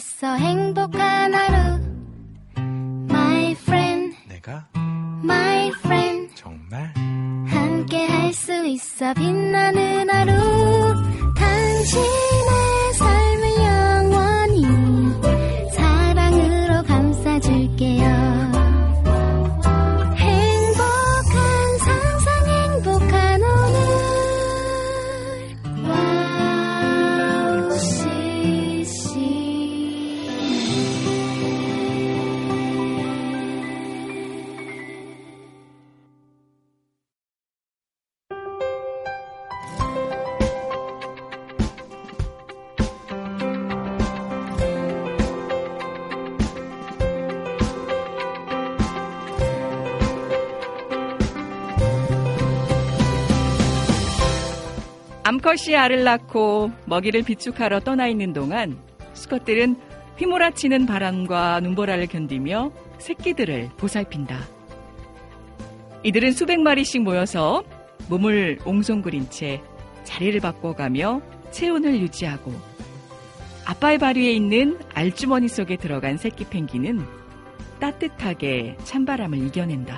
있어 행복한 하루 My friend 내가 My friend 정말 함께 할 수 있어 빛나는 하루 당신의 삶을 영원히 사랑으로 감싸줄게요 암컷이 알을 낳고 먹이를 비축하러 떠나 있는 동안 수컷들은 휘몰아치는 바람과 눈보라를 견디며 새끼들을 보살핀다. 이들은 수백 마리씩 모여서 몸을 옹송구린 채 자리를 바꿔가며 체온을 유지하고 아빠의 발 위에 있는 알주머니 속에 들어간 새끼 펭귄은 따뜻하게 찬바람을 이겨낸다.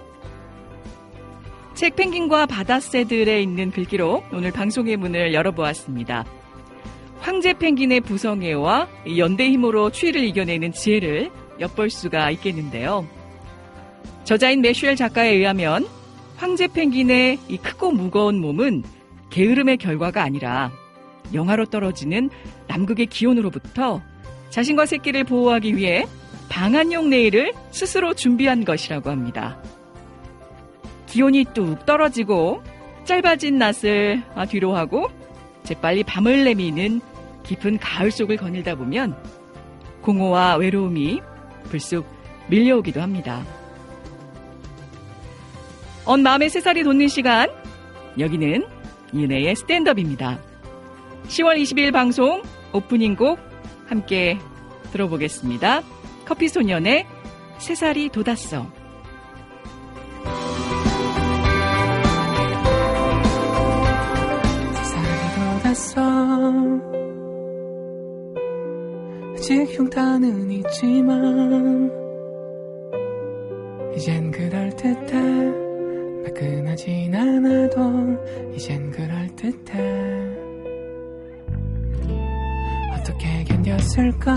책 펭귄과 바다새들에 있는 글귀로 오늘 방송의 문을 열어보았습니다. 황제 펭귄의 부성애와 연대 힘으로 추위를 이겨내는 지혜를 엿볼 수가 있겠는데요. 저자인 매슈엘 작가에 의하면 황제 펭귄의 이 크고 무거운 몸은 게으름의 결과가 아니라 영하로 떨어지는 남극의 기온으로부터 자신과 새끼를 보호하기 위해 방한용 내일을 스스로 준비한 것이라고 합니다. 기온이 뚝 떨어지고 짧아진 낮을 뒤로 하고 재빨리 밤을 내미는 깊은 가을 속을 거닐다 보면 공허와 외로움이 불쑥 밀려오기도 합니다. 마음의 새살이 돋는 시간, 여기는 이은혜의 스탠드업입니다. 10월 20일 방송 오프닝 곡 함께 들어보겠습니다. 커피소년의 새살이 돋았어. 아직 흉터는 있지만 이젠 그럴듯해 매끈하진 않아도 이젠 그럴듯해 어떻게 견뎠을까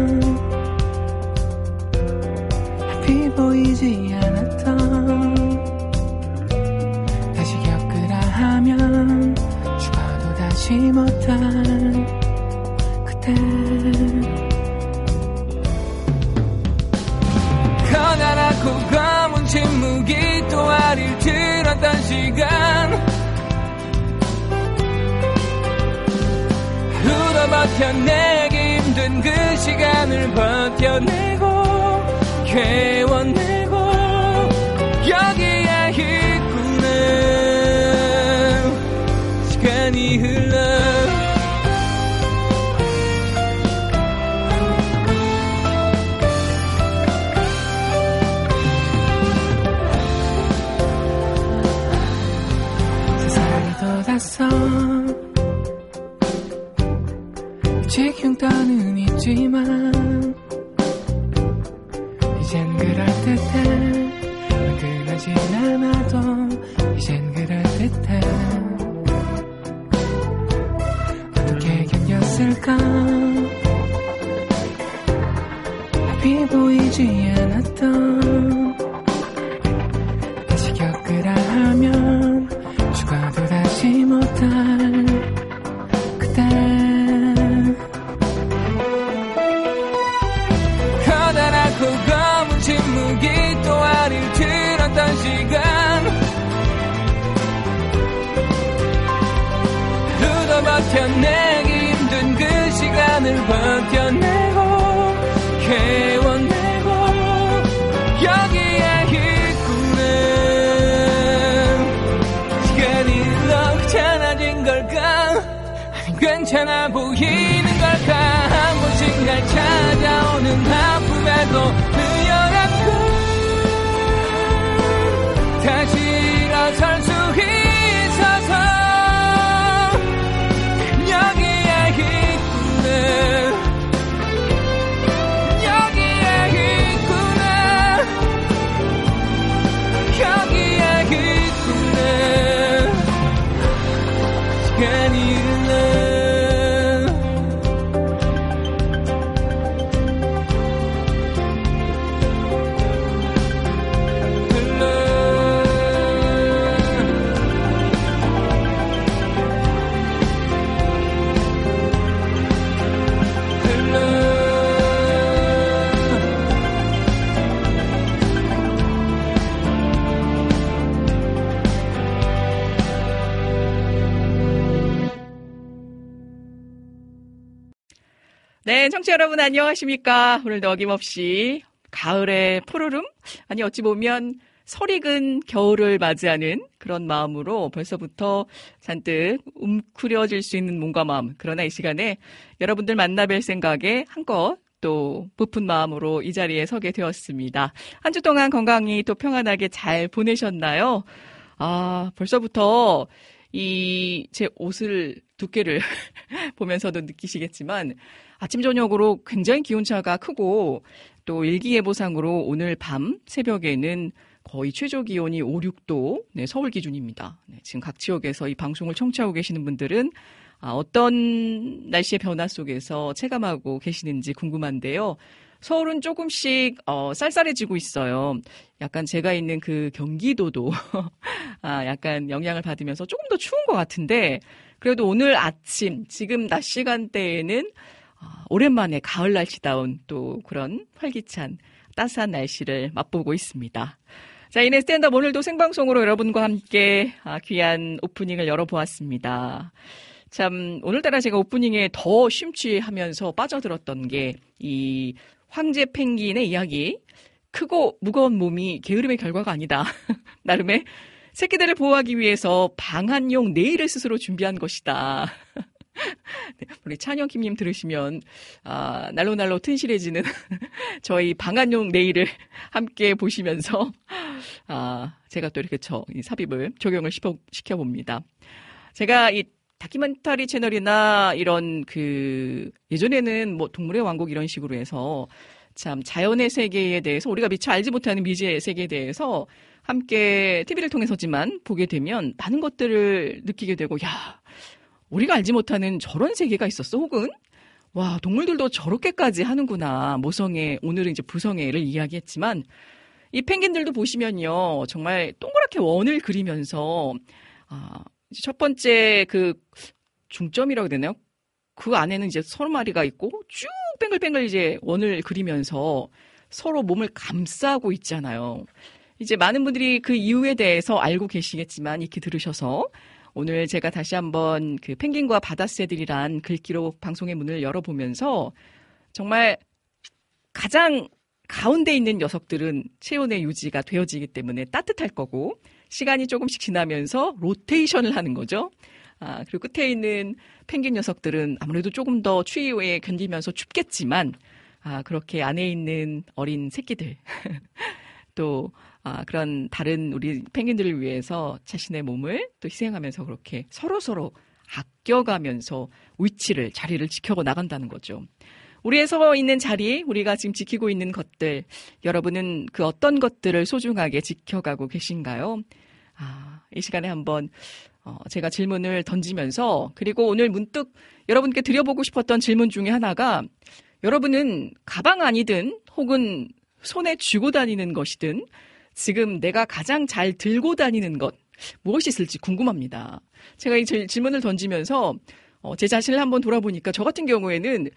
앞이 보이지 않았던 다시 겪으라 하면 죽어도 다시 못한 그때 커다랗고 검은 침묵이 또아리를 들었던 시간 하루도 버텨내기 힘든 그 시간을 버텨내고 깨워내고 여기에 있구나 시간이 흘러 아직 흉터는 있지만 이젠 그럴듯해 매끈하진 않아도 이젠 그럴듯해 어떻게 견뎠을까 앞이 보이지 않았던 다시 겪으라 하면 죽어도 다시 못할 그때 커다랗고 검은 침묵이 또아리를 들었던 시간 하루도 버텨내기 힘든 그 시간을 버텨내고 깨워내고 여기에 있구나 괜찮아진 걸까? 아니 괜찮아 보이는 걸까? 한 번씩 날 찾아오는 아픔에도 느껴갖고 다시 일어설 수 있어서 여기에 있구나 네, 청취자 여러분 안녕하십니까? 오늘도 어김없이 가을의 푸르름? 아니 어찌 보면 설익은 겨울을 맞이하는 그런 마음으로 벌써부터 잔뜩 웅크려질 수 있는 몸과 마음. 그러나 이 시간에 여러분들 만나뵐 생각에 한껏 또 부푼 마음으로 이 자리에 서게 되었습니다. 한 주 동안 건강히 또 평안하게 잘 보내셨나요? 벌써부터 제 옷을 두께를 보면서도 느끼시겠지만 아침 저녁으로 굉장히 기온차가 크고 또 일기예보상으로 오늘 밤 새벽에는 거의 최저 기온이 5, 6도, 네, 서울 기준입니다. 네, 지금 각 지역에서 이 방송을 청취하고 계시는 분들은 어떤 날씨의 변화 속에서 체감하고 계시는지 궁금한데요. 서울은 조금씩 쌀쌀해지고 있어요. 약간 제가 있는 그 경기도도 약간 영향을 받으면서 조금 더 추운 것 같은데 그래도 오늘 아침 지금 낮 시간대에는 오랜만에 가을 날씨다운 또 그런 활기찬 따스한 날씨를 맛보고 있습니다. 자, 이내 스탠드업 오늘도 생방송으로 여러분과 함께 귀한 오프닝을 열어보았습니다. 참 오늘따라 제가 오프닝에 더 심취하면서 빠져들었던 게 이 황제 펭귄의 이야기. 크고 무거운 몸이 게으름의 결과가 아니다. 나름의 새끼들을 보호하기 위해서 방한용 네일을 스스로 준비한 것이다. 네, 우리 찬영킴님 들으시면 날로 튼실해지는 저희 방한용 네일을 함께 보시면서 제가 또 이렇게 이 삽입을 적용을 시켜봅니다. 제가 이 다큐멘터리 채널이나 이런 예전에는 뭐 동물의 왕국 이런 식으로 해서 참 자연의 세계에 대해서 우리가 미처 알지 못하는 미지의 세계에 대해서 함께 TV를 통해서지만 보게 되면 많은 것들을 느끼게 되고 우리가 알지 못하는 저런 세계가 있었어. 혹은 와 동물들도 저렇게까지 하는구나. 모성애 오늘은 이제 부성애를 이야기했지만 이 펭귄들도 보시면요 정말 동그랗게 원을 그리면서 첫 번째 중점이라고 해야 되나요? 그 안에는 이제 30마리가 있고 쭉 뱅글뱅글 이제 원을 그리면서 서로 몸을 감싸고 있잖아요. 이제 많은 분들이 그 이유에 대해서 알고 계시겠지만 이렇게 들으셔서 오늘 제가 다시 한번 펭귄과 바다새들이란 글귀로 방송의 문을 열어보면서 정말 가장 가운데 있는 녀석들은 체온의 유지가 되어지기 때문에 따뜻할 거고 시간이 조금씩 지나면서 로테이션을 하는 거죠. 그리고 끝에 있는 펭귄 녀석들은 아무래도 조금 더 추위에 견디면서 춥겠지만 그렇게 안에 있는 어린 새끼들 또 그런 다른 우리 펭귄들을 위해서 자신의 몸을 또 희생하면서 그렇게 서로서로 아껴가면서 자리를 지켜고 나간다는 거죠. 우리의 서 있는 자리, 우리가 지금 지키고 있는 것들, 여러분은 그 어떤 것들을 소중하게 지켜가고 계신가요? 이 시간에 한번 제가 질문을 던지면서 그리고 오늘 문득 여러분께 드려보고 싶었던 질문 중에 하나가 여러분은 가방 안이든 혹은 손에 쥐고 다니는 것이든 지금 내가 가장 잘 들고 다니는 것 무엇이 있을지 궁금합니다. 제가 이 질문을 던지면서 제 자신을 한번 돌아보니까 저 같은 경우에는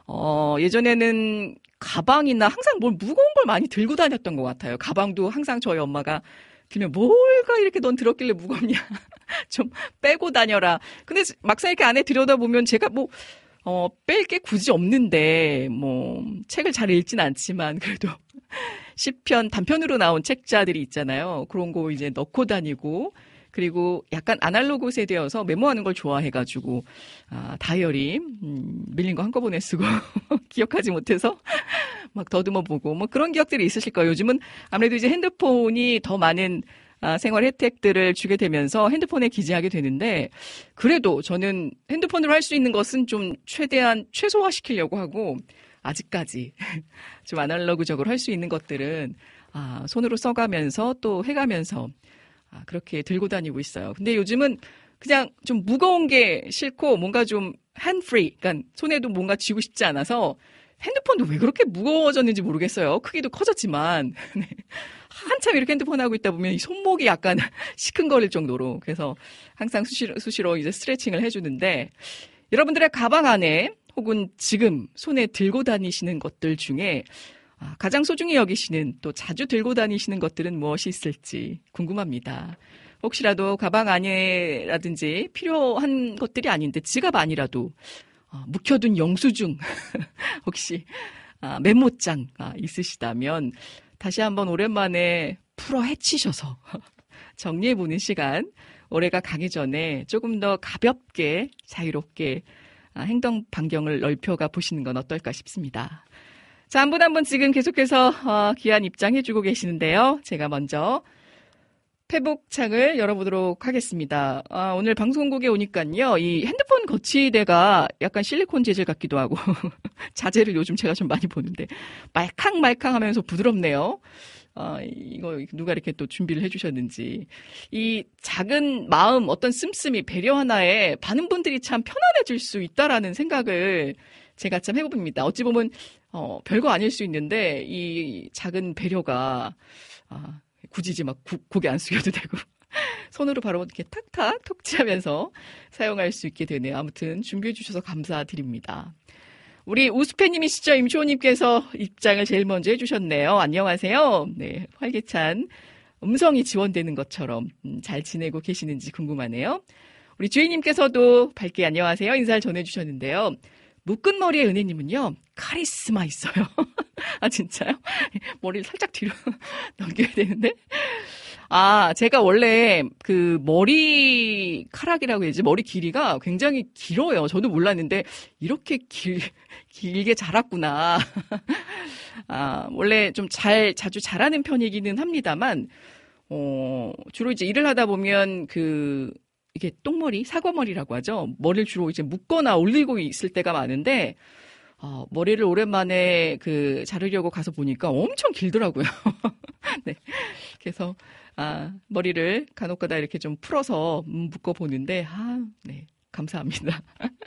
예전에는 가방이나 항상 뭘 무거운 걸 많이 들고 다녔던 것 같아요. 가방도 항상 저희 엄마가 들면 뭘까 이렇게 넌 들었길래 무겁냐. 좀 빼고 다녀라. 근데 막상 이렇게 안에 들여다보면 제가 뺄 게 굳이 없는데, 책을 잘 읽진 않지만, 그래도 시편, 단편으로 나온 책자들이 있잖아요. 그런 거 이제 넣고 다니고, 그리고 약간 아날로그 세대여서 메모하는 걸 좋아해가지고, 다이어리, 밀린 거 한꺼번에 쓰고, 기억하지 못해서, 막 더듬어 보고, 그런 기억들이 있으실 거예요. 요즘은 아무래도 이제 핸드폰이 더 많은 생활 혜택들을 주게 되면서 핸드폰에 기재하게 되는데 그래도 저는 핸드폰으로 할 수 있는 것은 좀 최대한 최소화시키려고 하고 아직까지 좀 아날로그적으로 할 수 있는 것들은 손으로 써가면서 또 해가면서 그렇게 들고 다니고 있어요. 근데 요즘은 그냥 좀 무거운 게 싫고 뭔가 좀 핸드프리, 그러니까 손에도 뭔가 쥐고 싶지 않아서 핸드폰도 왜 그렇게 무거워졌는지 모르겠어요. 크기도 커졌지만 한참 이렇게 핸드폰 하고 있다 보면 이 손목이 약간 시큰거릴 정도로 그래서 항상 수시로 이제 스트레칭을 해주는데 여러분들의 가방 안에 혹은 지금 손에 들고 다니시는 것들 중에 가장 소중히 여기시는 또 자주 들고 다니시는 것들은 무엇이 있을지 궁금합니다. 혹시라도 가방 안에라든지 필요한 것들이 아닌데 지갑 안이라도 묵혀둔 영수증 혹시 메모장 있으시다면 다시 한번 오랜만에 풀어 헤치셔서 정리해보는 시간, 올해가 가기 전에 조금 더 가볍게 자유롭게 행동 반경을 넓혀가 보시는 건 어떨까 싶습니다. 자, 한 분 한 분 지금 계속해서 귀한 입장해주고 계시는데요. 제가 먼저 페북창을 열어보도록 하겠습니다. 오늘 방송국에 오니까요, 이 핸드폰 거치대가 약간 실리콘 재질 같기도 하고 자재를 요즘 제가 좀 많이 보는데 말캉말캉 하면서 부드럽네요. 이거 누가 이렇게 또 준비를 해주셨는지. 이 작은 마음, 어떤 씀씀이, 배려 하나에 많은 분들이 참 편안해질 수 있다라는 생각을 제가 참 해봅니다. 어찌 보면 별거 아닐 수 있는데 이 작은 배려가 굳이 이제 막 고개 안 숙여도 되고 손으로 바로 이렇게 탁탁 톡치하면서 사용할 수 있게 되네요. 아무튼 준비해 주셔서 감사드립니다. 우리 우스페님이시죠? 임초호님께서 입장을 제일 먼저 해주셨네요. 안녕하세요. 네, 활기찬 음성이 지원되는 것처럼 잘 지내고 계시는지 궁금하네요. 우리 주인님께서도 밝게 안녕하세요. 인사를 전해주셨는데요. 묶은 머리의 은혜님은요, 카리스마 있어요. 진짜요? 머리를 살짝 뒤로 넘겨야 되는데. 제가 원래 그 머리카락이라고 해야지, 머리 길이가 굉장히 길어요. 저도 몰랐는데, 이렇게 길게 자랐구나. 원래 좀 자주 자라는 편이기는 합니다만, 주로 이제 일을 하다 보면 이게 똥머리, 사과머리라고 하죠. 머리를 주로 이제 묶거나 올리고 있을 때가 많은데, 머리를 오랜만에 자르려고 가서 보니까 엄청 길더라고요. 네. 그래서, 머리를 간혹가다 이렇게 좀 풀어서 묶어보는데, 네. 감사합니다.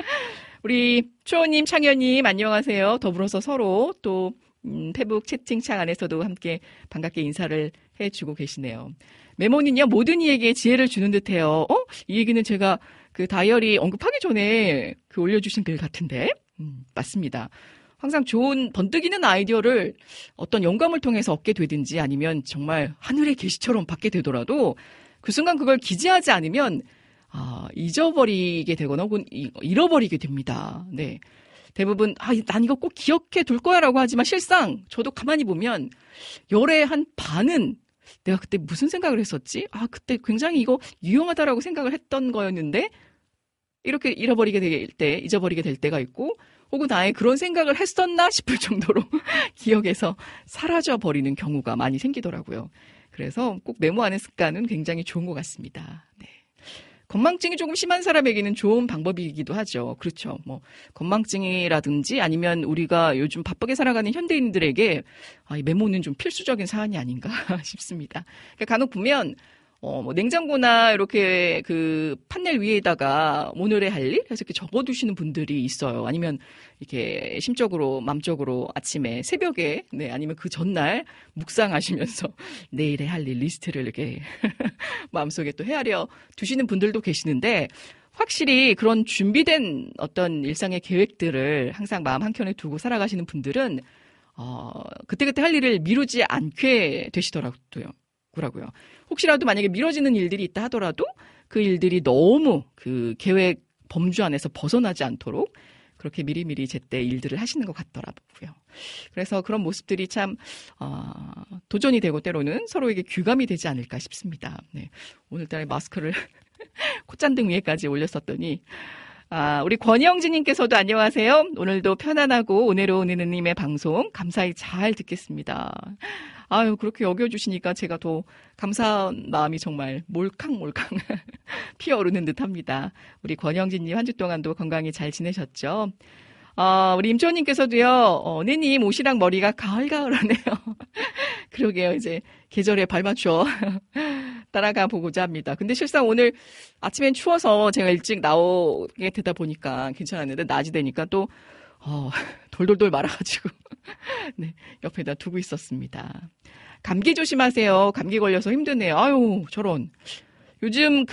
우리 초호님, 창현님, 안녕하세요. 더불어서 서로 또, 페북 채팅창 안에서도 함께 반갑게 인사를 해주고 계시네요. 메모는요, 모든 이에게 지혜를 주는 듯해요. 이 얘기는 제가 다이어리 언급하기 전에 올려주신 글 같은데, 맞습니다. 항상 좋은 번뜩이는 아이디어를 어떤 영감을 통해서 얻게 되든지 아니면 정말 하늘의 계시처럼 받게 되더라도 그 순간 그걸 기재하지 않으면 잊어버리게 되거나 혹은 잃어버리게 됩니다. 네. 대부분 난 이거 꼭 기억해 둘 거야라고 하지만 실상 저도 가만히 보면 열의 한 반은 내가 그때 무슨 생각을 했었지? 그때 굉장히 이거 유용하다라고 생각을 했던 거였는데 이렇게 잊어버리게 될 때가 있고 혹은 나의 그런 생각을 했었나 싶을 정도로 기억에서 사라져버리는 경우가 많이 생기더라고요. 그래서 꼭 메모하는 습관은 굉장히 좋은 것 같습니다. 네. 건망증이 조금 심한 사람에게는 좋은 방법이기도 하죠. 그렇죠. 건망증이라든지 아니면 우리가 요즘 바쁘게 살아가는 현대인들에게 이 메모는 좀 필수적인 사안이 아닌가 싶습니다. 그러니까 간혹 보면 냉장고나 이렇게 판넬 위에다가 오늘의 할 일 해서 이렇게 적어두시는 분들이 있어요. 아니면 이렇게 심적으로, 맘적으로 아침에, 새벽에, 네, 아니면 그 전날 묵상하시면서 내일의 할 일 리스트를 이렇게 마음속에 또 헤아려 두시는 분들도 계시는데 확실히 그런 준비된 어떤 일상의 계획들을 항상 마음 한켠에 두고 살아가시는 분들은 그때그때 할 일을 미루지 않게 되시더라고요. 혹시라도 만약에 미뤄지는 일들이 있다 하더라도 그 일들이 너무 계획 범주 안에서 벗어나지 않도록 그렇게 미리미리 제때 일들을 하시는 것 같더라고요. 그래서 그런 모습들이 참 도전이 되고 때로는 서로에게 귀감이 되지 않을까 싶습니다. 네. 오늘따라 마스크를 콧잔등 위에까지 올렸었더니 우리 권영진님께서도 안녕하세요. 오늘도 편안하고 은혜로운 은혜님의 방송 감사히 잘 듣겠습니다. 그렇게 여겨주시니까 제가 더 감사한 마음이 정말 몰캉몰캉 피어오르는 듯 합니다. 우리 권영진님 한 주 동안도 건강히 잘 지내셨죠? 우리 임초원님께서도요, 은혜님 옷이랑 머리가 가을가을하네요. 그러게요, 이제 계절에 발맞춰 따라가 보고자 합니다. 근데 실상 오늘 아침엔 추워서 제가 일찍 나오게 되다 보니까 괜찮았는데 낮이 되니까 또 돌돌돌 말아가지고 네, 옆에다 두고 있었습니다. 감기 조심하세요. 감기 걸려서 힘드네요. 저런. 요즘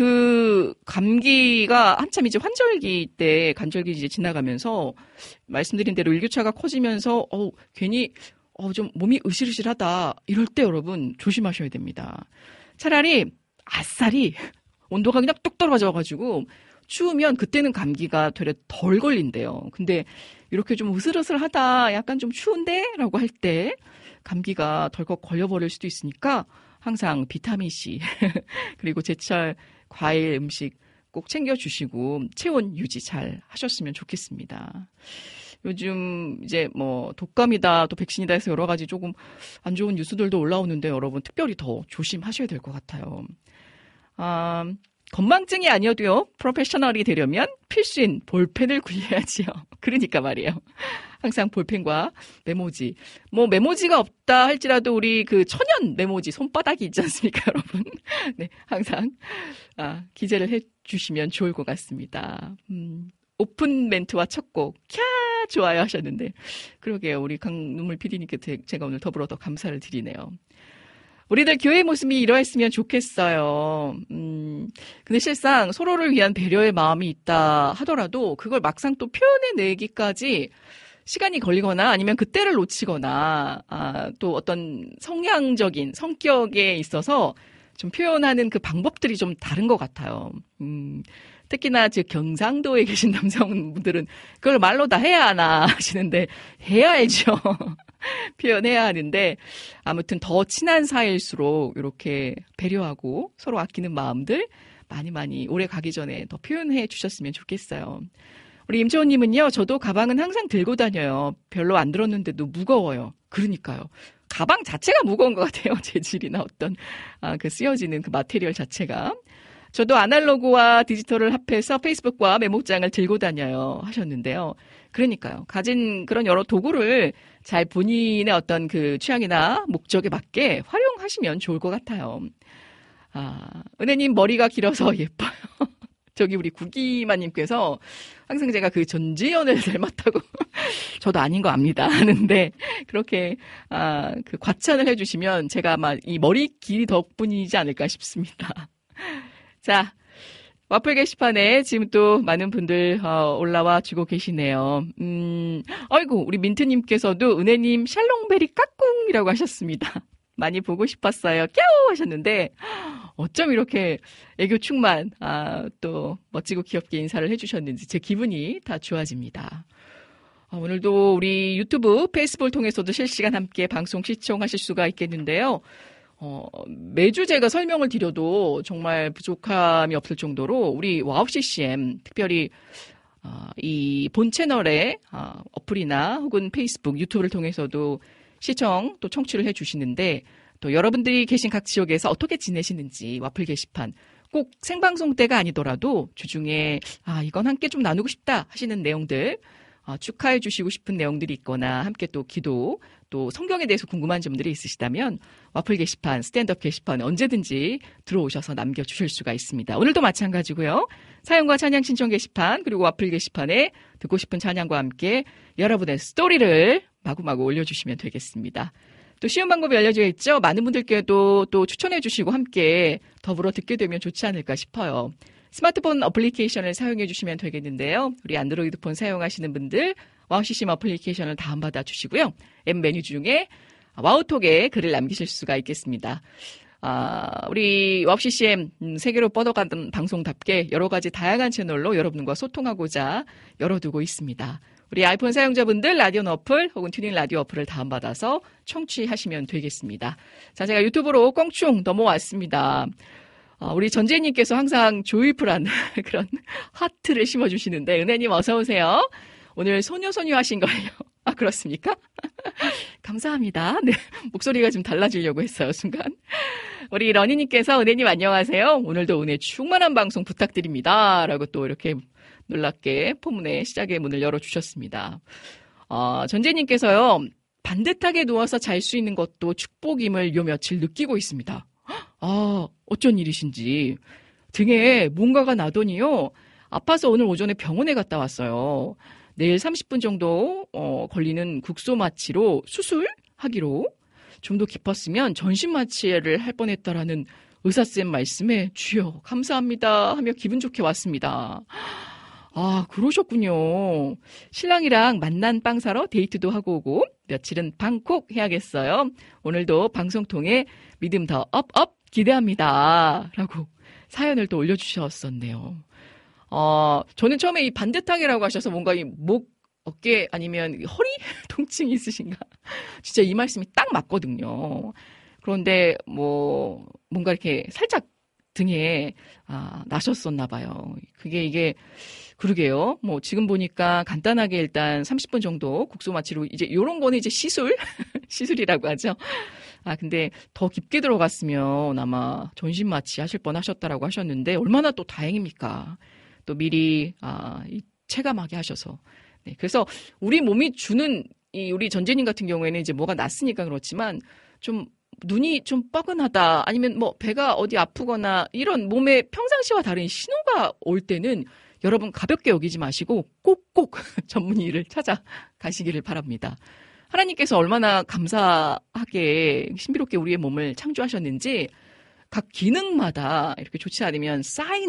감기가 한참 이제 환절기 때 간절기 이제 지나가면서 말씀드린 대로 일교차가 커지면서 괜히 좀 몸이 으실으실하다 이럴 때 여러분 조심하셔야 됩니다. 차라리 아싸리 온도가 그냥 뚝 떨어져가지고 추우면 그때는 감기가 되려 덜 걸린대요. 근데 이렇게 좀 으슬으슬하다, 약간 좀 추운데? 라고 할 때 감기가 덜컥 걸려버릴 수도 있으니까 항상 비타민C 그리고 제철 과일 음식 꼭 챙겨주시고 체온 유지 잘 하셨으면 좋겠습니다. 요즘 이제 뭐 독감이다 또 백신이다 해서 여러 가지 조금 안 좋은 뉴스들도 올라오는데 여러분 특별히 더 조심하셔야 될 것 같아요. 건망증이 아니어도요, 프로페셔널이 되려면 필수인 볼펜을 굴려야지요. 그러니까 말이에요. 항상 볼펜과 메모지. 뭐 메모지가 없다 할지라도 우리 그 천연 메모지 손바닥이 있지 않습니까, 여러분? 네, 항상 기재를 해주시면 좋을 것 같습니다. 오픈 멘트와 첫 곡, 캬 좋아요 하셨는데, 그러게요. 우리 강눈물 PD님께 제가 오늘 더불어 더 감사를 드리네요. 우리들 교회의 모습이 이러했으면 좋겠어요. 근데 실상 서로를 위한 배려의 마음이 있다 하더라도 그걸 막상 또 표현해내기까지 시간이 걸리거나 아니면 그때를 놓치거나 또 어떤 성향적인 성격에 있어서 좀 표현하는 그 방법들이 좀 다른 것 같아요. 특히나 즉 경상도에 계신 남성분들은 그걸 말로 다 해야 하나 하시는데 해야 알죠. 표현해야 하는데 아무튼 더 친한 사이일수록 이렇게 배려하고 서로 아끼는 마음들 많이 오래 가기 전에 더 표현해 주셨으면 좋겠어요. 우리 임초원님은요, 저도 가방은 항상 들고 다녀요. 별로 안 들었는데도 무거워요. 그러니까요. 가방 자체가 무거운 것 같아요. 재질이나 어떤 그 쓰여지는 그 마테리얼 자체가. 저도 아날로그와 디지털을 합해서 페이스북과 메모장을 들고 다녀요 하셨는데요. 그러니까요. 가진 그런 여러 도구를 잘 본인의 어떤 그 취향이나 목적에 맞게 활용하시면 좋을 것 같아요. 은혜님 머리가 길어서 예뻐요. 저기 우리 구기마님께서 항상 제가 그 전지현을 닮았다고 저도 아닌 거 압니다 하는데 그렇게 그 과찬을 해주시면 제가 아마 이 머리 길이 덕분이지 않을까 싶습니다. 자, 와플 게시판에 지금 또 많은 분들 올라와 주고 계시네요. 아이고 우리 민트님께서도 은혜님 샬롱베리 까꿍이라고 하셨습니다. 많이 보고 싶었어요. 꺄오 하셨는데 어쩜 이렇게 애교 충만 또 멋지고 귀엽게 인사를 해주셨는지 제 기분이 다 좋아집니다. 오늘도 우리 유튜브, 페이스북을 통해서도 실시간 함께 방송 시청하실 수가 있겠는데요. 매주 제가 설명을 드려도 정말 부족함이 없을 정도로 우리 와우CCM 특별히 이 본 채널의 어플이나 혹은 페이스북, 유튜브를 통해서도 시청 또 청취를 해주시는데 또 여러분들이 계신 각 지역에서 어떻게 지내시는지 와플 게시판 꼭 생방송 때가 아니더라도 주중에 이건 함께 좀 나누고 싶다 하시는 내용들 축하해 주시고 싶은 내용들이 있거나 함께 또 기도 또 성경에 대해서 궁금한 점들이 있으시다면 와플 게시판, 스탠드업 게시판 언제든지 들어오셔서 남겨주실 수가 있습니다. 오늘도 마찬가지고요. 사연과 찬양 신청 게시판 그리고 와플 게시판에 듣고 싶은 찬양과 함께 여러분의 스토리를 마구마구 올려주시면 되겠습니다. 또 쉬운 방법이 알려져 있죠. 많은 분들께도 또 추천해 주시고 함께 더불어 듣게 되면 좋지 않을까 싶어요. 스마트폰 어플리케이션을 사용해 주시면 되겠는데요. 우리 안드로이드폰 사용하시는 분들 와우CCM 어플리케이션을 다운받아 주시고요. 앱 메뉴 중에 와우톡에 글을 남기실 수가 있겠습니다. 우리 와우CCM 세계로 뻗어가는 방송답게 여러 가지 다양한 채널로 여러분과 소통하고자 열어두고 있습니다. 우리 아이폰 사용자분들 라디오 어플 혹은 튜닝 라디오 어플을 다운받아서 청취하시면 되겠습니다. 자, 제가 유튜브로 껑충 넘어왔습니다. 우리 전재희님께서 항상 조이풀한 그런 하트를 심어주시는데 은혜님 어서 오세요. 오늘 소녀소녀 하신 거예요. 그렇습니까? 감사합니다. 네, 목소리가 좀 달라지려고 했어요, 순간. 우리 러니님께서 은혜님 안녕하세요. 오늘도 은혜 충만한 방송 부탁드립니다. 라고 또 이렇게 놀랍게 포문에 시작의 문을 열어주셨습니다. 전재희님께서요. 반듯하게 누워서 잘 수 있는 것도 축복임을 요 며칠 느끼고 있습니다. 어쩐 일이신지. 등에 뭔가가 나더니요. 아파서 오늘 오전에 병원에 갔다 왔어요. 내일 30분 정도 걸리는 국소마취로 수술하기로 좀 더 깊었으면 전신마취를 할 뻔했다라는 의사쌤 말씀에 주여 감사합니다 하며 기분 좋게 왔습니다. 그러셨군요. 신랑이랑 만난 빵 사러 데이트도 하고 오고 며칠은 방콕 해야겠어요. 오늘도 방송 통해 믿음 더 업업 기대합니다. 라고 사연을 또 올려주셨었네요. 저는 처음에 이 반듯하게라고 하셔서 뭔가 이 목, 어깨 아니면 허리 통증이 있으신가? 진짜 이 말씀이 딱 맞거든요. 그런데 뭔가 이렇게 살짝 등에 나셨었나 봐요. 이게 그러게요. 지금 보니까 간단하게 일단 30분 정도 국소 마취로 이제 요런 거는 이제 시술이라고 하죠. 근데 더 깊게 들어갔으면 아마 전신 마취 하실 뻔 하셨다라고 하셨는데 얼마나 또 다행입니까? 또 미리 체감하게 하셔서. 네, 그래서 우리 몸이 주는 우리 전재님 같은 경우에는 이제 뭐가 났으니까 그렇지만 좀 눈이 좀 뻐근하다 아니면 배가 어디 아프거나 이런 몸의 평상시와 다른 신호가 올 때는 여러분 가볍게 여기지 마시고 꼭꼭 전문의를 찾아가시기를 바랍니다. 하나님께서 얼마나 감사하게 신비롭게 우리의 몸을 창조하셨는지 각 기능마다 이렇게 좋지 않으면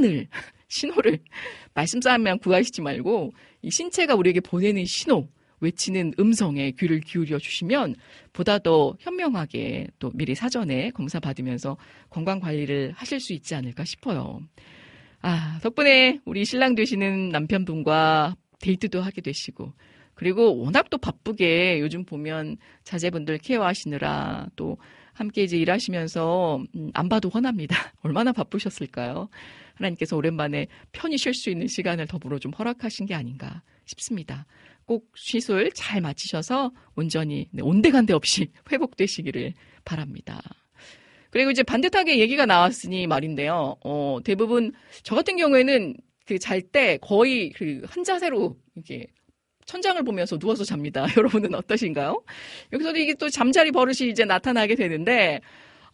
신호를 말씀싸움만 구하시지 말고 이 신체가 우리에게 보내는 신호, 외치는 음성에 귀를 기울여 주시면 보다 더 현명하게 또 미리 사전에 검사 받으면서 건강 관리를 하실 수 있지 않을까 싶어요. 덕분에 우리 신랑 되시는 남편분과 데이트도 하게 되시고 그리고 워낙 또 바쁘게 요즘 보면 자제분들 케어하시느라 또 함께 이제 일하시면서 안 봐도 화납니다. 얼마나 바쁘셨을까요? 하나님께서 오랜만에 편히 쉴 수 있는 시간을 더불어 좀 허락하신 게 아닌가 싶습니다. 꼭 시술 잘 마치셔서 온전히 온데간데 없이 회복되시기를 바랍니다. 그리고 이제 반듯하게 얘기가 나왔으니 말인데요. 대부분 저 같은 경우에는 잘 때 거의 한 자세로 이렇게 천장을 보면서 누워서 잡니다. 여러분은 어떠신가요? 여기서도 이게 또 잠자리 버릇이 이제 나타나게 되는데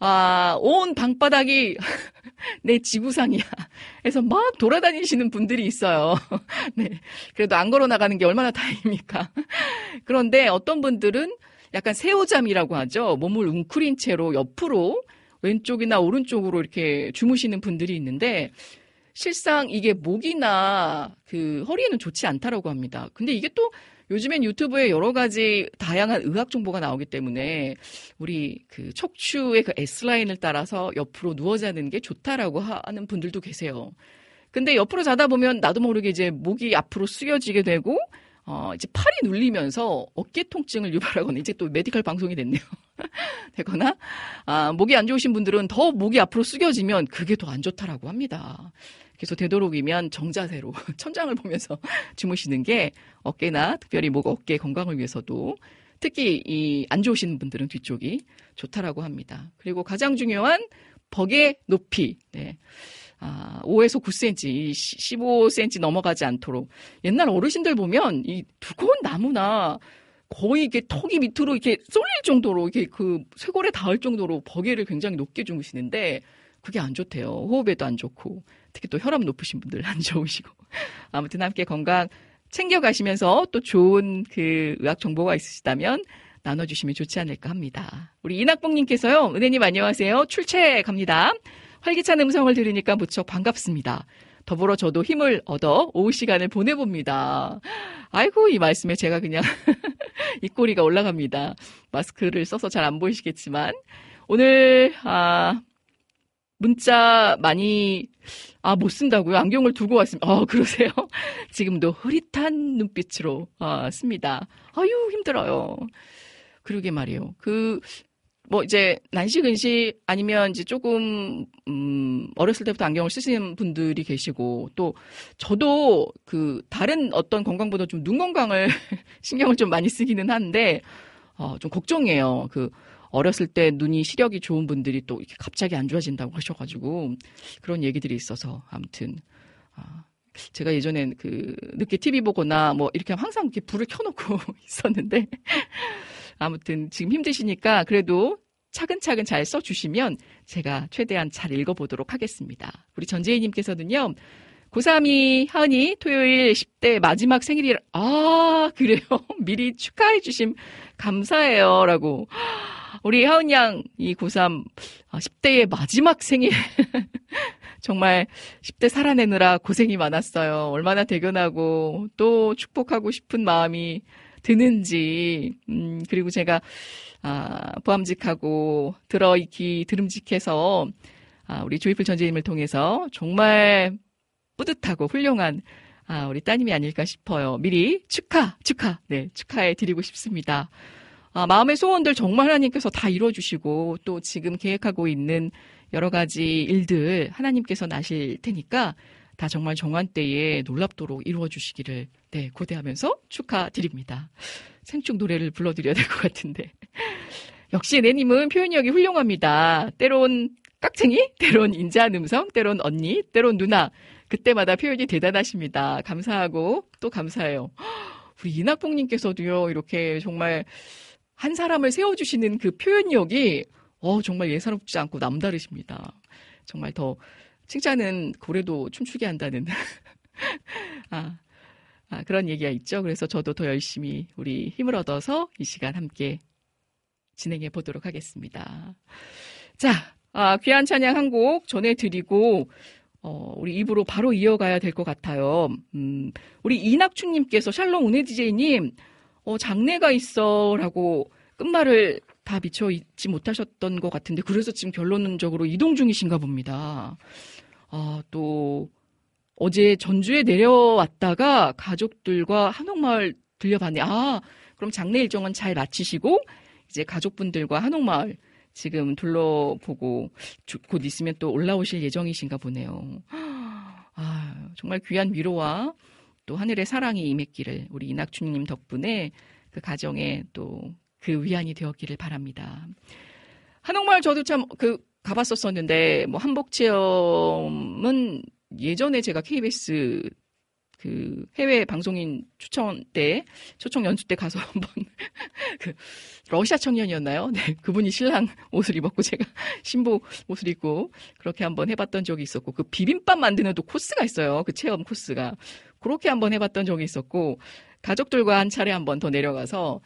온 방바닥이 내 지구상이야. 해서 막 돌아다니시는 분들이 있어요. 네. 그래도 안 걸어 나가는 게 얼마나 다행입니까? 그런데 어떤 분들은 약간 새우잠이라고 하죠. 몸을 웅크린 채로 옆으로 왼쪽이나 오른쪽으로 이렇게 주무시는 분들이 있는데 실상 이게 목이나 허리에는 좋지 않다라고 합니다. 근데 이게 또 요즘엔 유튜브에 여러 가지 다양한 의학 정보가 나오기 때문에 우리 척추의 S라인을 따라서 옆으로 누워 자는 게 좋다라고 하는 분들도 계세요. 근데 옆으로 자다 보면 나도 모르게 이제 목이 앞으로 숙여지게 되고 이제 팔이 눌리면서 어깨 통증을 유발하거나 이제 또 메디컬 방송이 됐네요. 되거나 목이 안 좋으신 분들은 더 목이 앞으로 숙여지면 그게 더 안 좋다라고 합니다. 그래서 되도록이면 정자세로 천장을 보면서 주무시는 게 어깨나 특별히 목, 어깨 건강을 위해서도 특히 이 안 좋으신 분들은 뒤쪽이 좋다라고 합니다. 그리고 가장 중요한 벅의 높이. 네. 5에서 9cm, 15cm 넘어가지 않도록. 옛날 어르신들 보면 이 두꺼운 나무나 거의 이게 턱이 밑으로 이렇게 쏠릴 정도로 이렇게 쇄골에 닿을 정도로 벅에를 굉장히 높게 주무시는데 그게 안 좋대요. 호흡에도 안 좋고 특히 또 혈압 높으신 분들 안 좋으시고 아무튼 함께 건강 챙겨가시면서 또 좋은 의학 정보가 있으시다면 나눠주시면 좋지 않을까 합니다. 우리 이낙봉님께서요. 은혜님 안녕하세요. 출첵합니다. 활기찬 음성을 들으니까 무척 반갑습니다. 더불어 저도 힘을 얻어 오후 시간을 보내봅니다. 아이고 이 말씀에 제가 그냥 입꼬리가 올라갑니다. 마스크를 써서 잘 안 보이시겠지만 오늘 문자 많이 못 쓴다고요? 안경을 두고 왔습니다. 그러세요? 지금도 흐릿한 눈빛으로 씁니다. 아유 힘들어요. 그러게 말이에요. 이제 난시 근시 아니면 이제 조금 어렸을 때부터 안경을 쓰시는 분들이 계시고 또 저도 다른 어떤 건강보다 좀 눈 건강을 신경을 좀 많이 쓰기는 한데 좀 걱정이에요. 어렸을 때 눈이 시력이 좋은 분들이 또 이렇게 갑자기 안 좋아진다고 하셔가지고 그런 얘기들이 있어서 아무튼 제가 예전엔 늦게 TV 보거나 이렇게 항상 이렇게 불을 켜놓고 있었는데 아무튼 지금 힘드시니까 그래도 차근차근 잘 써주시면 제가 최대한 잘 읽어보도록 하겠습니다. 우리 전재희님께서는요. 고3이 하은이 토요일 10대 마지막 생일이라 그래요? 미리 축하해 주심 감사해요 라고 우리 하은 양 이 고3 10대의 마지막 생일 정말 10대 살아내느라 고생이 많았어요. 얼마나 대견하고 또 축복하고 싶은 마음이 드는지 그리고 제가 보암직하고 들어있기 드름직해서 우리 조이풀 전재님을 통해서 정말 뿌듯하고 훌륭한 우리 따님이 아닐까 싶어요. 미리 네, 축하해 드리고 싶습니다. 마음의 소원들 정말 하나님께서 다 이루어주시고 또 지금 계획하고 있는 여러 가지 일들 하나님께서 나실 테니까 다 정말 정한 때에 놀랍도록 이루어주시기를 네, 고대하면서 축하드립니다. 생축 노래를 불러드려야 될 것 같은데 역시 내님은 표현력이 훌륭합니다. 때론 깍쟁이, 때론 인자한 음성, 때론 언니, 때론 누나 그때마다 표현이 대단하십니다. 감사하고 또 감사해요. 우리 이낙봉님께서도요 이렇게 정말 한 사람을 세워주시는 그 표현력이 정말 예사롭지 않고 남다르십니다. 정말 더 칭찬은 고래도 춤추게 한다는 그런 얘기가 있죠. 그래서 저도 더 열심히 우리 힘을 얻어서 이 시간 함께 진행해 보도록 하겠습니다. 자, 귀한 찬양 한 곡 전해드리고 우리 입으로 바로 이어가야 될 것 같아요. 우리 이낙춘님께서 샬롬 은혜 DJ님 장례가 있어라고 끝말을 다 미처 잊지 못하셨던 것 같은데 그래서 지금 결론적으로 이동 중이신가 봅니다. 또 어제 전주에 내려왔다가 가족들과 한옥마을 들려봤네. 그럼 장례 일정은 잘 마치시고 이제 가족분들과 한옥마을 지금 둘러보고 곧 있으면 또 올라오실 예정이신가 보네요. 정말 귀한 위로와 또 하늘의 사랑이 임했기를 우리 이낙춘님 덕분에 그 가정에 또 그 위안이 되었기를 바랍니다. 한옥마을 저도 참 가봤었었는데 뭐 한복 체험은 예전에 제가 KBS 그 해외 방송인 초청 연수 때 가서 한번 러시아 청년이었나요? 네, 그분이 신랑 옷을 입었고 제가 신부 옷을 입고 그렇게 한번 해봤던 적이 있었고 그 비빔밥 만드는 또 코스가 있어요. 그 체험 코스가 그렇게 한번 해봤던 적이 있었고 가족들과 한 차례 한번 더 내려가서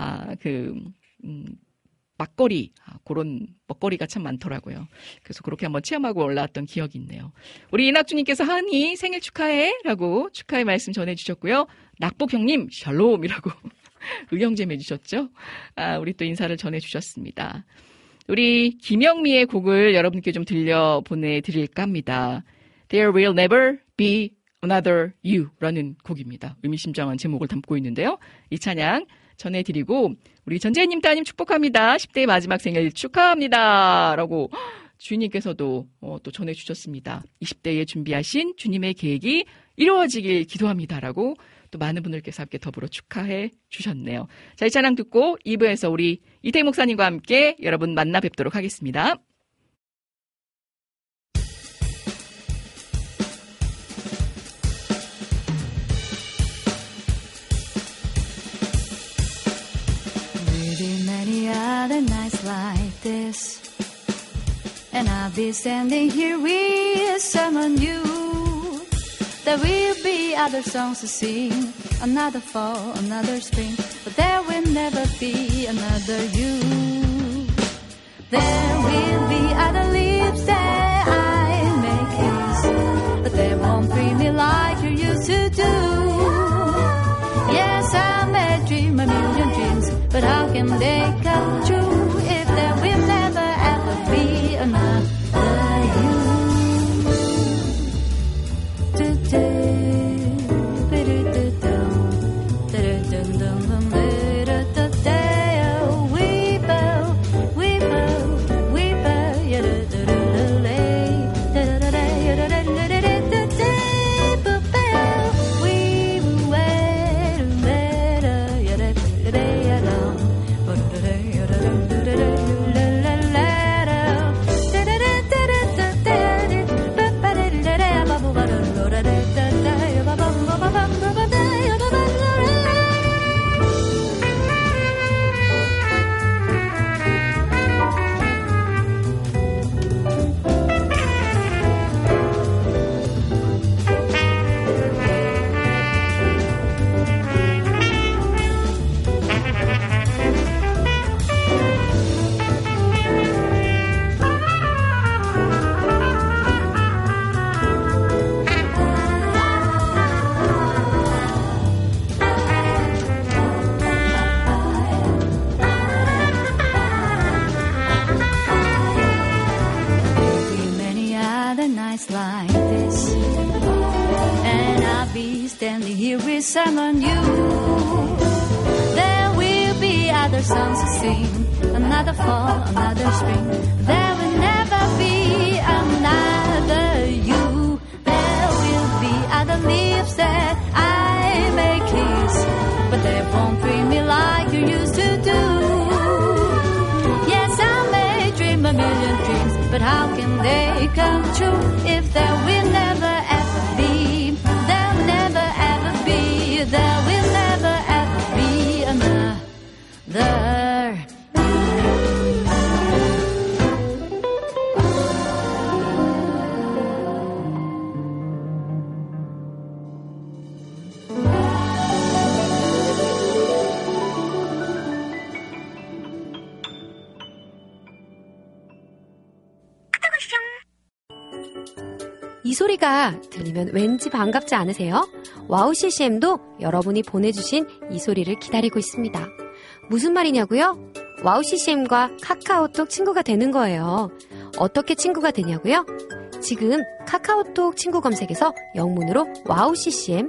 막거리 그런 먹거리가 참 많더라고요. 그래서 그렇게 한번 체험하고 올라왔던 기억이 있네요. 우리 이낙주님께서 하은이 생일 축하해라고 축하의 말씀 전해주셨고요. 낙복 형님 샬롬이라고 의형잼 해주셨죠. 우리 또 인사를 전해주셨습니다. 우리 김영미의 곡을 여러분께 좀 들려 보내드릴까 합니다. There will never be another you라는 곡입니다. 의미심장한 제목을 담고 있는데요. 이 찬양 전해드리고 우리 전재희님 따님 축복합니다. 10대의 마지막 생일 축하합니다. 라고 주인님께서도 또 전해주셨습니다. 20대에 준비하신 주님의 계획이 이루어지길 기도합니다. 라고 또 많은 분들께서 함께 더불어 축하해 주셨네요. 자, 이 찬양 듣고 2부에서 우리 이태희 목사님과 함께 여러분 만나 뵙도록 하겠습니다. Many other nights like this, and I'll be standing here with someone new. There will be other songs to sing, another fall, another spring, but there will never be another you. There will be other lips that I may kiss, but they won't treat me like you used to do. Yes, I may dream a million dreams, but how can they come true if there will never ever be another you? We bow, we summon you. There will be other songs to sing, another fall, another spring. There will never be another you. There will be other leaves that I may kiss, but they won't treat me like you used to do. Yes, I may dream a million dreams, but how can they come true if there will never ever be, there will never ever be, there will never ever be another 이 소리가 들리면 왠지 반갑지 않으세요? 와우 CCM도 여러분이 보내주신 이 소리를 기다리고 있습니다. 무슨 말이냐고요? 와우 CCM과 카카오톡 친구가 되는 거예요. 어떻게 친구가 되냐고요? 지금 카카오톡 친구 검색에서 영문으로 와우 CCM,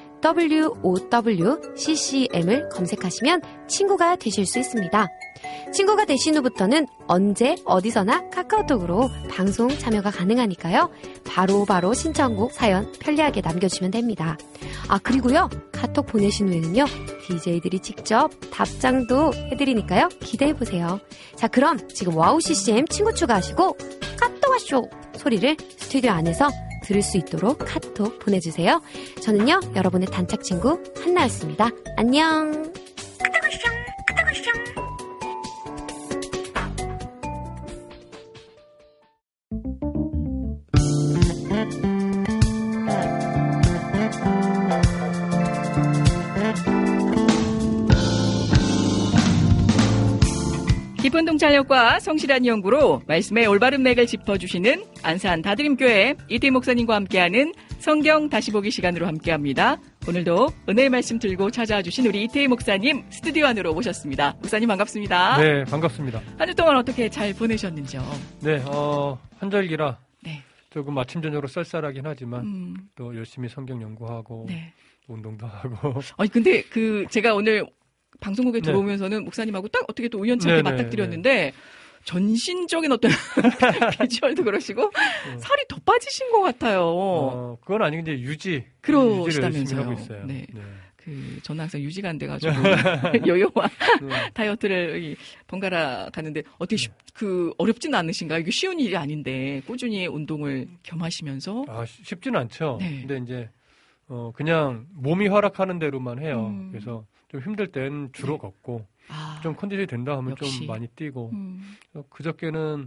WOWCCM을 검색하시면 친구가 되실 수 있습니다. 친구가 되신 후부터는 언제 어디서나 카카오톡으로 방송 참여가 가능하니까요. 바로바로 신청곡 사연 편리하게 남겨주시면 됩니다. 아, 그리고요, 카톡 보내신 후에는요, DJ들이 직접 답장도 해드리니까요, 기대해보세요. 자, 그럼 지금 와우 CCM 친구 추가하시고 카톡 와쇼 소리를 스튜디오 안에서 들을 수 있도록 카톡 보내주세요. 저는요, 여러분의 단짝 친구 한나였습니다. 안녕. 깊은 통찰력과 성실한 연구로 말씀의 올바른 맥을 짚어주시는 안산 다드림교회 이태희 목사님과 함께하는 성경 다시 보기 시간으로 함께합니다. 오늘도 은혜의 말씀 들고 찾아와 주신 우리 이태희 목사님 스튜디오 안으로 모셨습니다. 목사님 반갑습니다. 네, 반갑습니다. 한 주 동안 어떻게 잘 보내셨는지요? 네, 한절기라 네. 조금 아침 저녁으로 쌀쌀하긴 하지만 또 열심히 성경 연구하고 네. 운동도 하고. 아니 근데 제가 오늘 방송국에 들어오면서는 목사님하고 딱 어떻게 또 우연찮게 맞닥뜨렸는데 전신적인 어떤 비주얼도 그러시고 살이 더 빠지신 것 같아요. 그건 아니고 이제 유지를 그러시다면서요. 하고 있어요. 네. 네. 저는 항상 유지가 안 돼가지고 요요와 다이어트를 번갈아 가는데 어떻게 어렵지는 않으신가요? 이게 쉬운 일이 아닌데 꾸준히 운동을 겸하시면서. 쉽지는 않죠. 네. 근데 이제 그냥 몸이 허락하는 대로만 해요. 그래서 좀 힘들 땐 주로 걷고 좀 컨디션이 된다 하면 역시. 좀 많이 뛰고. 그저께는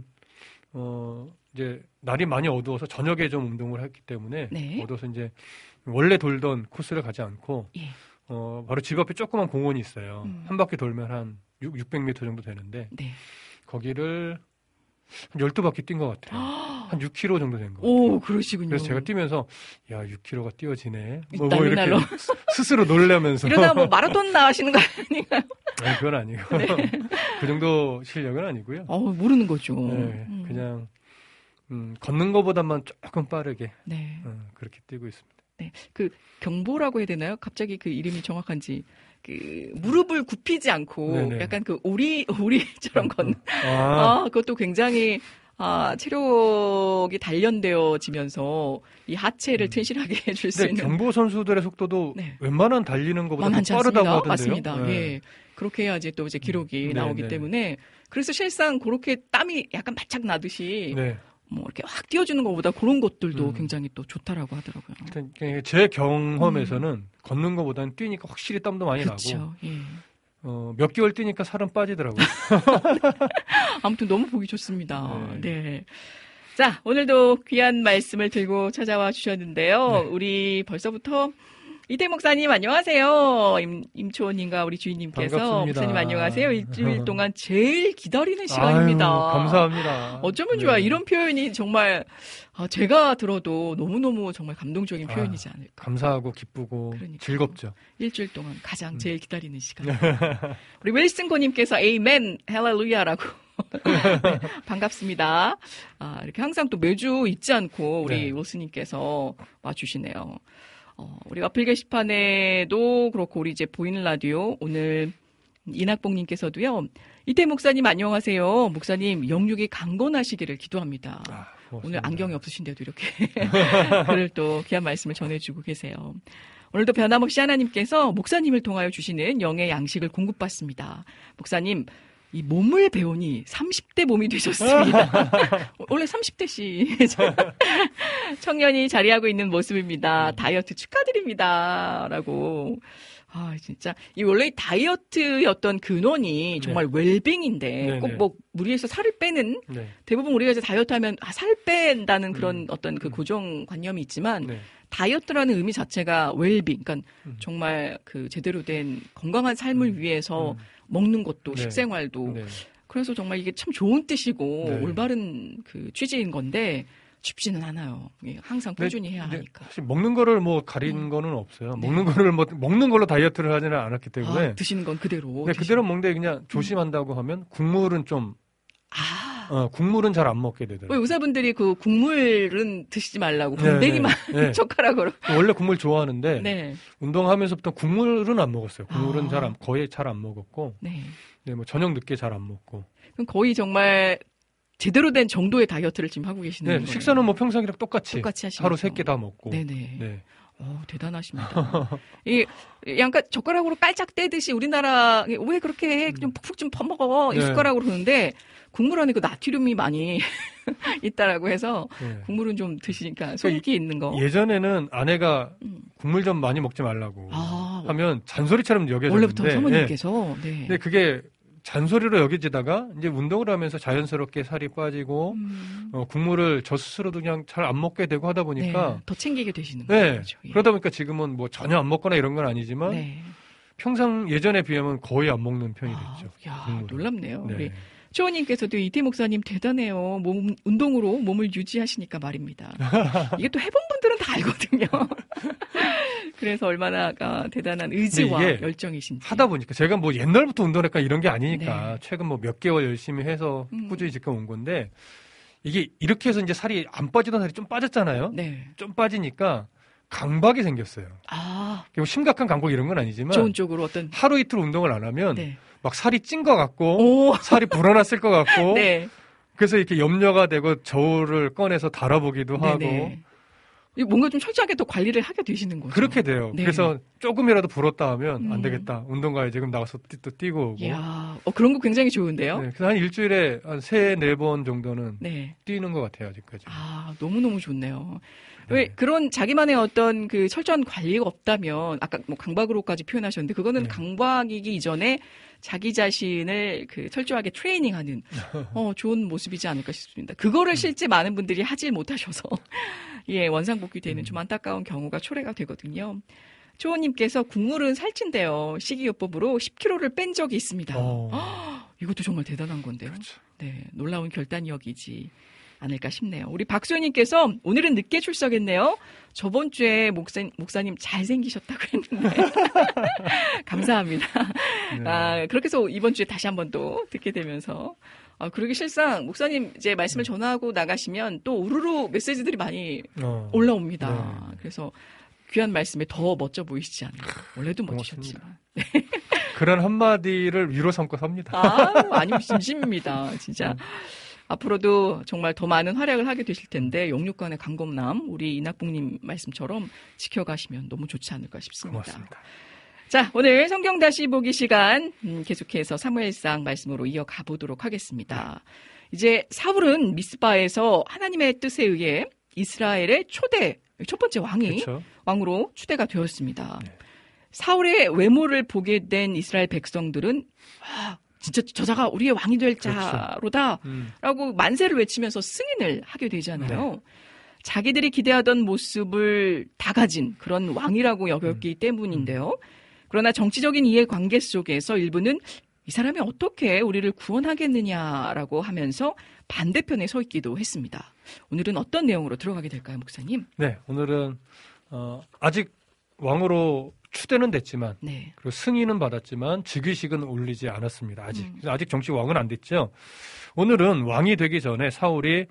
이제 날이 많이 어두워서 저녁에 좀 운동을 했기 때문에 어두워서 이제 원래 돌던 코스를 가지 않고 바로 집 앞에 조그만 공원이 있어요. 한 바퀴 돌면 한 600m 정도 되는데 거기를 한 12바퀴 뛴 것 같아요. 한 6km 정도 된 것 같아요. 오, 그러시군요. 그래서 제가 뛰면서 6km가 뛰어지네. 뭐 날로 이렇게 날로. 스스로 놀라면서. 이러다 뭐 마라톤 나가시는 거 아닌가요? 아니, 그건 아니고. 네. 그 정도 실력은 아니고요. 모르는 거죠. 네, 그냥 걷는 것보다만 조금 빠르게 그렇게 뛰고 있습니다. 네, 경보라고 해야 되나요? 갑자기 그 이름이 정확한지. 무릎을 굽히지 않고 약간 오리처럼 걷는. 그것도 굉장히 체력이 단련되어지면서 이 하체를 튼실하게 해줄 수 있는. 경보 선수들의 속도도 웬만한 달리는 것보다 더 빠르다고 하던데요. 맞습니다. 예. 그렇게 해야지 또 이제 기록이 나오기 때문에 그래서 실상 그렇게 땀이 약간 바짝 나듯이 뭐 이렇게 확 띄워주는 것보다 그런 것들도 굉장히 또 좋다라고 하더라고요. 제 경험에서는 걷는 것보다는 뛰니까 확실히 땀도 많이 나고. 예. 몇 개월 뛰니까 살은 빠지더라고요. 아무튼 너무 보기 좋습니다. 네. 자, 오늘도 귀한 말씀을 들고 찾아와 주셨는데요. 우리 벌써부터 이태희 목사님 안녕하세요. 임초원님과 우리 주인님께서 반갑습니다. 목사님 안녕하세요. 일주일 동안 제일 기다리는 시간입니다. 감사합니다. 어쩌면 좋아. 이런 표현이 정말 제가 들어도 너무너무 정말 감동적인 표현이지 않을까. 감사하고 기쁘고 즐겁죠. 일주일 동안 가장 제일 기다리는 시간. 우리 웰슨고님께서 에이멘 할렐루야라고. 네, 반갑습니다. 이렇게 항상 또 매주 잊지 않고 우리 윌스님께서 와주시네요. 우리 어플 게시판에도 그렇고 우리 이제 보이는 라디오 오늘 이낙봉님께서도요. 이태 목사님 안녕하세요. 목사님 영육이 강건하시기를 기도합니다. 오늘 안경이 없으신데도 이렇게 글을 또 귀한 말씀을 전해주고 계세요. 오늘도 변함없이 하나님께서 목사님을 통하여 주시는 영의 양식을 공급받습니다. 목사님 이 몸을 배우니 30대 몸이 되셨습니다. 원래 30대시 청년이 자리하고 있는 모습입니다. 다이어트 축하드립니다. 라고. 진짜 이 원래 다이어트였던 근원이 정말 웰빙인데 꼭 뭐 무리해서 살을 빼는 대부분 우리가 이제 다이어트하면 살 뺀다는 그런 어떤 그 고정관념이 있지만 다이어트라는 의미 자체가 웰빙, 그러니까 정말 그 제대로 된 건강한 삶을 위해서 먹는 것도 식생활도 그래서 정말 이게 참 좋은 뜻이고 올바른 그 취지인 건데 쉽지는 않아요. 항상 꾸준히 해야 하니까. 사실 먹는 거를 뭐 가린 거는 없어요. 먹는 거를 먹는 걸로 다이어트를 하지는 않았기 때문에 드시는 건 그대로. 네, 그대로 먹는데 그냥 조심한다고 하면 국물은 좀 국물은 잘 안 먹게 되더라고요. 의사분들이 그 국물은 드시지 말라고 내리만 젓가락으로. 원래 국물 좋아하는데 운동하면서부터 국물은 안 먹었어요. 국물은 거의 잘 안 먹었고, 뭐 저녁 늦게 잘 안 먹고. 그럼 거의 정말 제대로 된 정도의 다이어트를 지금 하고 계시는 거예요. 식사는 뭐 평상이랑 똑같이 하시면서. 하루 3끼 다 먹고. 네네. 대단하십니다. 약간 젓가락으로 깔짝 떼듯이 우리나라 왜 그렇게 해? 좀 푹푹 좀 퍼먹어 이 숟가락으로 그러는데 국물 안에 그 나트륨이 많이 있다라고 해서 국물은 좀 드시니까 속이 있는 거. 예전에는 아내가 국물 좀 많이 먹지 말라고 하면 잔소리처럼 여겨졌는데 원래부터 사모님께서. 근데 그게 잔소리로 여겨지다가 이제 운동을 하면서 자연스럽게 살이 빠지고 국물을 저 스스로도 그냥 잘 안 먹게 되고 하다 보니까 더 챙기게 되시는 거죠. 그러다 보니까 지금은 뭐 전혀 안 먹거나 이런 건 아니지만 평상 예전에 비하면 거의 안 먹는 편이 됐죠. 놀랍네요. 우리 초호님께서도 이태 목사님 대단해요. 운동으로 몸을 유지하시니까 말입니다. 이게 또 해본 분들은 다 알거든요. 그래서 얼마나 대단한 의지와 열정이신지. 하다 보니까 제가 뭐 옛날부터 운동했까 이런 게 아니니까 최근 뭐 몇 개월 열심히 해서 꾸준히 지켜온 건데 이게 이렇게 해서 이제 살이 안 빠지던 살이 좀 빠졌잖아요. 좀 빠지니까 강박이 생겼어요. 심각한 강박 이런 건 아니지만 좋은 쪽으로 어떤 하루 이틀 운동을 안 하면 막 살이 찐 것 같고 살이 불어났을 것 같고 그래서 이렇게 염려가 되고 저울을 꺼내서 달아보기도 하고 뭔가 좀 철저하게 또 관리를 하게 되시는 거죠. 그렇게 돼요. 그래서 조금이라도 불었다 하면 안 되겠다. 운동 가야지. 지금 나가서 또 뛰고 오고. 그런 거 굉장히 좋은데요. 그래서 한 일주일에 한 3-4번 정도는 뛰는 것 같아요. 아직까지. 너무너무 좋네요. 왜 그런 자기만의 어떤 그 철저한 관리가 없다면 아까 뭐 강박으로까지 표현하셨는데 그거는 강박이기 이전에 자기 자신을 그 철저하게 트레이닝하는 좋은 모습이지 않을까 싶습니다. 그거를 실제 많은 분들이 하질 못하셔서 원상복귀 되는 좀 안타까운 경우가 초래가 되거든요. 초호님께서 국물은 살찐대요. 식이요법으로 10kg를 뺀 적이 있습니다. 이것도 정말 대단한 건데요. 그렇죠. 놀라운 결단력이지 않을까 싶네요. 우리 박소연님께서 오늘은 늦게 출석했네요. 저번 주에 목사님 잘생기셨다고 했는데 감사합니다. 그렇게 해서 이번 주에 다시 한번 또 듣게 되면서 그러게 실상 목사님 이제 말씀을 전하고 나가시면 또 우르르 메시지들이 많이 올라옵니다. 그래서 귀한 말씀에 더 멋져 보이시지 않나요? 원래도 멋지셨지만. 그런 한마디를 위로 삼고 삽니다. 아니 진심입니다. 진짜. 앞으로도 정말 더 많은 활약을 하게 되실 텐데 영육간의 강건남 우리 이낙봉님 말씀처럼 지켜가시면 너무 좋지 않을까 싶습니다. 고맙습니다. 자, 오늘 성경 다시 보기 시간 계속해서 사무엘상 말씀으로 이어가 보도록 하겠습니다. 이제 사울은 미스바에서 하나님의 뜻에 의해 이스라엘의 첫 번째 왕으로 추대가 되었습니다. 사울의 외모를 보게 된 이스라엘 백성들은 진짜 저자가 우리의 왕이 될 자로다 라고 만세를 외치면서 승인을 하게 되잖아요. 자기들이 기대하던 모습을 다 가진 그런 왕이라고 여겼기 때문인데요. 그러나 정치적인 이해관계 속에서 일부는 이 사람이 어떻게 우리를 구원하겠느냐라고 하면서 반대편에 서 있기도 했습니다. 오늘은 어떤 내용으로 들어가게 될까요, 목사님? 네, 오늘은 아직 왕으로 추대는 됐지만 그리고 승인은 받았지만 즉위식은 올리지 않았습니다. 아직 정식 왕은 안 됐죠. 오늘은 왕이 되기 전에 사울이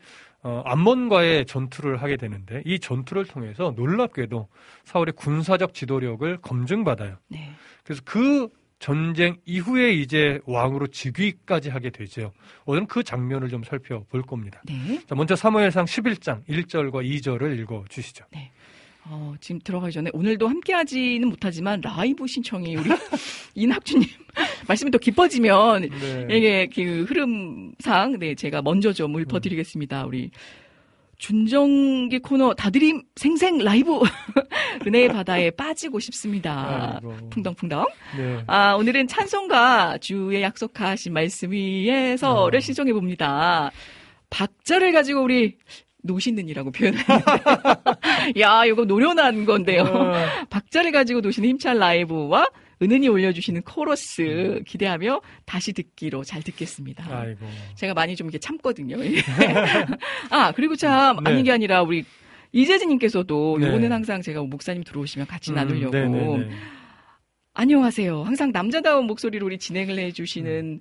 암몬과의 전투를 하게 되는데 이 전투를 통해서 놀랍게도 사울의 군사적 지도력을 검증받아요. 네. 그래서 그 전쟁 이후에 이제 왕으로 즉위까지 하게 되죠. 오늘은 그 장면을 좀 살펴볼 겁니다. 네. 자, 먼저 사무엘상 11장 1절과 2절을 읽어주시죠. 네. 지금 들어가기 전에 오늘도 함께하지는 못하지만 라이브 신청이 우리 이낙주님 말씀이 더 깊어지면 네. 이게 그 흐름상 네 제가 먼저 좀 읊어드리겠습니다. 우리 준정기 코너 다드림 생생 라이브 은혜의 바다에 빠지고 싶습니다. 아이고. 풍덩풍덩. 네. 오늘은 찬송가 주에 약속하신 말씀 위에서를 신청해 봅니다. 박자를 가지고 우리 노시는이라고 표현했는데 야 이거 노련한 건데요. 박자를 가지고 노시는 힘찬 라이브와 은은히 올려주시는 코러스 기대하며 다시 듣기로 잘 듣겠습니다. 아이고. 제가 많이 좀 이렇게 참거든요. 그리고 참 네. 아닌 게 아니라 우리 이재진님께서도 네. 요거는 항상 제가 목사님 들어오시면 같이 나누려고 안녕하세요. 항상 남자다운 목소리로 우리 진행을 해주시는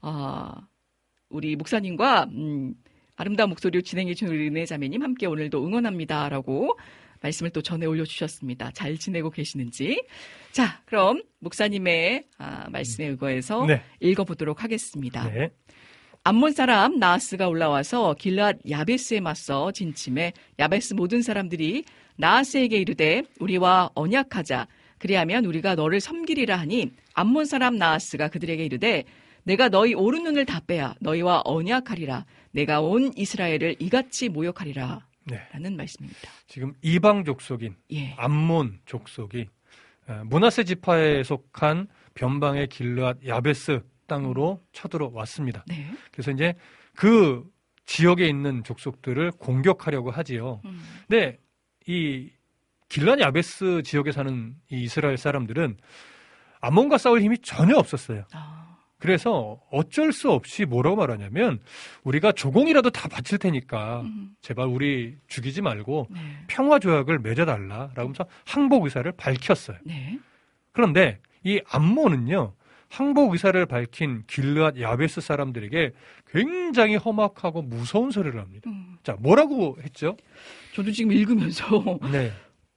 우리 목사님과 아름다운 목소리로 진행해주신 우리 은혜 자매님 함께 오늘도 응원합니다라고 말씀을 또 전해 올려주셨습니다. 잘 지내고 계시는지. 자, 그럼 목사님의 말씀에 의거해서 네. 읽어보도록 하겠습니다. 네. 암몬 사람 나하스가 올라와서 길앗 야베스에 맞서 진침해 야베스 모든 사람들이 나하스에게 이르되 우리와 언약하자. 그리하면 우리가 너를 섬기리라 하니 암몬 사람 나하스가 그들에게 이르되 내가 너희 오른 눈을 다 빼야 너희와 언약하리라. 내가 온 이스라엘을 이같이 모욕하리라. 네. 라는 말씀입니다. 지금 이방 족속인 암몬 족속이 므낫세 지파에 속한 변방의 길르앗 야베스 땅으로 쳐들어왔습니다. 네. 그래서 이제 그 지역에 있는 족속들을 공격하려고 하지요. 근데 이 길르앗 야베스 지역에 사는 이 이스라엘 사람들은 암몬과 싸울 힘이 전혀 없었어요. 그래서 어쩔 수 없이 뭐라고 말하냐면 우리가 조공이라도 다 바칠 테니까 제발 우리 죽이지 말고 네. 평화조약을 맺어달라라고 하면서 항복 의사를 밝혔어요. 네. 그런데 이 암몬은요. 항복 의사를 밝힌 길르앗 야베스 사람들에게 굉장히 험악하고 무서운 소리를 합니다. 자, 뭐라고 했죠? 저도 지금 읽으면서 네.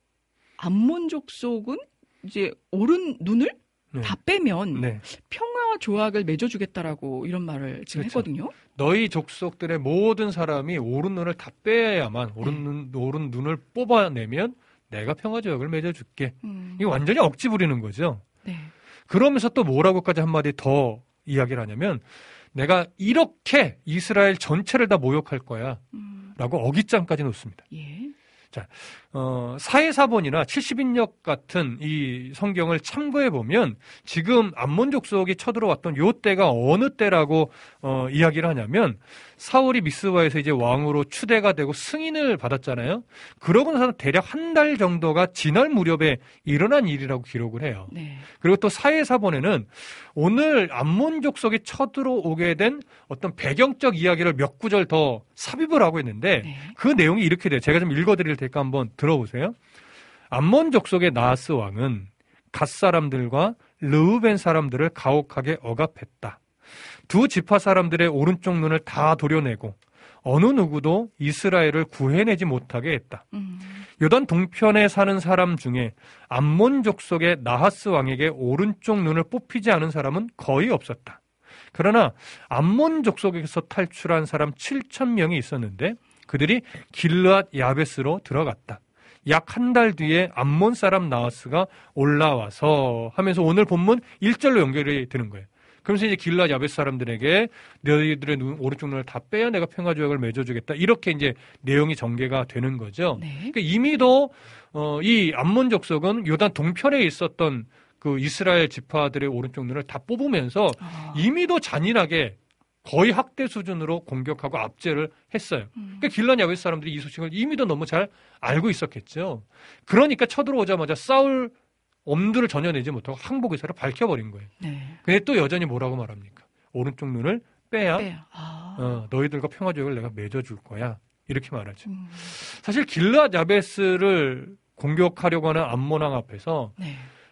암몬 족속은 이제 오른 눈을 네. 다 빼면 네. 평화 조약을 맺어주겠다라고 이런 말을 지금 그렇죠. 했거든요. 너희 족속들의 모든 사람이 오른 눈을 다 빼야만 오른 눈을 뽑아내면 내가 평화 조약을 맺어줄게. 이게 완전히 억지 부리는 거죠. 네. 그러면서 또 뭐라고까지 한마디 더 이야기를 하냐면 내가 이렇게 이스라엘 전체를 다 모욕할 거야 라고 어깃장까지 놓습니다. 예. 자, 사해사본이나 70인역 같은 이 성경을 참고해 보면 지금 암몬 족속이 쳐들어왔던 요 때가 어느 때라고 이야기를 하냐면 사울이 미스바에서 이제 왕으로 추대가 되고 승인을 받았잖아요. 그러고 나서 대략 한 달 정도가 지날 무렵에 일어난 일이라고 기록을 해요. 네. 그리고 또 사해사본에는 오늘 암몬 족속이 쳐들어오게 된 어떤 배경적 이야기를 몇 구절 더 삽입을 하고 있는데 네. 그 내용이 이렇게 돼요. 제가 좀 읽어드릴 테니까 한번 들어보세요. 암몬 족속의 나하스 왕은 갓 사람들과 르우벤 사람들을 가혹하게 억압했다. 두 지파 사람들의 오른쪽 눈을 다 도려내고 어느 누구도 이스라엘을 구해내지 못하게 했다. 요단 동편에 사는 사람 중에 암몬 족속의 나하스 왕에게 오른쪽 눈을 뽑히지 않은 사람은 거의 없었다. 그러나 암몬 족속에서 탈출한 사람 7,000명이 있었는데 그들이 길르앗 야베스로 들어갔다. 약 한 달 뒤에 암몬 사람 나하스가 올라와서 하면서 오늘 본문 1절로 연결이 되는 거예요. 그러면서 이제 길르앗 야베스 사람들에게 너희들의 오른쪽 눈을 다 빼야 내가 평화조약을 맺어주겠다. 이렇게 이제 내용이 전개가 되는 거죠. 네. 그러니까 이미도 이 암몬 족속은 요단 동편에 있었던 그 이스라엘 지파들의 오른쪽 눈을 다 뽑으면서 이미도 잔인하게 거의 학대 수준으로 공격하고 압제를 했어요. 그러니까 길르앗 야베스 사람들이 이 소식을 이미도 너무 잘 알고 있었겠죠. 그러니까 쳐들어오자마자 싸울 엄두를 전혀 내지 못하고 항복 의사를 밝혀버린 거예요. 네. 근데 또 여전히 뭐라고 말합니까? 오른쪽 눈을 빼야 너희들과 평화조약을 내가 맺어줄 거야. 이렇게 말하죠. 사실 길르앗 야베스를 공격하려고 하는 암몬 왕 앞에서 네.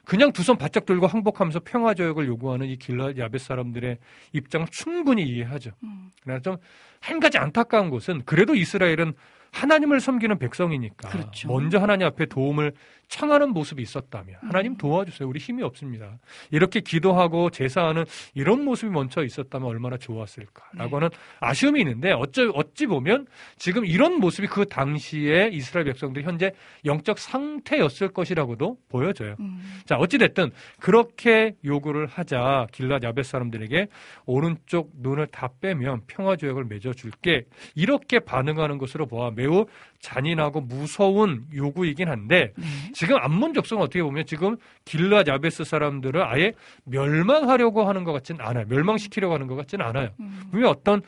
그냥 두 손 바짝 들고 항복하면서 평화조약을 요구하는 이 길앗 야벳 사람들의 입장을 충분히 이해하죠. 그러나 좀 한 가지 안타까운 것은 그래도 이스라엘은 하나님을 섬기는 백성이니까 그렇죠. 먼저 하나님 앞에 도움을 청하는 모습이 있었다면 하나님 도와주세요. 우리 힘이 없습니다. 이렇게 기도하고 제사하는 이런 모습이 먼저 있었다면 얼마나 좋았을까라고 하는 아쉬움이 있는데 어찌 보면 지금 이런 모습이 그 당시에 이스라엘 백성들이 현재 영적 상태였을 것이라고도 보여져요. 자, 어찌됐든 그렇게 요구를 하자 길앗 야벳 사람들에게 오른쪽 눈을 다 빼면 평화조약을 맺어줄게 이렇게 반응하는 것으로 보아 매우 잔인하고 무서운 요구이긴 한데 지금 암몬 족속은 어떻게 보면 지금 길앗 야베스 사람들을 아예 멸망하려고 하는 것 같지는 않아요. 멸망시키려고 하는 것 같지는 않아요. 분명히 어떤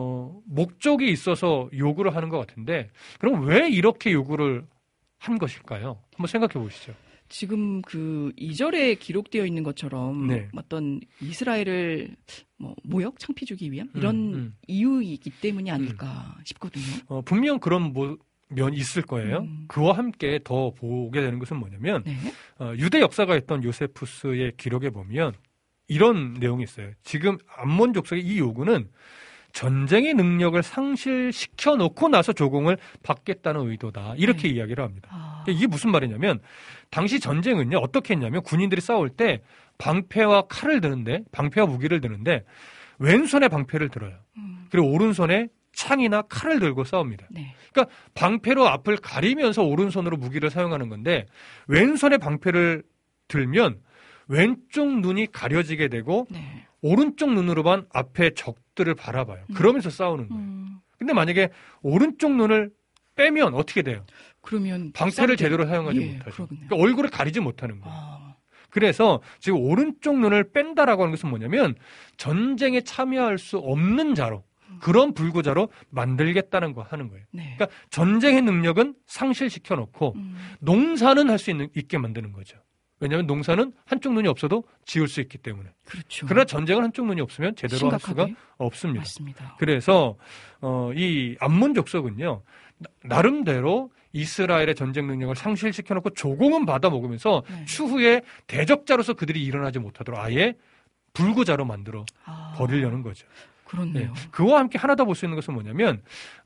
목적이 있어서 요구를 하는 것 같은데 그럼 왜 이렇게 요구를 한 것일까요? 한번 생각해 보시죠. 지금 그 2절에 기록되어 있는 것처럼 어떤 이스라엘을 모욕 창피 주기 위한 이런 이유이기 때문이 아닐까 싶거든요. 분명 그런 면이 있을 거예요. 그와 함께 더 보게 되는 것은 뭐냐면 유대 역사가 있던 요세푸스의 기록에 보면 이런 내용이 있어요. 지금 암몬 족속의 이 요구는 전쟁의 능력을 상실시켜 놓고 나서 조공을 받겠다는 의도다. 이렇게 이야기를 합니다. 이게 무슨 말이냐면 당시 전쟁은요 어떻게 했냐면 군인들이 싸울 때 방패와 칼을 드는데 방패와 무기를 드는데 왼손에 방패를 들어요. 그리고 오른손에 창이나 칼을 들고 싸웁니다. 그러니까 방패로 앞을 가리면서 오른손으로 무기를 사용하는 건데 왼손에 방패를 들면 왼쪽 눈이 가려지게 되고 오른쪽 눈으로만 앞에 적들을 바라봐요. 그러면서 싸우는 거예요. 근데 만약에 오른쪽 눈을 빼면 어떻게 돼요? 그러면 방패를 제대로 사용하지 못하죠. 그러니까 얼굴을 가리지 못하는 거예요. 그래서 지금 오른쪽 눈을 뺀다라고 하는 것은 뭐냐면 전쟁에 참여할 수 없는 자로 그런 불구자로 만들겠다는 거 하는 거예요. 그러니까 전쟁의 능력은 상실시켜 놓고 농사는 할 수 있게 만드는 거죠. 왜냐하면 농사는 한쪽 눈이 없어도 지을 수 있기 때문에. 그렇죠. 그러나 전쟁은 한쪽 눈이 없으면 제대로 심각하게? 할 수가 없습니다. 맞습니다. 그래서 이 암몬 족속은요 나름대로 이스라엘의 전쟁 능력을 상실시켜놓고 조공은 받아 먹으면서 추후에 대적자로서 그들이 일어나지 못하도록 아예 불구자로 만들어 버리려는 거죠. 그렇네요. 그와 함께 하나 더 볼 수 있는 것은 뭐냐면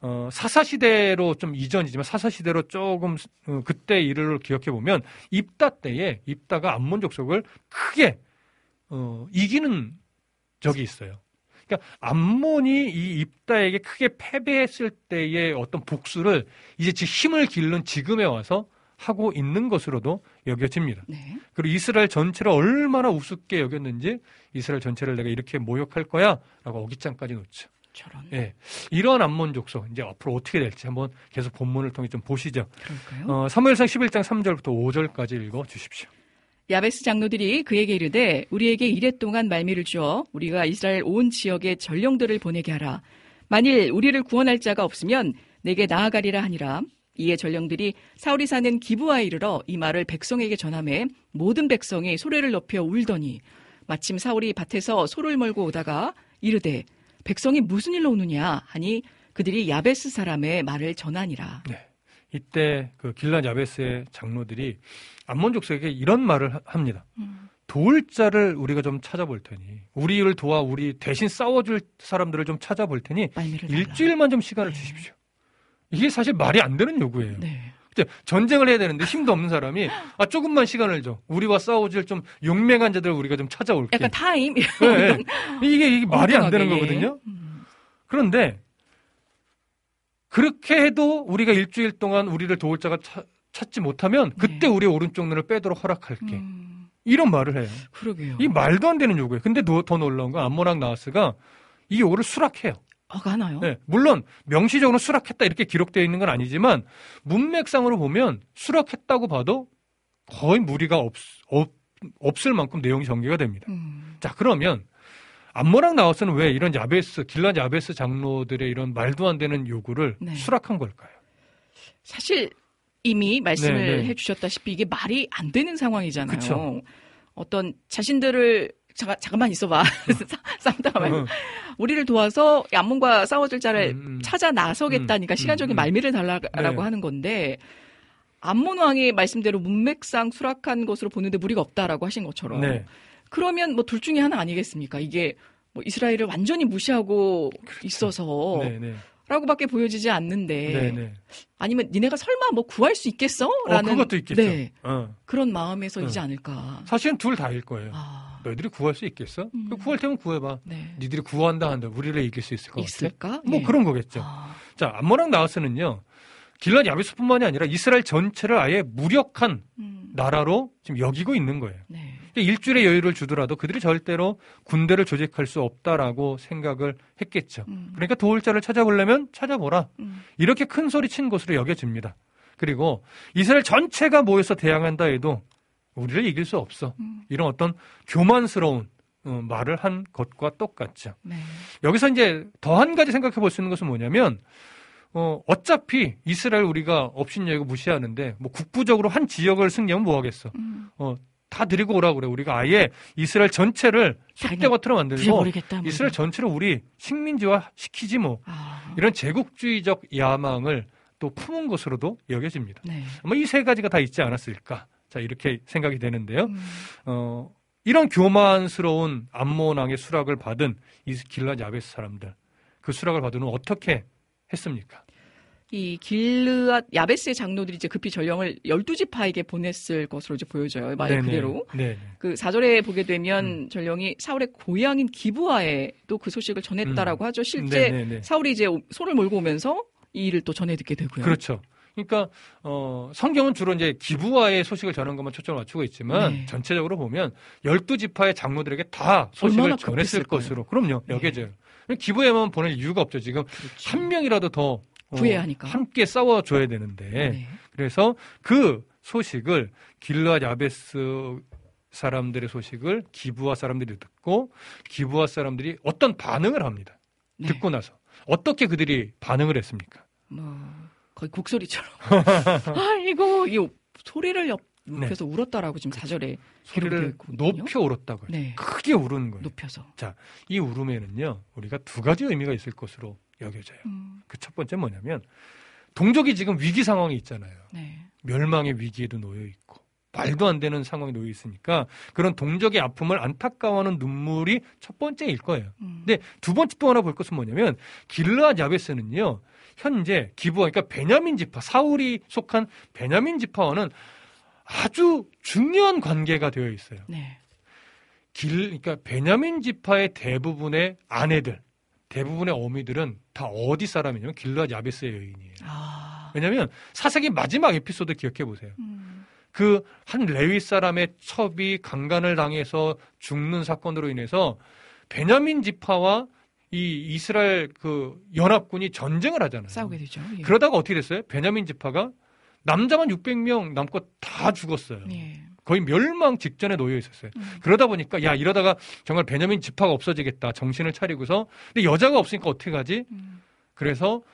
사사시대로 좀 이전이지만 사사시대로 조금 그때 일을 기억해 보면 입다 때에 입다가 암몬 족속을 크게 이기는 적이 있어요. 그러니까 암몬이 이 입다에게 크게 패배했을 때의 어떤 복수를 이제 힘을 기르는 지금에 와서 하고 있는 것으로도 여겨집니다. 그리고 이스라엘 전체를 얼마나 우습게 여겼는지 이스라엘 전체를 내가 이렇게 모욕할 거야 라고 어깃장까지 놓죠. 이러한 암몬 족속 이제 앞으로 어떻게 될지 한번 계속 본문을 통해 좀 보시죠. 그럴까요? 사무엘상 11장 3절부터 5절까지 읽어주십시오. 야베스 장로들이 그에게 이르되 우리에게 이레 동안 말미를 주어 우리가 이스라엘 온 지역에 전령들을 보내게 하라. 만일 우리를 구원할 자가 없으면 내게 나아가리라 하니라. 이에 전령들이 사울이 사는 기브아에 이르러 이 말을 백성에게 전하매 모든 백성이 소리를 높여 울더니 마침 사울이 밭에서 소를 몰고 오다가 이르되 백성이 무슨 일로 오느냐 하니 그들이 야베스 사람의 말을 전하니라. 이때 그 길앗 야베스의 장로들이 암몬 족속에게 이런 말을 합니다. 도울 자를 우리가 좀 찾아볼 테니 우리를 도와 우리 대신 싸워줄 사람들을 좀 찾아볼 테니 일주일만 좀 시간을 주십시오. 이게 사실 말이 안 되는 요구예요. 전쟁을 해야 되는데 힘도 없는 사람이 조금만 시간을 줘. 우리와 싸워줄 좀 용맹한 자들을 우리가 좀 찾아올게. 약간 타임? 이게 말이 안 되는 거거든요. 그런데 그렇게 해도 우리가 일주일 동안 우리를 도울 자가 찾지 못하면 그때 우리의 오른쪽 눈을 빼도록 허락할게. 이런 말을 해요. 그러게요. 이 말도 안 되는 요구예요. 근데 더 놀라운 건 암몬 왕 나하스가 이 요구를 수락해요. 하나요? 물론 명시적으로 수락했다 이렇게 기록되어 있는 건 아니지만 문맥상으로 보면 수락했다고 봐도 거의 무리가 없을 만큼 내용이 전개가 됩니다. 자, 그러면 암몬 왕 나하스는 왜 이런 길앗 야베스 장로들의 이런 말도 안 되는 요구를 수락한 걸까요? 사실 이미 말씀을 해주셨다시피 이게 말이 안 되는 상황이잖아요. 그쵸. 어떤 자신들을 잠깐만 있어봐. 싸우다가 말고 우리를 도와서 암몬과 싸워줄 자를 찾아 나서겠다니까 시간적인 말미를 달라고 하는 건데 암몬 왕의 말씀대로 문맥상 수락한 것으로 보는데 무리가 없다라고 하신 것처럼 네. 그러면 뭐 둘 중에 하나 아니겠습니까? 이게 뭐 이스라엘을 완전히 무시하고 그렇죠. 있어서 네네. 라고밖에 보여지지 않는데 네네. 아니면 니네가 설마 뭐 구할 수 있겠어? 라는 그것도 있겠죠. 네. 그런 마음에서이지 않을까. 사실은 둘 다일 거예요. 너희들이 구할 수 있겠어? 구할 테면 구해봐. 네. 니들이 구한다 한다. 우리를 이길 수 있을 것 같아? 뭐 예. 그런 거겠죠. 자, 암몬왕 나하스는요. 길랏 야베스뿐만이 아니라 이스라엘 전체를 아예 무력한 나라로 지금 여기고 있는 거예요. 네. 일주일의 여유를 주더라도 그들이 절대로 군대를 조직할 수 없다라고 생각을 했겠죠. 그러니까 도울 자를 찾아보려면 찾아보라. 이렇게 큰 소리 친 것으로 여겨집니다. 그리고 이스라엘 전체가 모여서 대항한다 해도 우리를 이길 수 없어. 이런 어떤 교만스러운 말을 한 것과 똑같죠. 네. 여기서 이제 더 한 가지 생각해 볼 수 있는 것은 뭐냐면 어차피 이스라엘 우리가 업신여기고 무시하는데 뭐 국부적으로 한 지역을 승리하면 뭐 하겠어. 다 데리고 오라고 그래. 우리가 아예 이스라엘 전체를 쑥대밭으로 만들고 이스라엘 전체를 우리 식민지화 시키지 뭐. 이런 제국주의적 야망을 또 품은 것으로도 여겨집니다. 네. 아마 이 세 가지가 다 있지 않았을까. 자, 이렇게 생각이 되는데요. 이런 교만스러운 암몬 왕의 수락을 받은 이 길랏 야베스 사람들, 그 수락을 받은 후 어떻게 했습니까? 이 길르앗 야베스의 장로들이 이제 급히 전령을 12지파에게 보냈을 것으로 이제 보여져요. 말 그대로. 네네. 그 4절에 보게 되면 전령이 사울의 고향인 기브아에도 그 소식을 전했다라고 하죠. 실제 네네네. 사울이 이제 소를 몰고 오면서 이 일을 또 전해 듣게 되고요. 그렇죠. 그러니까 성경은 주로 이제 기브아의 소식을 전한 것만 초점을 맞추고 있지만 네. 전체적으로 보면 12지파의 장로들에게 다 소식을 전했을 것으로 그럼요. 여겨져요. 네. 기브아에만 보낼 이유가 없죠. 지금 그렇죠. 한 명이라도 더 구해야 하니까. 함께 싸워줘야 되는데 네. 그래서 그 소식을 길르앗 야베스 사람들의 소식을 기브아 사람들이 듣고 기브아 사람들이 어떤 반응을 합니다. 네. 듣고 나서 어떻게 그들이 반응을 했습니까? 거의 곡소리처럼 아이고 이 소리를 높여서 네. 울었다라고 지금 4절에 소리를 높여 울었다고요. 네. 크게 우는 거예요. 높여서. 자, 이 울음에는요 우리가 두 가지 의미가 있을 것으로 여겨져요. 그 첫 번째 뭐냐면 동족이 지금 위기 상황이 있잖아요. 네. 멸망의 위기에도 놓여 있고 말도 안 되는 상황에 놓여 있으니까 그런 동족의 아픔을 안타까워하는 눈물이 첫 번째일 거예요. 근데 두 번째 또 하나 볼 것은 뭐냐면 길르앗 야베스는요 현재 기브아 그러니까 베냐민 지파 사울이 속한 베냐민 지파와는 아주 중요한 관계가 되어 있어요. 네. 그러니까 베냐민 지파의 대부분의 아내들 대부분의 어미들은 다 어디 사람이냐면 길르앗 야베스의 여인이에요. 왜냐하면 사사기 마지막 에피소드 기억해 보세요. 그 한 레위 사람의 첩이 강간을 당해서 죽는 사건으로 인해서 베냐민 지파와 이 이스라엘 그 연합군이 전쟁을 하잖아요. 싸우게 되죠. 예. 그러다가 어떻게 됐어요? 베냐민 지파가 남자만 600명 남고 다 죽었어요. 예. 거의 멸망 직전에 놓여 있었어요. 그러다 보니까 야 이러다가 정말 베냐민 지파가 없어지겠다. 정신을 차리고서 근데 여자가 없으니까 어떻게 가지? 그래서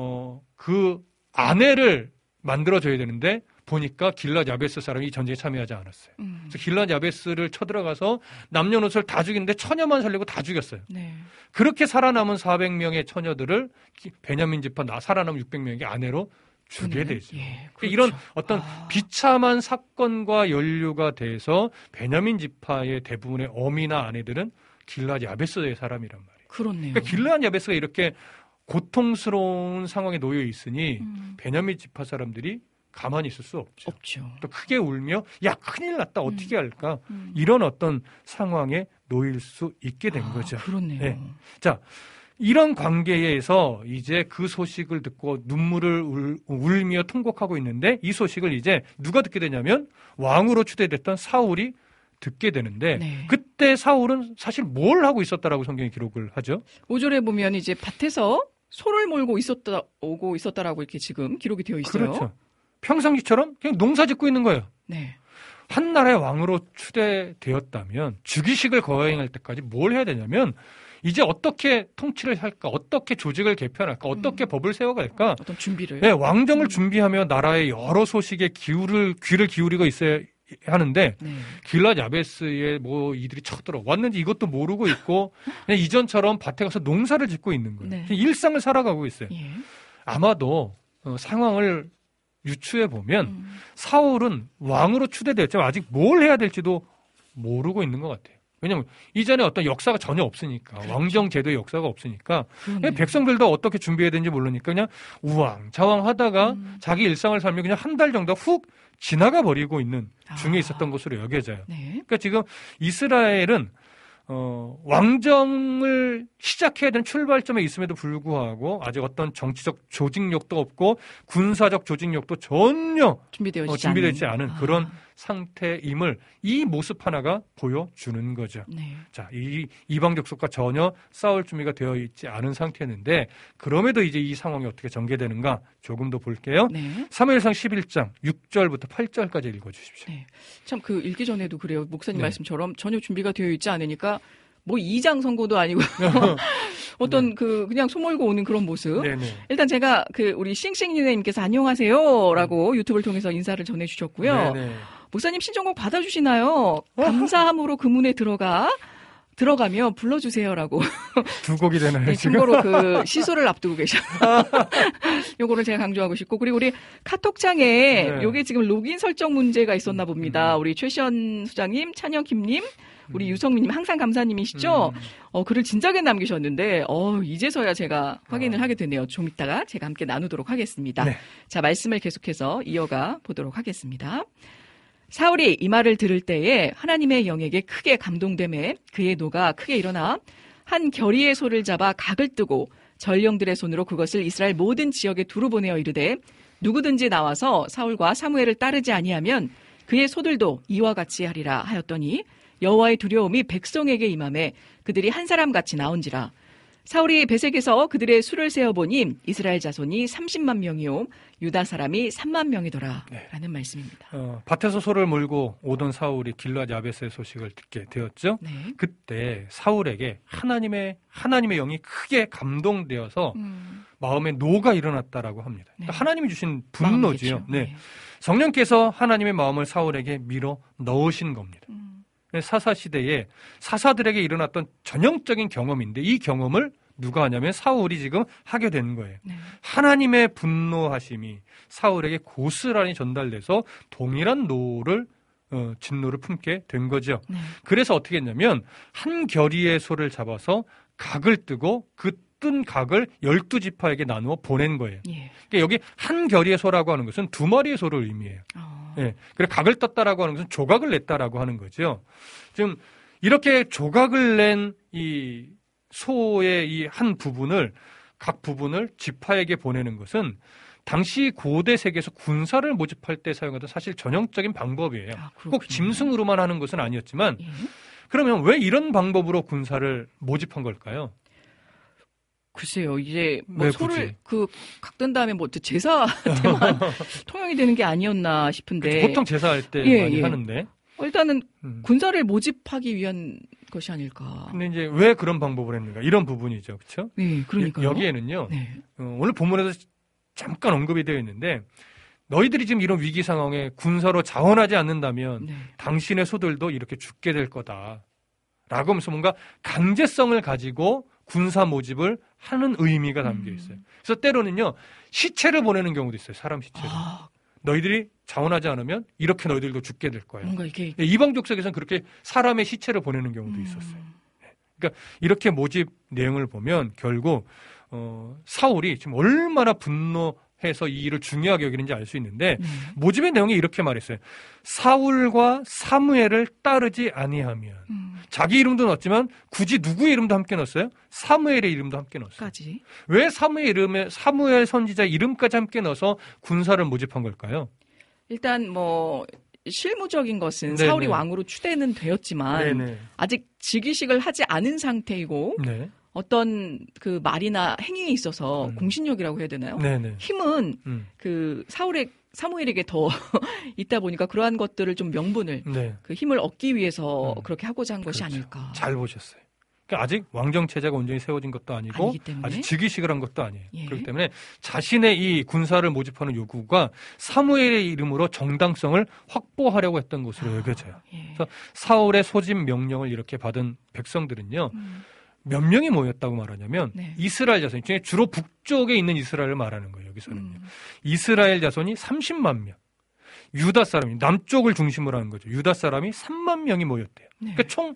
그 아내를 만들어줘야 되는데 보니까 길랏 야베스 사람이 이 전쟁에 참여하지 않았어요. 그래서 길랏 야베스를 쳐들어가서 남녀노소를 다 죽이는데 처녀만 살리고 다 죽였어요. 네. 그렇게 살아남은 400명의 처녀들을 베냐민 지파 살아남은 600명의 아내로 주게 되죠. 예, 그렇죠. 이런 어떤 비참한 사건과 연루가 돼서 베냐민 지파의 대부분의 어미나 아내들은 길랏 야베스의 사람이란 말이에요. 그렇네요. 그러니까 길랏 야베스가 이렇게 고통스러운 상황에 놓여 있으니 베냐민 지파 사람들이 가만히 있을 수 없죠. 또 크게 울며 야 큰일 났다 어떻게 할까 이런 어떤 상황에 놓일 수 있게 된 거죠. 그렇네요. 네. 자. 이런 관계에서 이제 그 소식을 듣고 눈물을 울며 통곡하고 있는데 이 소식을 이제 누가 듣게 되냐면 왕으로 추대됐던 사울이 듣게 되는데 네. 그때 사울은 사실 뭘 하고 있었다라고 성경이 기록을 하죠. 5절에 보면 이제 밭에서 소를 몰고 오고 있었다라고 이렇게 지금 기록이 되어 있어요. 그렇죠. 평상시처럼 그냥 농사 짓고 있는 거예요. 네. 한 나라의 왕으로 추대되었다면 즉위식을 거행할 때까지 뭘 해야 되냐면 이제 어떻게 통치를 할까, 어떻게 조직을 개편할까, 어떻게 법을 세워갈까. 어떤 준비를. 네, 왕정을 준비하며 나라의 여러 소식에 귀를 기울이고 있어야 하는데 길랏 야베스에 뭐 이들이 쳐들어 왔는지 이것도 모르고 있고 그냥 이전처럼 밭에 가서 농사를 짓고 있는 거예요. 네. 일상을 살아가고 있어요. 예. 아마도 상황을 유추해 보면 사울은 왕으로 추대되었지만 아직 뭘 해야 될지도 모르고 있는 것 같아요. 왜냐하면 이전에 어떤 역사가 전혀 없으니까 그렇죠. 왕정 제도의 역사가 없으니까 백성들도 어떻게 준비해야 되는지 모르니까 그냥 우왕좌왕 하다가 자기 일상을 살며 그냥 한 달 정도 훅 지나가 버리고 있는 중에 있었던 것으로 여겨져요. 네. 그러니까 지금 이스라엘은 왕정을 시작해야 되는 출발점에 있음에도 불구하고 아직 어떤 정치적 조직력도 없고 군사적 조직력도 전혀 준비되지 않은 그런 상태임을 이 모습 하나가 보여주는 거죠. 네. 자, 이 이방 족속과 전혀 싸울 준비가 되어 있지 않은 상태였는데 그럼에도 이제 이 상황이 어떻게 전개되는가 조금 더 볼게요. 네. 사무엘상 11장 6절부터 8절까지 읽어주십시오. 네. 참 그 읽기 전에도 그래요. 목사님 말씀처럼 전혀 준비가 되어 있지 않으니까 뭐 2장 선고도 아니고 어떤 그냥 소몰고 오는 그런 모습. 네네. 일단 제가 우리 싱싱니네님께서 안녕하세요라고 유튜브를 통해서 인사를 전해주셨고요. 네네. 목사님 신청곡 받아주시나요? 감사함으로 그 문에 들어가며 불러주세요라고. 두 곡이 되나요? 네, 참고로 시소를 앞두고 계셔. 요거를 제가 강조하고 싶고 그리고 우리 카톡창에 요게 지금 로그인 설정 문제가 있었나 봅니다. 우리 최시연 수장님, 찬영킴님. 우리 유성민님 항상 감사님이시죠? 글을 진작에 남기셨는데 이제서야 제가 확인을 하게 되네요. 좀 이따가 제가 함께 나누도록 하겠습니다. 네. 자, 말씀을 계속해서 이어가 보도록 하겠습니다. 사울이 이 말을 들을 때에 하나님의 영에게 크게 감동되매 그의 노가 크게 일어나 한 결의의 소를 잡아 각을 뜨고 전령들의 손으로 그것을 이스라엘 모든 지역에 두루 보내어 이르되 누구든지 나와서 사울과 사무엘을 따르지 아니하면 그의 소들도 이와 같이 하리라 하였더니 여호와의 두려움이 백성에게 임하매 그들이 한 사람같이 나온지라. 사울이 베색에서 그들의 수를 세어보니 이스라엘 자손이 30만 명이요 유다 사람이 3만 명이더라. 라는 말씀입니다. 밭에서 소를 몰고 오던 사울이 길르앗 야베스의 소식을 듣게 되었죠. 네. 그때 사울에게 하나님의 영이 크게 감동되어서 마음에 노가 일어났다라고 합니다. 그러니까 하나님이 주신 분노지요. 네. 성령께서 하나님의 마음을 사울에게 밀어 넣으신 겁니다. 사사시대에 사사들에게 일어났던 전형적인 경험인데 이 경험을 누가 하냐면 사울이 지금 하게 되는 거예요. 네. 하나님의 분노하심이 사울에게 고스란히 전달돼서 동일한 진노를 품게 된 거죠. 네. 그래서 어떻게 했냐면 한 결의의 소를 잡아서 각을 뜨고 그 뜬 각을 12지파에게 나누어 보낸 거예요. 예. 그러니까 여기 한 결의의 소라고 하는 것은 두 마리의 소를 의미해요. 예. 그래 각을 떴다라고 하는 것은 조각을 냈다라고 하는 거죠. 지금 이렇게 조각을 낸 이 소의 이 한 부분을 각 부분을 지파에게 보내는 것은 당시 고대 세계에서 군사를 모집할 때 사용하던 사실 전형적인 방법이에요. 꼭 짐승으로만 하는 것은 아니었지만 그러면 왜 이런 방법으로 군사를 모집한 걸까요? 글쎄요, 이제 소를 각든 다음에 제사 때만 통용이 되는 게 아니었나 싶은데. 그렇죠. 보통 제사할 때 많이 하는데. 일단은 군사를 모집하기 위한 것이 아닐까. 근데 이제 왜 그런 방법을 했는가? 이런 부분이죠, 그렇죠? 네, 그러니까요. 여기에는요. 네. 오늘 본문에서 잠깐 언급이 되어 있는데 너희들이 지금 이런 위기 상황에 군사로 자원하지 않는다면 당신의 소들도 이렇게 죽게 될 거다. 라고 하면서 뭔가 강제성을 가지고 군사 모집을 하는 의미가 담겨 있어요. 그래서 때로는요, 시체를 보내는 경우도 있어요. 사람 시체를. 너희들이 자원하지 않으면 이렇게 너희들도 죽게 될 거예요. 뭔가 이게 이방 족속에서는 그렇게 사람의 시체를 보내는 경우도 있었어요. 그러니까 이렇게 모집 내용을 보면 결국 사울이 지금 얼마나 분노해서 이 일을 중요하게 여기는지 알 수 있는데 모집의 내용이 이렇게 말했어요. 사울과 사무엘을 따르지 아니하면 자기 이름도 넣었지만 굳이 누구의 이름도 함께 넣었어요? 사무엘의 이름도 함께 넣었어요. 왜 사무엘 선지자 이름까지 함께 넣어서 군사를 모집한 걸까요? 일단 실무적인 것은 네네. 사울이 왕으로 추대는 되었지만 네네. 아직 즉위식을 하지 않은 상태이고 어떤 그 말이나 행위에 있어서 공신력이라고 해야 되나요? 네네. 힘은 그 사무엘에게 더 있다 보니까 그러한 것들을 좀 명분을 그 힘을 얻기 위해서 그렇게 하고자 한 것이 아닐까. 잘 보셨어요. 그러니까 아직 왕정 체제가 온전히 세워진 것도 아니고 아직 즉위식을 한 것도 아니에요. 그렇기 때문에 자신의 이 군사를 모집하는 요구가 사무엘의 이름으로 정당성을 확보하려고 했던 것으로 여겨져요. 그래서 사울의 소집 명령을 이렇게 받은 백성들은요. 몇 명이 모였다고 말하냐면 네. 이스라엘 자손 중에 주로 북쪽에 있는 이스라엘을 말하는 거예요. 여기서는요. 이스라엘 자손이 30만 명. 유다 사람이 남쪽을 중심으로 하는 거죠. 유다 사람이 3만 명이 모였대요. 네. 그러니까 총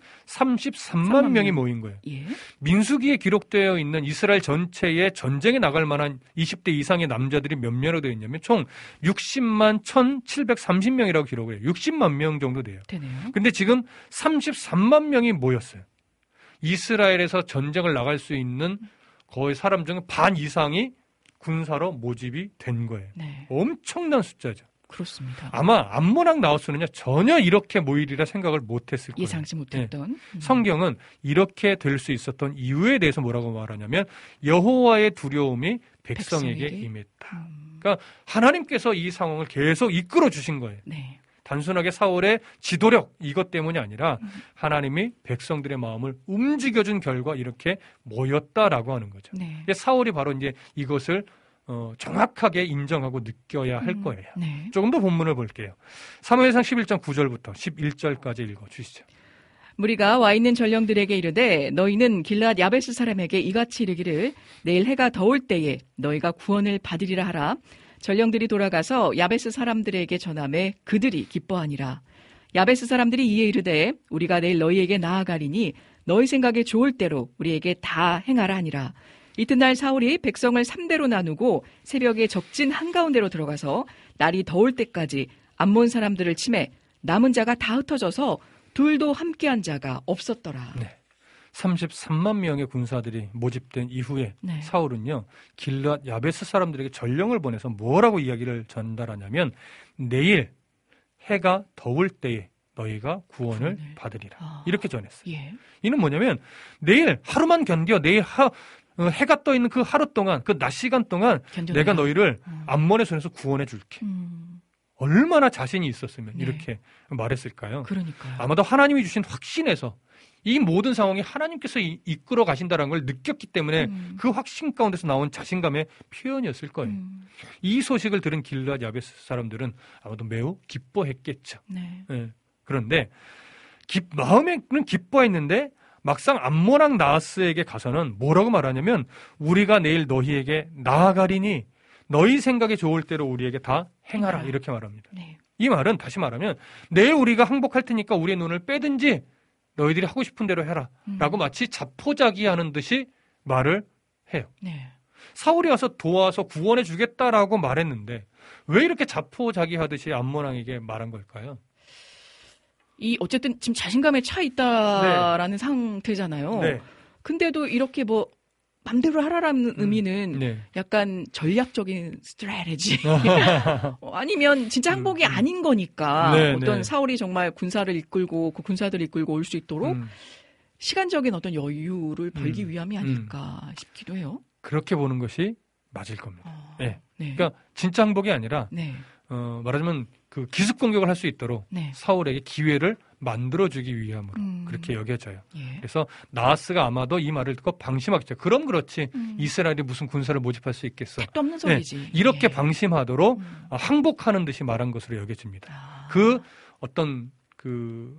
33만 명이 모인 거예요. 예. 민수기에 기록되어 있는 이스라엘 전체에 전쟁에 나갈 만한 20대 이상의 남자들이 몇 명으로 되어 있냐면 총 60만 1,730명이라고 기록을 해요. 60만 명 정도 돼요. 되네요. 근데 지금 33만 명이 모였어요. 이스라엘에서 전쟁을 나갈 수 있는 거의 사람 중 반 이상이 군사로 모집이 된 거예요. 네. 엄청난 숫자죠. 그렇습니다. 아마 암모랑 나우스는요 전혀 이렇게 모이리라 생각을 못했을 거예요. 예상치 못했던. 네. 성경은 이렇게 될 수 있었던 이유에 대해서 뭐라고 말하냐면 여호와의 두려움이 백성에게 임했다. 그러니까 하나님께서 이 상황을 계속 이끌어 주신 거예요. 네. 단순하게 사울의 지도력 이것 때문이 아니라 하나님이 백성들의 마음을 움직여준 결과 이렇게 모였다라고 하는 거죠. 네. 사울이 바로 이제 이것을 정확하게 인정하고 느껴야 할 거예요. 네. 조금 더 본문을 볼게요. 사무엘상 11장 9절부터 11절까지 읽어주시죠. 무리가 와 있는 전령들에게 이르되 너희는 길앗 야베스 사람에게 이같이 이르기를 내일 해가 더울 때에 너희가 구원을 받으리라 하라. 전령들이 돌아가서 야베스 사람들에게 전하매 그들이 기뻐하니라. 야베스 사람들이 이에 이르되 우리가 내일 너희에게 나아가리니 너희 생각에 좋을 대로 우리에게 다 행하라 하니라. 이튿날 사울이 백성을 3대로 나누고 새벽에 적진 한가운데로 들어가서 날이 더울 때까지 암몬 사람들을 치매 남은 자가 다 흩어져서 둘도 함께한 자가 없었더라. 네. 33만 명의 군사들이 모집된 이후에 네. 사울은요 길앗 야베스 사람들에게 전령을 보내서 뭐라고 이야기를 전달하냐면 내일 해가 더울 때에 너희가 구원을 받으리라. 이렇게 전했어요. 예. 이는 뭐냐면 내일 하루만 견뎌. 내일 해가 떠 있는 그 하루 동안 그 낮 시간 동안 견뎌내라. 내가 너희를 암몬의 손에서 구원해 줄게. 얼마나 자신이 있었으면 네. 이렇게 말했을까요? 그러니까요. 아마도 하나님이 주신 확신에서 이 모든 상황이 하나님께서 이끌어 가신다는 걸 느꼈기 때문에 그 확신 가운데서 나온 자신감의 표현이었을 거예요. 이 소식을 들은 길앗 야베스 사람들은 아마도 매우 기뻐했겠죠. 네. 네. 그런데 마음에는 기뻐했는데 막상 암모랑 나하스에게 가서는 뭐라고 말하냐면 우리가 내일 너희에게 나아가리니 너희 생각에 좋을 대로 우리에게 다 행하라 이렇게 말합니다. 네. 이 말은 다시 말하면 내일 우리가 항복할 테니까 우리의 눈을 빼든지 너희들이 하고 싶은 대로 해라 라고 마치 자포자기하는 듯이 말을 해요. 네. 사울이 와서 도와서 구원해 주겠다라고 말했는데 왜 이렇게 자포자기하듯이 암몬왕에게 말한 걸까요? 이 어쨌든 지금 자신감에 차 있다라는 상태잖아요. 네. 근데도 이렇게 뭐 맘대로 하라라는 의미는 네. 약간 전략적인 스트래테지 아니면 진짜 항복이 아닌 거니까 네, 어떤 네. 사울이 정말 군사를 이끌고 그 군사들을 이끌고 올 수 있도록 시간적인 어떤 여유를 벌기 위함이 아닐까 싶기도 해요. 그렇게 보는 것이 맞을 겁니다. 네. 네. 그러니까 진짜 항복이 아니라 네. 말하자면 그 기습 공격을 할 수 있도록 네. 사울에게 기회를 만들어주기 위함으로 그렇게 여겨져요. 예. 그래서 나하스가 아마도 이 말을 듣고 방심하겠죠. 그럼 그렇지 이스라엘이 무슨 군사를 모집할 수 있겠어. 택도 없는 소리지. 네. 이렇게 예. 방심하도록 항복하는 듯이 말한 것으로 여겨집니다. 그 어떤 그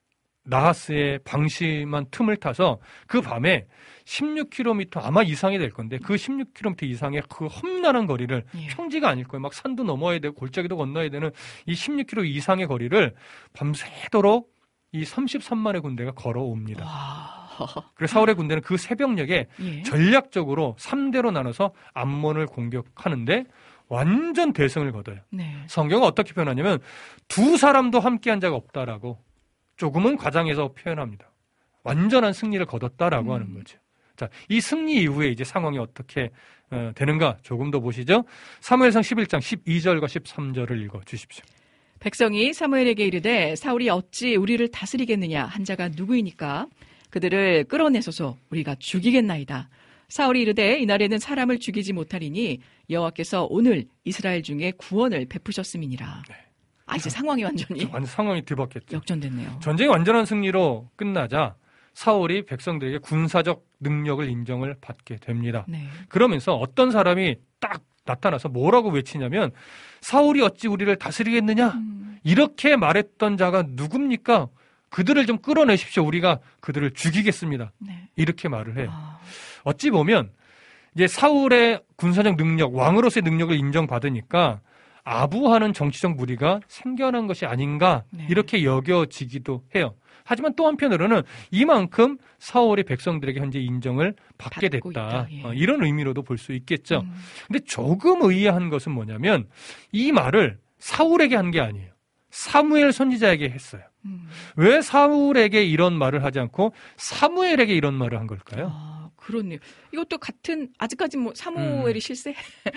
나하스의 방심한 틈을 타서 그 밤에 16km 아마 이상이 될 건데 그 16km 이상의 그 험난한 거리를 예. 평지가 아닐 거예요. 막 산도 넘어야 되고 골짜기도 건너야 되는 이 16km 이상의 거리를 밤새도록 이 33만의 군대가 걸어옵니다. 그래서 사울의 군대는 그 새벽녘에 예. 전략적으로 3대로 나눠서 암몬을 공격하는데 완전 대승을 거둬요. 네. 성경은 어떻게 표현하냐면 두 사람도 함께한 자가 없다라고 조금은 과장해서 표현합니다. 완전한 승리를 거뒀다라고 하는 거죠. 자, 이 승리 이후에 이제 상황이 어떻게 되는가 조금 더 보시죠. 사무엘상 11장 12절과 13절을 읽어 주십시오. 백성이 사무엘에게 이르되 사울이 어찌 우리를 다스리겠느냐 한 자가 누구이니까 그들을 끌어내소서 우리가 죽이겠나이다. 사울이 이르되 이날에는 사람을 죽이지 못하리니 여호와께서 오늘 이스라엘 중에 구원을 베푸셨음이니라. 네. 이제 상황이 완전히 상황이 뒤바뀌었죠. 역전됐네요. 전쟁이 완전한 승리로 끝나자 사울이 백성들에게 군사적 능력을 인정을 받게 됩니다. 네. 그러면서 어떤 사람이 딱 나타나서 뭐라고 외치냐면 사울이 어찌 우리를 다스리겠느냐? 이렇게 말했던 자가 누굽니까? 그들을 좀 끌어내십시오. 우리가 그들을 죽이겠습니다. 네. 이렇게 말을 해요. 어찌 보면 이제 사울의 군사적 능력, 왕으로서의 능력을 인정받으니까 아부하는 정치적 무리가 생겨난 것이 아닌가 네. 이렇게 여겨지기도 해요. 하지만 또 한편으로는 이만큼 사울이 백성들에게 현재 인정을 받게 됐다. 예. 이런 의미로도 볼 수 있겠죠. 근데 조금 의아한 것은 뭐냐면 이 말을 사울에게 한 게 아니에요. 사무엘 선지자에게 했어요. 왜 사울에게 이런 말을 하지 않고 사무엘에게 이런 말을 한 걸까요? 그렇네요. 이것도 같은 아직까지 뭐 사무엘이 실세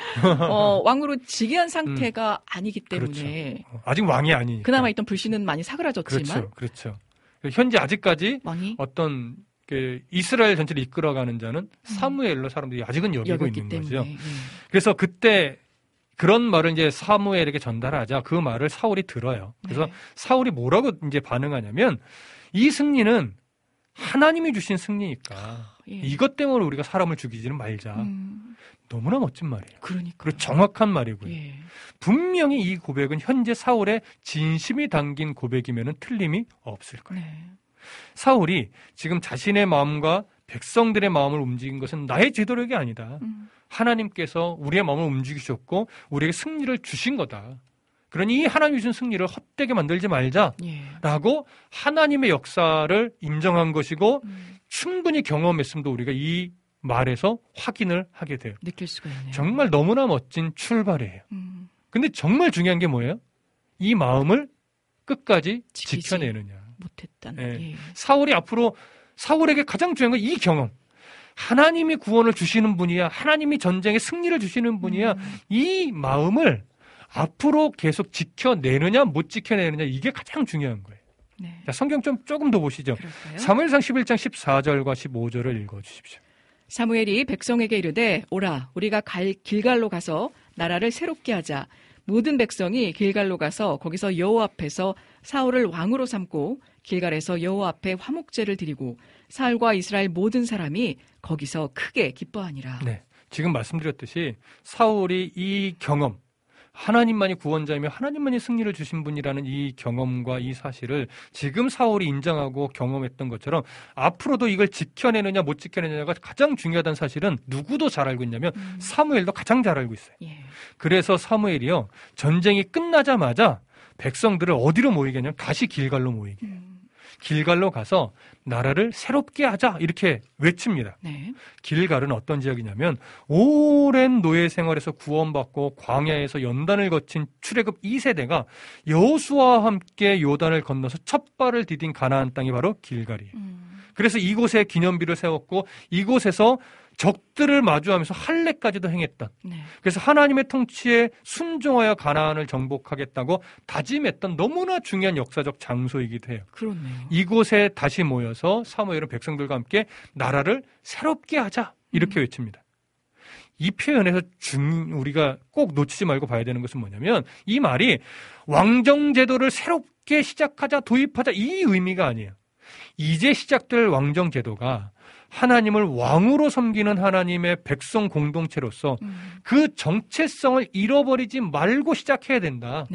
왕으로 즉위한 상태가 아니기 때문에 그렇죠. 아직 왕이 아니니까. 그나마 있던 불신은 많이 사그라졌지만 그렇죠. 현재 아직까지 왕이 어떤 이스라엘 전체를 이끌어가는 자는 사무엘로 사람들이 아직은 여기고 있는 때문에. 거죠. 그래서 그때 그런 말을 이제 사무엘에게 전달하자 그 말을 사울이 들어요. 그래서 사울이 뭐라고 이제 반응하냐면 이 승리는 하나님이 주신 승리니까 이것 때문에 우리가 사람을 죽이지는 말자. 너무나 멋진 말이에요. 그리고 정확한 말이고요. 분명히 이 고백은 현재 사울의 진심이 담긴 고백이면 틀림이 없을 거예요. 사울이 지금 자신의 마음과 백성들의 마음을 움직인 것은 나의 지도력이 아니다. 하나님께서 우리의 마음을 움직이셨고 우리에게 승리를 주신 거다. 그러니 이 하나님이 주신 승리를 헛되게 만들지 말자라고 하나님의 역사를 인정한 것이고 충분히 경험했음도 우리가 이 말에서 확인을 하게 돼요. 느낄 수가 있네요. 정말 너무나 멋진 출발이에요. 근데 정말 중요한 게 뭐예요? 이 마음을 끝까지 지켜내느냐. 못했다는. 사울이 앞으로 사울에게 가장 중요한 건 이 경험. 하나님이 구원을 주시는 분이야. 하나님이 전쟁에 승리를 주시는 분이야. 이 마음을 앞으로 계속 지켜내느냐 못 지켜내느냐 이게 가장 중요한 거예요. 자, 성경 좀 조금 더 보시죠. 그럴까요? 사무엘상 11장 14절과 15절을 읽어주십시오. 사무엘이 백성에게 이르되 오라 우리가 길갈로 가서 나라를 새롭게 하자. 모든 백성이 길갈로 가서 거기서 여호와 앞에서 사울을 왕으로 삼고 길갈에서 여호와 앞에 화목제를 드리고 사울과 이스라엘 모든 사람이 거기서 크게 기뻐하니라. 네, 지금 말씀드렸듯이 사울이 이 경험, 하나님만이 구원자이며 하나님만이 승리를 주신 분이라는 이 경험과 이 사실을 지금 사울이 인정하고 경험했던 것처럼 앞으로도 이걸 지켜내느냐 못 지켜내느냐가 가장 중요하다는 사실은 누구도 잘 알고 있냐면 사무엘도 가장 잘 알고 있어요. 그래서 사무엘이요 전쟁이 끝나자마자 백성들을 어디로 모이게 하냐면 다시 길갈로 모이게 해요. 길갈로 가서 나라를 새롭게 하자 이렇게 외칩니다. 길갈은 어떤 지역이냐면 오랜 노예 생활에서 구원받고 광야에서 연단을 거친 출애굽 2세대가 여호수아와 함께 요단을 건너서 첫 발을 디딘 가나안 땅이 바로 길갈이에요. 그래서 이곳에 기념비를 세웠고 이곳에서 적들을 마주하면서 할례까지도 행했던 그래서 하나님의 통치에 순종하여 가나안을 정복하겠다고 다짐했던 너무나 중요한 역사적 장소이기도 해요. 그렇네요. 이곳에 다시 모여서 사무엘은 백성들과 함께 나라를 새롭게 하자 이렇게 외칩니다. 이 표현에서 우리가 꼭 놓치지 말고 봐야 되는 것은 뭐냐면 이 말이 왕정제도를 새롭게 시작하자 도입하자 이 의미가 아니에요. 이제 시작될 왕정제도가 하나님을 왕으로 섬기는 하나님의 백성 공동체로서 그 정체성을 잃어버리지 말고 시작해야 된다.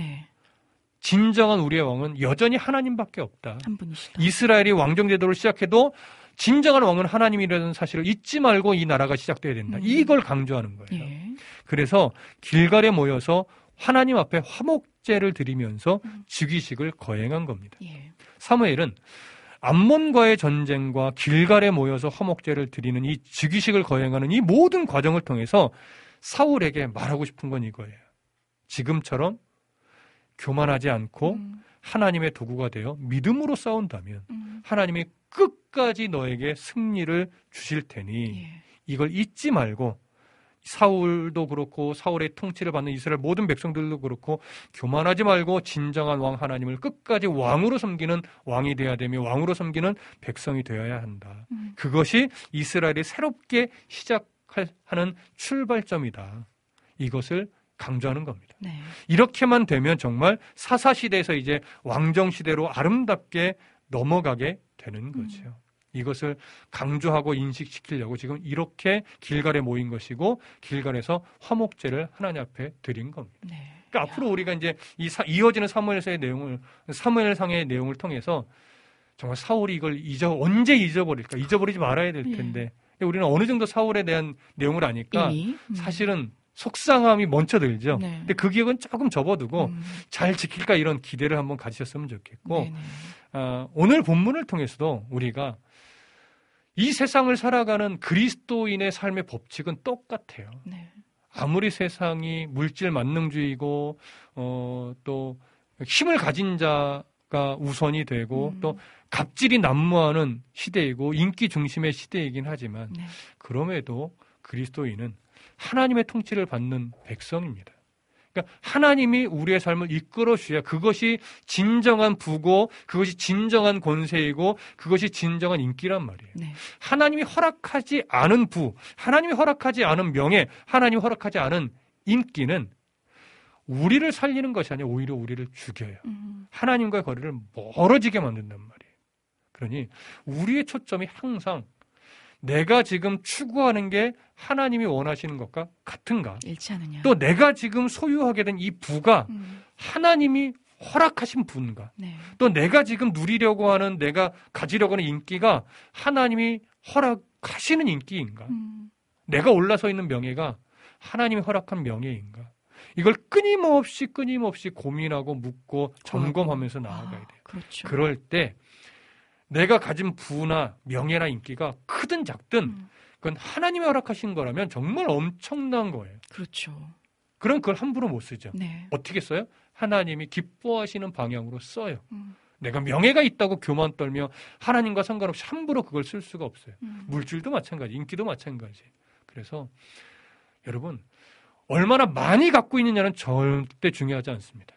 진정한 우리의 왕은 여전히 하나님밖에 없다. 한 분이시다. 이스라엘이 왕정제도를 시작해도 진정한 왕은 하나님이라는 사실을 잊지 말고 이 나라가 시작돼야 된다. 이걸 강조하는 거예요. 그래서 길갈에 모여서 하나님 앞에 화목제를 드리면서 즉위식을 거행한 겁니다. 사무엘은 암몬과의 전쟁과 길갈에 모여서 화목제를 드리는 이 즉위식을 거행하는 이 모든 과정을 통해서 사울에게 말하고 싶은 건 이거예요. 지금처럼 교만하지 않고 하나님의 도구가 되어 믿음으로 싸운다면 하나님이 끝까지 너에게 승리를 주실 테니 이걸 잊지 말고 사울도 그렇고 사울의 통치를 받는 이스라엘 모든 백성들도 그렇고 교만하지 말고 진정한 왕 하나님을 끝까지 왕으로 섬기는 왕이 되어야 되며 왕으로 섬기는 백성이 되어야 한다. 그것이 이스라엘이 새롭게 시작하는 출발점이다. 이것을 강조하는 겁니다. 이렇게만 되면 정말 사사시대에서 이제 왕정시대로 아름답게 넘어가게 되는 거죠. 이것을 강조하고 인식시키려고 지금 이렇게 길갈에 모인 것이고 길갈에서 화목제를 하나님 앞에 드린 겁니다. 그러니까 앞으로 우리가 이제 이어지는 사무엘상의 내용을 통해서 정말 사울이 이걸 언제 잊어버릴까? 잊어버리지 말아야 될 텐데 우리는 어느 정도 사울에 대한 내용을 아니까 사실은 속상함이 먼저 들죠. 네. 근데 그 기억은 조금 접어두고 잘 지킬까 이런 기대를 한번 가지셨으면 좋겠고 오늘 본문을 통해서도 우리가 이 세상을 살아가는 그리스도인의 삶의 법칙은 똑같아요. 네. 아무리 세상이 물질 만능주의고 또 힘을 가진 자가 우선이 되고 또 갑질이 난무하는 시대이고 인기 중심의 시대이긴 하지만 그럼에도 그리스도인은 하나님의 통치를 받는 백성입니다. 그러니까 하나님이 우리의 삶을 이끌어 주셔야 그것이 진정한 부고 그것이 진정한 권세이고 그것이 진정한 인기란 말이에요. 네. 하나님이 허락하지 않은 부, 하나님이 허락하지 않은 명예, 하나님이 허락하지 않은 인기는 우리를 살리는 것이 아니라 오히려 우리를 죽여요. 하나님과의 거리를 멀어지게 만든단 말이에요. 그러니 우리의 초점이 항상 내가 지금 추구하는 게 하나님이 원하시는 것과 같은가? 일치하느냐? 또 내가 지금 소유하게 된 이 부가 하나님이 허락하신 부인가? 네. 또 내가 지금 누리려고 하는 내가 가지려고 하는 인기가 하나님이 허락하시는 인기인가? 내가 올라서 있는 명예가 하나님이 허락한 명예인가? 이걸 끊임없이 고민하고 묻고 점검하면서 나아가야 돼요. 그렇죠. 그럴 때 내가 가진 부나 명예나 인기가 크든 작든 그건 하나님이 허락하신 거라면 정말 엄청난 거예요. 그렇죠. 그럼 그걸 함부로 못 쓰죠. 네. 어떻게 써요? 하나님이 기뻐하시는 방향으로 써요. 내가 명예가 있다고 교만 떨며 하나님과 상관없이 함부로 그걸 쓸 수가 없어요. 물질도 마찬가지, 인기도 마찬가지. 그래서 여러분 얼마나 많이 갖고 있느냐는 절대 중요하지 않습니다.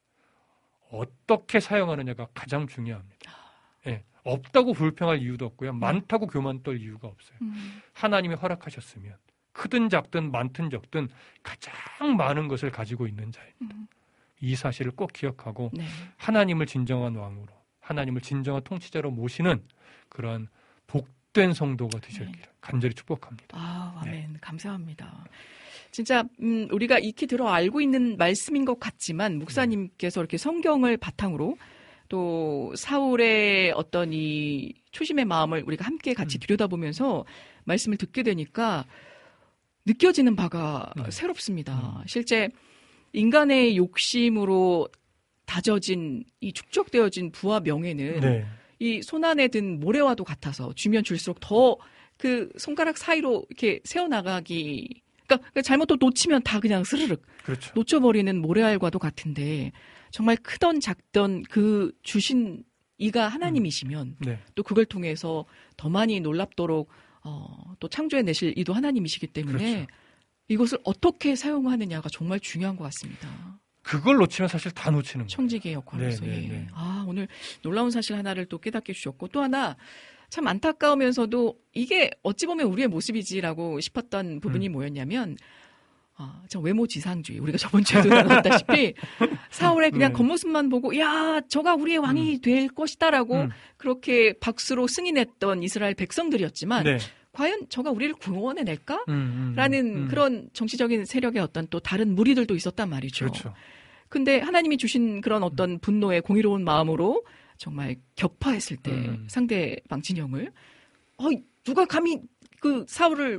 어떻게 사용하느냐가 가장 중요합니다. 예, 없다고 불평할 이유도 없고요. 많다고 교만 떨 이유가 없어요. 하나님이 허락하셨으면 크든 작든 많든 적든 가장 많은 것을 가지고 있는 자입니다. 이 사실을 꼭 기억하고 하나님을 진정한 왕으로 하나님을 진정한 통치자로 모시는 그러한 복된 성도가 되시기를 간절히 축복합니다. 아멘. 감사합니다. 진짜 우리가 익히 들어 알고 있는 말씀인 것 같지만 목사님께서 이렇게 성경을 바탕으로 또 사울의 어떤 이 초심의 마음을 우리가 함께 같이 들여다보면서 말씀을 듣게 되니까 느껴지는 바가 새롭습니다. 실제 인간의 욕심으로 다져진 이 축적되어진 부와 명예는 이 손안에 든 모래와도 같아서 주면 줄수록 더 그 손가락 사이로 이렇게 세워나가기 그러니까 잘못 또 놓치면 다 그냥 스르륵 놓쳐버리는 모래알과도 같은데 정말 크던 작던 그 주신 이가 하나님이시면 또 그걸 통해서 더 많이 놀랍도록 또 창조해내실 이도 하나님이시기 때문에 이것을 어떻게 사용하느냐가 정말 중요한 것 같습니다. 그걸 놓치면 사실 다 놓치는 거예요. 청지기의 역할로서. 오늘 놀라운 사실 하나를 또 깨닫게 해주셨고 또 하나 참 안타까우면서도 이게 어찌 보면 우리의 모습이지라고 싶었던 부분이 뭐였냐면 저 외모 지상주의. 우리가 저번 주에도 나눴다시피 사울의 그냥 겉모습만 보고 야 저가 우리의 왕이 될 것이다라고 그렇게 박수로 승인했던 이스라엘 백성들이었지만 과연 저가 우리를 구원해낼까? 라는 그런 정치적인 세력의 어떤 또 다른 무리들도 있었단 말이죠. 근데 하나님이 주신 그런 어떤 분노의 공의로운 마음으로 정말 격파했을 때 상대방 진영을 누가 감히 그 사울을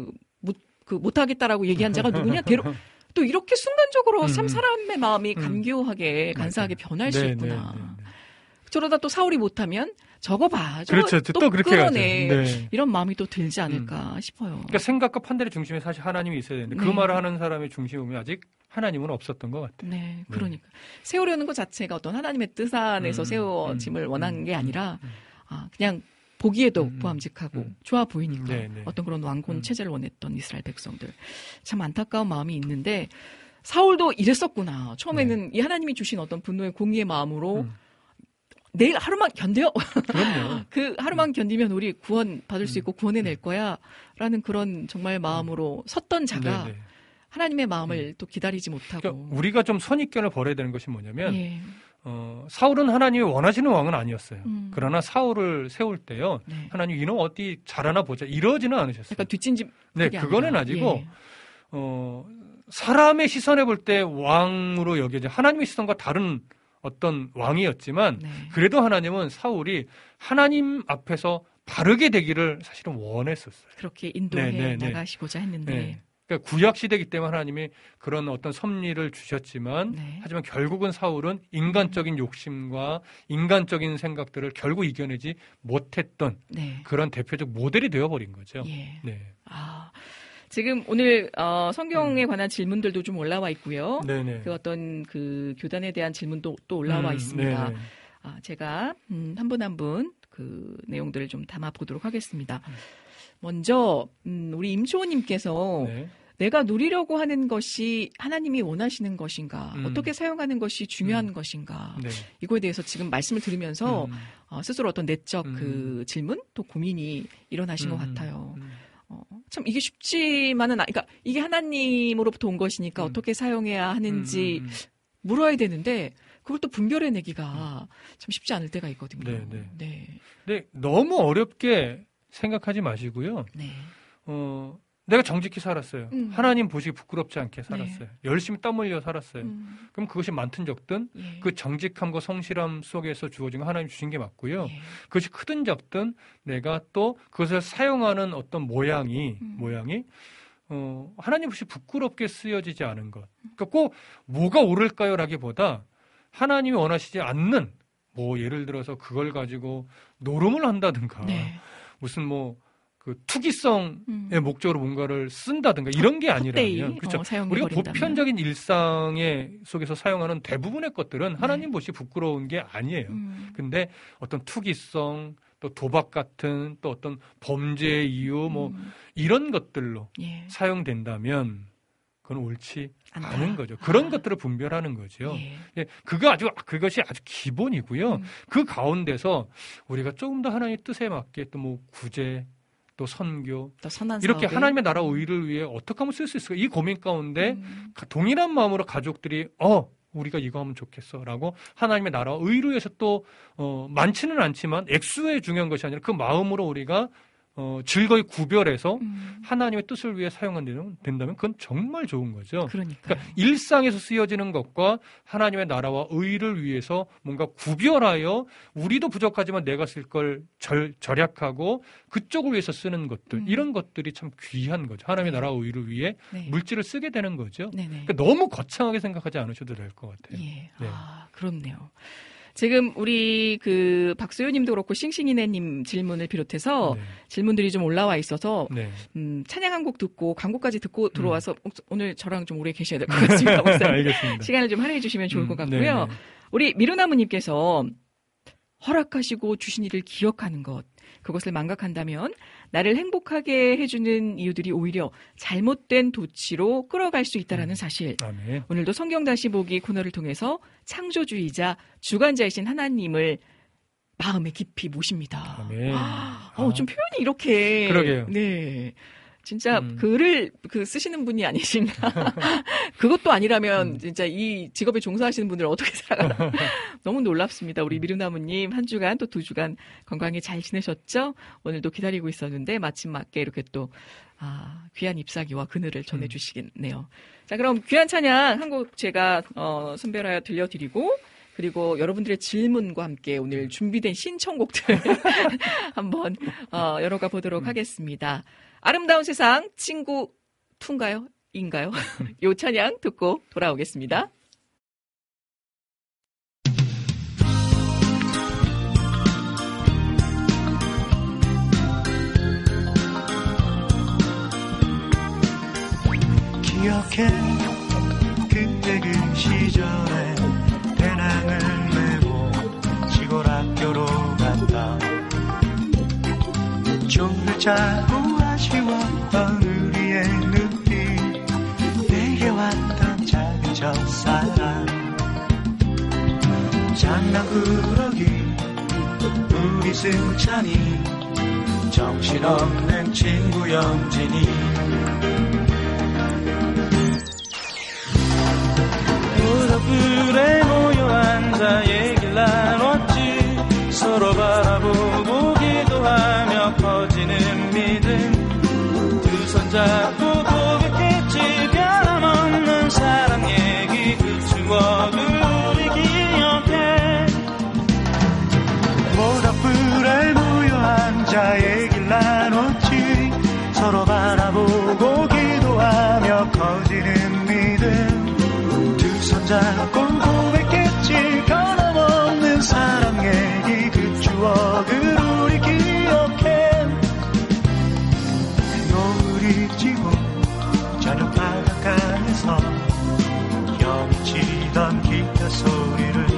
못하겠다라고 얘기한 자가 누구냐? 또 이렇게 순간적으로 참 사람의 마음이 감교하게 간사하게 변할 수 있구나. 저러다 또 사울이 못하면 저거 봐. 또 그렇게 끌어내. 이런 마음이 또 들지 않을까 싶어요. 그러니까 생각과 판단의 중심에 사실 하나님이 있어야 되는데 그 말을 하는 사람의 중심에 보면 아직 하나님은 없었던 것 같아요. 네, 그러니까. 세우려는 것 자체가 어떤 하나님의 뜻 안에서 세워짐을 원하는 게 아니라 그냥 보기에도 보암직하고 좋아 보이니까 어떤 그런 왕권 체제를 원했던 이스라엘 백성들. 참 안타까운 마음이 있는데 사울도 이랬었구나. 처음에는 이 하나님이 주신 어떤 분노의 공의의 마음으로 내일 하루만 견뎌. 그럼요. 그 하루만 견디면 우리 구원 받을 수 있고 구원해낼 거야. 라는 그런 정말 마음으로 섰던 자가 하나님의 마음을 또 기다리지 못하고. 그러니까 우리가 좀 선입견을 버려야 되는 것이 뭐냐면 사울은 하나님이 원하시는 왕은 아니었어요. 그러나 사울을 세울 때요. 하나님 이놈 어디 잘하나 보자. 이러지는 않으셨어요. 그러니까 뒷짐집. 그거는 아니고 사람의 시선에 볼 때 왕으로 여겨져 하나님의 시선과 다른 어떤 왕이었지만 그래도 하나님은 사울이 하나님 앞에서 바르게 되기를 사실은 원했었어요. 그렇게 인도해 나가시고자 했는데. 그러니까 구약 시대이기 때문에 하나님이 그런 어떤 섭리를 주셨지만 하지만 결국은 사울은 인간적인 욕심과 인간적인 생각들을 결국 이겨내지 못했던 그런 대표적 모델이 되어버린 거죠. 네. 지금 오늘 성경에 관한 질문들도 좀 올라와 있고요. 그 어떤 그 교단에 대한 질문도 또 올라와 있습니다. 제가 한 분 한 분 그 내용들을 좀 담아 보도록 하겠습니다. 먼저 우리 임초호님께서 내가 누리려고 하는 것이 하나님이 원하시는 것인가, 어떻게 사용하는 것이 중요한 것인가, 이거에 대해서 지금 말씀을 들으면서 스스로 어떤 내적 그 질문 또 고민이 일어나신 것 같아요. 참 이게 쉽지만은 그러니까 이게 하나님으로부터 온 것이니까 어떻게 사용해야 하는지 물어야 되는데 그걸 또 분별해내기가 참 쉽지 않을 때가 있거든요. 네, 너무 어렵게 생각하지 마시고요. 내가 정직히 살았어요. 하나님 보시기 부끄럽지 않게 살았어요. 열심히 땀 흘려 살았어요. 그럼 그것이 많든 적든 그 정직함과 성실함 속에서 주어진 거 하나님 주신 게 맞고요. 그것이 크든 적든 내가 또 그것을 사용하는 어떤 모양이 하나님 보시 부끄럽게 쓰여지지 않은 것. 그러니까 꼭 뭐가 옳을까요? 라기보다 하나님이 원하시지 않는 뭐 예를 들어서 그걸 가지고 노름을 한다든가 무슨 그 투기성의 목적으로 뭔가를 쓴다든가 이런 게 아니라면 그렇죠. 우리가 보편적인 일상의 속에서 사용하는 대부분의 것들은 하나님 보시 부끄러운 게 아니에요. 근데 어떤 투기성 또 도박 같은 또 어떤 범죄의 이유 뭐 이런 것들로 사용된다면 그건 옳지 않은 거죠. 그런 것들을 분별하는 거죠. 그것이 아주 기본이고요. 그 가운데서 우리가 조금 더 하나님의 뜻에 맞게 또 뭐 구제 또 선교, 또 선한 이렇게 사업에? 하나님의 나라 의를 위해 어떻게 하면 쓸 수 있을까? 이 고민 가운데 동일한 마음으로 가족들이 우리가 이거 하면 좋겠어라고 하나님의 나라 의를 위해서 또 많지는 않지만 액수에 중요한 것이 아니라 그 마음으로 우리가 즐거이 구별해서 하나님의 뜻을 위해 사용된다면 그건 정말 좋은 거죠. 그러니까 일상에서 쓰여지는 것과 하나님의 나라와 의를 위해서 뭔가 구별하여 우리도 부족하지만 내가 쓸 걸 절약하고 그쪽을 위해서 쓰는 것들 이런 것들이 참 귀한 거죠. 하나님의 나라와 의를 위해 물질을 쓰게 되는 거죠. 그러니까 너무 거창하게 생각하지 않으셔도 될 것 같아요. 그렇네요. 지금 우리 그 박소연님도 그렇고 싱싱이네님 질문을 비롯해서 질문들이 좀 올라와 있어서 찬양 한 곡 듣고 광고까지 듣고 들어와서 오늘 저랑 좀 오래 계셔야 될 것 같습니다. 알겠습니다. 시간을 좀 할애해 주시면 좋을 것 같고요. 우리 미루나무님께서 허락하시고 주신 일을 기억하는 것 그것을 망각한다면 나를 행복하게 해주는 이유들이 오히려 잘못된 도치로 끌어갈 수 있다는 사실. 오늘도 성경 다시 보기 코너를 통해서 창조주의자 주관자이신 하나님을 마음에 깊이 모십니다. 좀 표현이 이렇게. 그러게요. 진짜 글을 쓰시는 분이 아니신가. 그것도 아니라면 진짜 이 직업에 종사하시는 분들 어떻게 살아가. 너무 놀랍습니다. 우리 미루나무님 한 주간 또 2주간 건강히 잘 지내셨죠? 오늘도 기다리고 있었는데 마침 맞게 이렇게 또 귀한 잎사귀와 그늘을 전해주시겠네요. 자, 그럼 귀한 찬양 한 곡 제가 선별하여 들려드리고 그리고 여러분들의 질문과 함께 오늘 준비된 신청곡들 한번 열어가 보도록 하겠습니다. 아름다운 세상 친구 2인가요? 인가요? 요 찬양 듣고 돌아오겠습니다. 기억해 그때 그 시절에 배낭을 메고 시골 학교로 갔다 종을 짜고 아쉬웠던 우리의 눈빛 내게 왔던 작은 첫사랑 장난꾸러기 우리 승찬이 정신없는 친구 영진이 무덤불에 모여 앉아 얘기를 나눴지 서로 바라보고 기도하며 커지는 믿음 두 손 잡고 고백했지 변함없는 사랑 얘기 그 추억을 우리 기억해 손잡고 고백했지. 변함없는 사랑 얘기 그 추억을 우리 기억해. 노을이 지고 저녁 바닷가에서 형이 치던 기타 소리를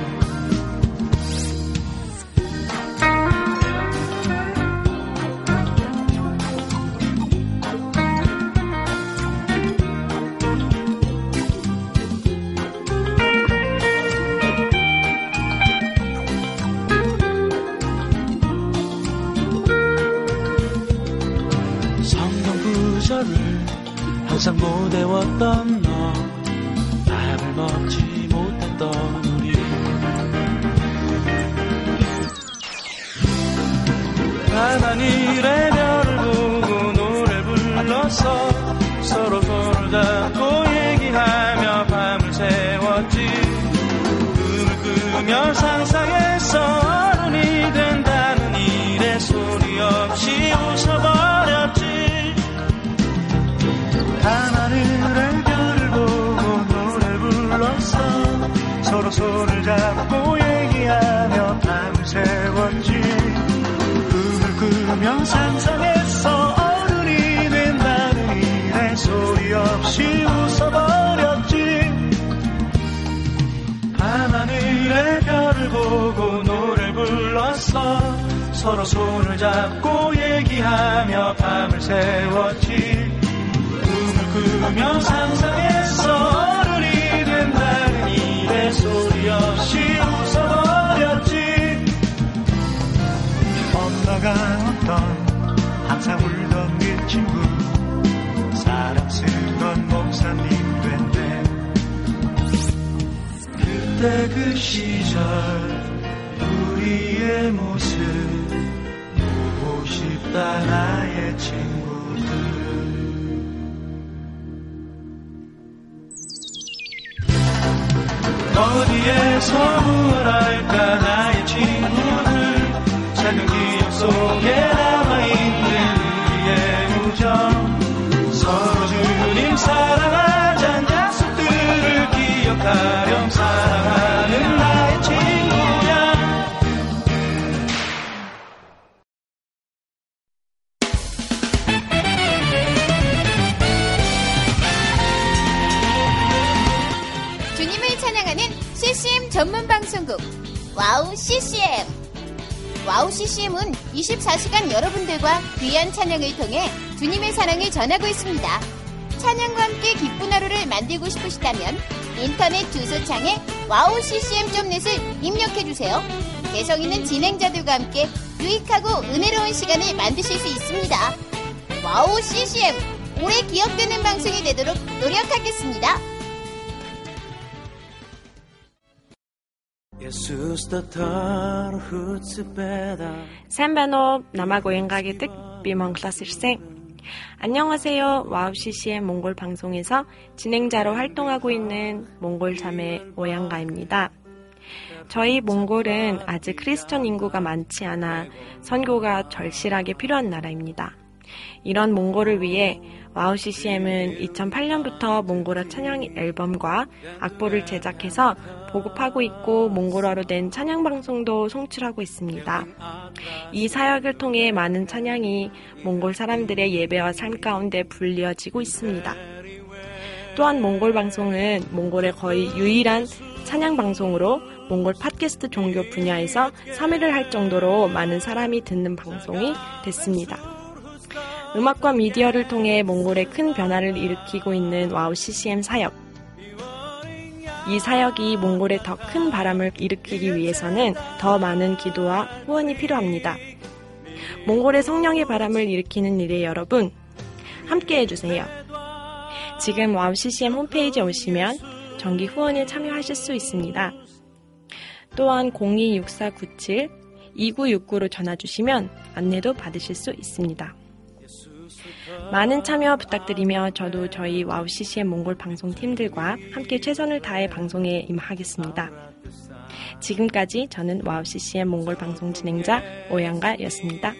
항상 못 외웠던 너, 밥을 먹지 못했던 우리. 하늘의 별을 보고 노래 불러서 서로 손을 잡고 얘기하며 밤을 새웠지. 꿈을 꾸며 상상했어. 어른이 된다는 일에 소리 없이 웃어버렸지. 하늘의 별을 보고 노래 불렀어. 서로 손을 잡고 얘기하며 밤을 새웠지. 꿈을 꾸며 상상했어. 어른이 된다는 일에 소리 없이 웃어버렸지. 하늘의 별을 보고 노래 불렀어. 서로 손을 잡고 얘기하며 밤을 새웠지. 꾸며 상상했어. 어른이 된다는 일에 소리 없이 웃어버렸지. 엄마가 어떤 항상 울던 그 친구, 사랑스런 목사님 된대. 그때 그 시절 우리의 모습 보고 싶다 나의 친구들. 어디에서 뭘 할까 나의 친구들. 작은 기억 속에 남아있는 우리의 우정. 서로 주님 사랑하자는 약속들을 기억하렴. 사랑하는 나의 친구야. CCM 전문 방송국 와우 CCM. 와우 CCM은 24시간 여러분들과 귀한 찬양을 통해 주님의 사랑을 전하고 있습니다. 찬양과 함께 기쁜 하루를 만들고 싶으시다면 인터넷 주소창에 wowccm.net을 입력해주세요. 개성 있는 진행자들과 함께 유익하고 은혜로운 시간을 만드실 수 있습니다. 와우 CCM, 오래 기억되는 방송이 되도록 노력하겠습니다. Сайн байна уу? Намайг уянгаа гэдэг. Би Монголоос ирсэн. 안녕하세요. 와우 CCM 몽골 방송에서 진행자로 활동하고 있는 몽골 자매 오양가입니다. 저희 몽골은 아직 크리스천 인구가 많지 않아 선교가 절실하게 필요한 나라입니다. 이런 몽골을 위해 와우 CCM은 2008년부터 몽골어 찬양 앨범과 악보를 제작해서 보급하고 있고 몽골어로 된 찬양 방송도 송출하고 있습니다. 이 사역을 통해 많은 찬양이 몽골 사람들의 예배와 삶 가운데 불리어지고 있습니다. 또한 몽골 방송은 몽골의 거의 유일한 찬양 방송으로 몽골 팟캐스트 종교 분야에서 3위를 할 정도로 많은 사람이 듣는 방송이 됐습니다. 음악과 미디어를 통해 몽골에 큰 변화를 일으키고 있는 와우 CCM 사역. 이 사역이 몽골에 더 큰 바람을 일으키기 위해서는 더 많은 기도와 후원이 필요합니다. 몽골의 성령의 바람을 일으키는 일에 여러분, 함께 해주세요. 지금 와우 CCM 홈페이지에 오시면 정기 후원에 참여하실 수 있습니다. 또한 026497-2969로 전화주시면 안내도 받으실 수 있습니다. 많은 참여 부탁드리며 저도 저희 와우 CCM 몽골 방송팀들과 함께 최선을 다해 방송에 임하겠습니다. 지금까지 저는 와우 CCM 몽골 방송 진행자 오양가였습니다.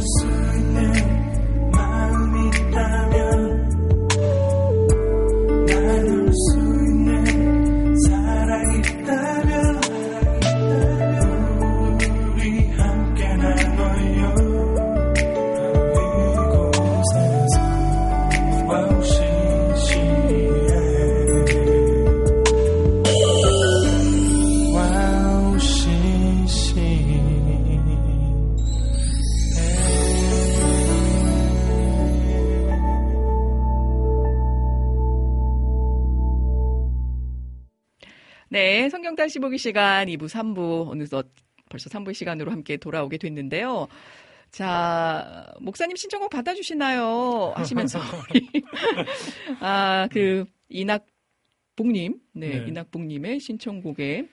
네, 성경 다시 보기 시간 2부, 3부 어느덧 벌써 3부 시간으로 함께 돌아오게 됐는데요. 자, 목사님 신청곡 받아주시나요? 하시면서 이낙복님, 네, 이낙복님의 신청곡에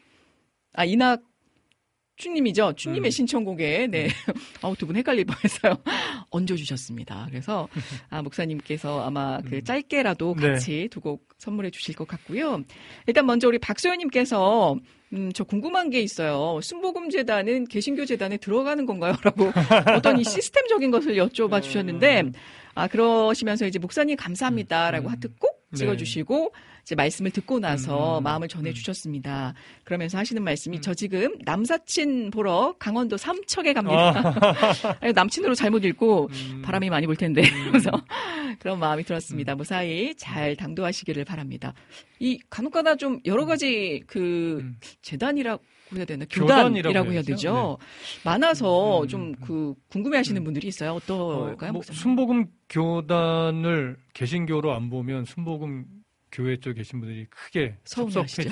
이낙주님이죠. 주님의 신청곡에, 네. 두 분 헷갈릴 뻔했어요. 얹어주셨습니다. 그래서, 목사님께서 아마 짧게라도 같이 두 곡 선물해 주실 것 같고요. 일단 먼저 우리 박소연님께서, 저 궁금한 게 있어요. 순복음재단은 개신교재단에 들어가는 건가요? 라고 어떤 이 시스템적인 것을 여쭤봐 주셨는데, 그러시면서 이제 목사님 감사합니다라고 하트 꼭 찍어주시고, 이제 말씀을 듣고 나서 마음을 전해주셨습니다. 그러면서 하시는 말씀이 저 지금 남사친 보러 강원도 삼척에 갑니다. 남친으로 잘못 읽고 바람이 많이 불 텐데 그래서 그런 마음이 들었습니다. 무사히 잘 당도하시기를 바랍니다. 이 간혹가다 좀 여러 가지 재단이라고 해야 되나? 교단이라고 해야 되죠. 네. 많아서 좀 궁금해하시는 분들이 있어요. 어떨까요? 순복음 교단을 개신교로 안 보면 순복음 교회 쪽에 계신 분들이 크게 섭섭해지죠.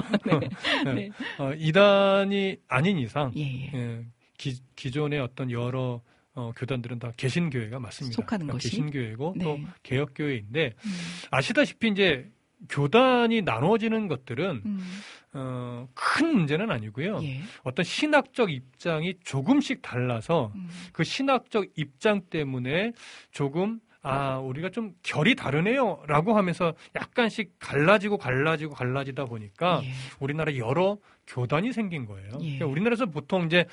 네. 이단이 아닌 이상 기존의 어떤 여러 교단들은 다 개신교회가 맞습니다. 속하는 것이 개신교회고 또 개혁교회인데 아시다시피 이제 교단이 나눠지는 것들은 큰 문제는 아니고요. 어떤 신학적 입장이 조금씩 달라서 그 신학적 입장 때문에 조금 우리가 좀 결이 다르네요 라고 하면서 약간씩 갈라지다 보니까 우리나라 여러 교단이 생긴 거예요. 그러니까 우리나라에서 보통 이제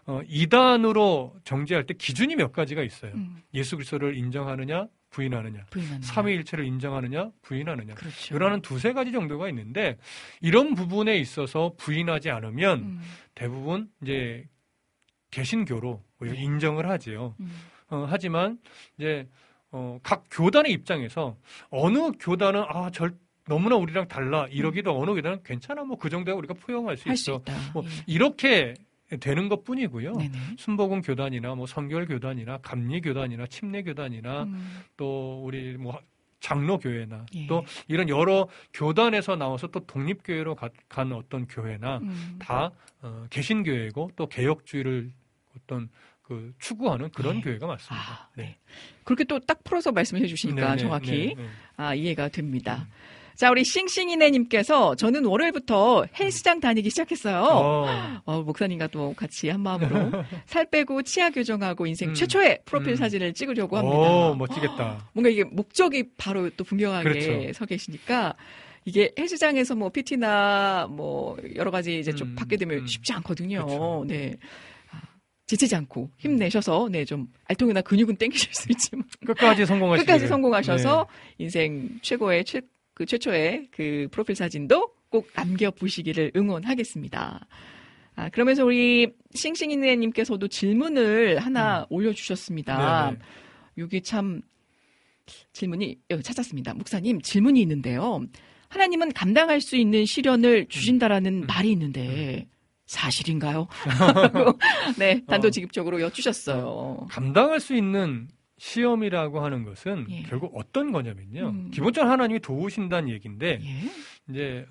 이단으로 정죄할 때 기준이 몇 가지가 있어요. 예수 그리스도를 인정하느냐 부인하느냐. 삼위일체를 인정하느냐 부인하느냐. 그렇죠. 이런 두세 가지 정도가 있는데 이런 부분에 있어서 부인하지 않으면 대부분 이제 개신교로 인정을 하지요. 하지만 이제 각 교단의 입장에서 어느 교단은 너무나 우리랑 달라 이러기도 어느 교단은 괜찮아 그 정도야 우리가 포용할 수 있어. 이렇게 되는 것뿐이고요. 순복음 교단이나 선결 교단이나 감리 교단이나 침례 교단이나 또 우리 장로 교회나 또 이런 여러 교단에서 나와서 또 독립교회로 간 어떤 교회나 다 개신교회고 또 개혁주의를 어떤 추구하는 그런 교회가 맞습니다. 네. 그렇게 또 딱 풀어서 말씀해 주시니까 정확히 이해가 됩니다. 자, 우리 싱싱이네님께서 저는 월요일부터 헬스장 다니기 시작했어요. 목사님과 또 같이 한 마음으로 살 빼고 치아 교정하고 인생 최초의 프로필 사진을 찍으려고 합니다. 멋지겠다. 뭔가 이게 목적이 바로 또 분명하게 서 계시니까 이게 헬스장에서 PT나 여러 가지 이제 좀 받게 되면 쉽지 않거든요. 그렇죠. 네. 지치지 않고 힘내셔서 좀 알통이나 근육은 땡기실 수 있지만 끝까지 성공하셔서 인생 최고의 최초의 프로필 사진도 꼭 남겨보시기를 응원하겠습니다. 그러면서 우리 싱싱이네님께서도 질문을 하나 올려주셨습니다. 여기 참 질문이 찾았습니다. 목사님 질문이 있는데요. 하나님은 감당할 수 있는 시련을 주신다라는 말이 있는데 사실인가요? 네, 단도직입적으로 여쭈셨어요. 감당할 수 있는 시험이라고 하는 것은 결국 어떤 거냐면요. 기본적으로 하나님이 도우신다는 얘기인데 이제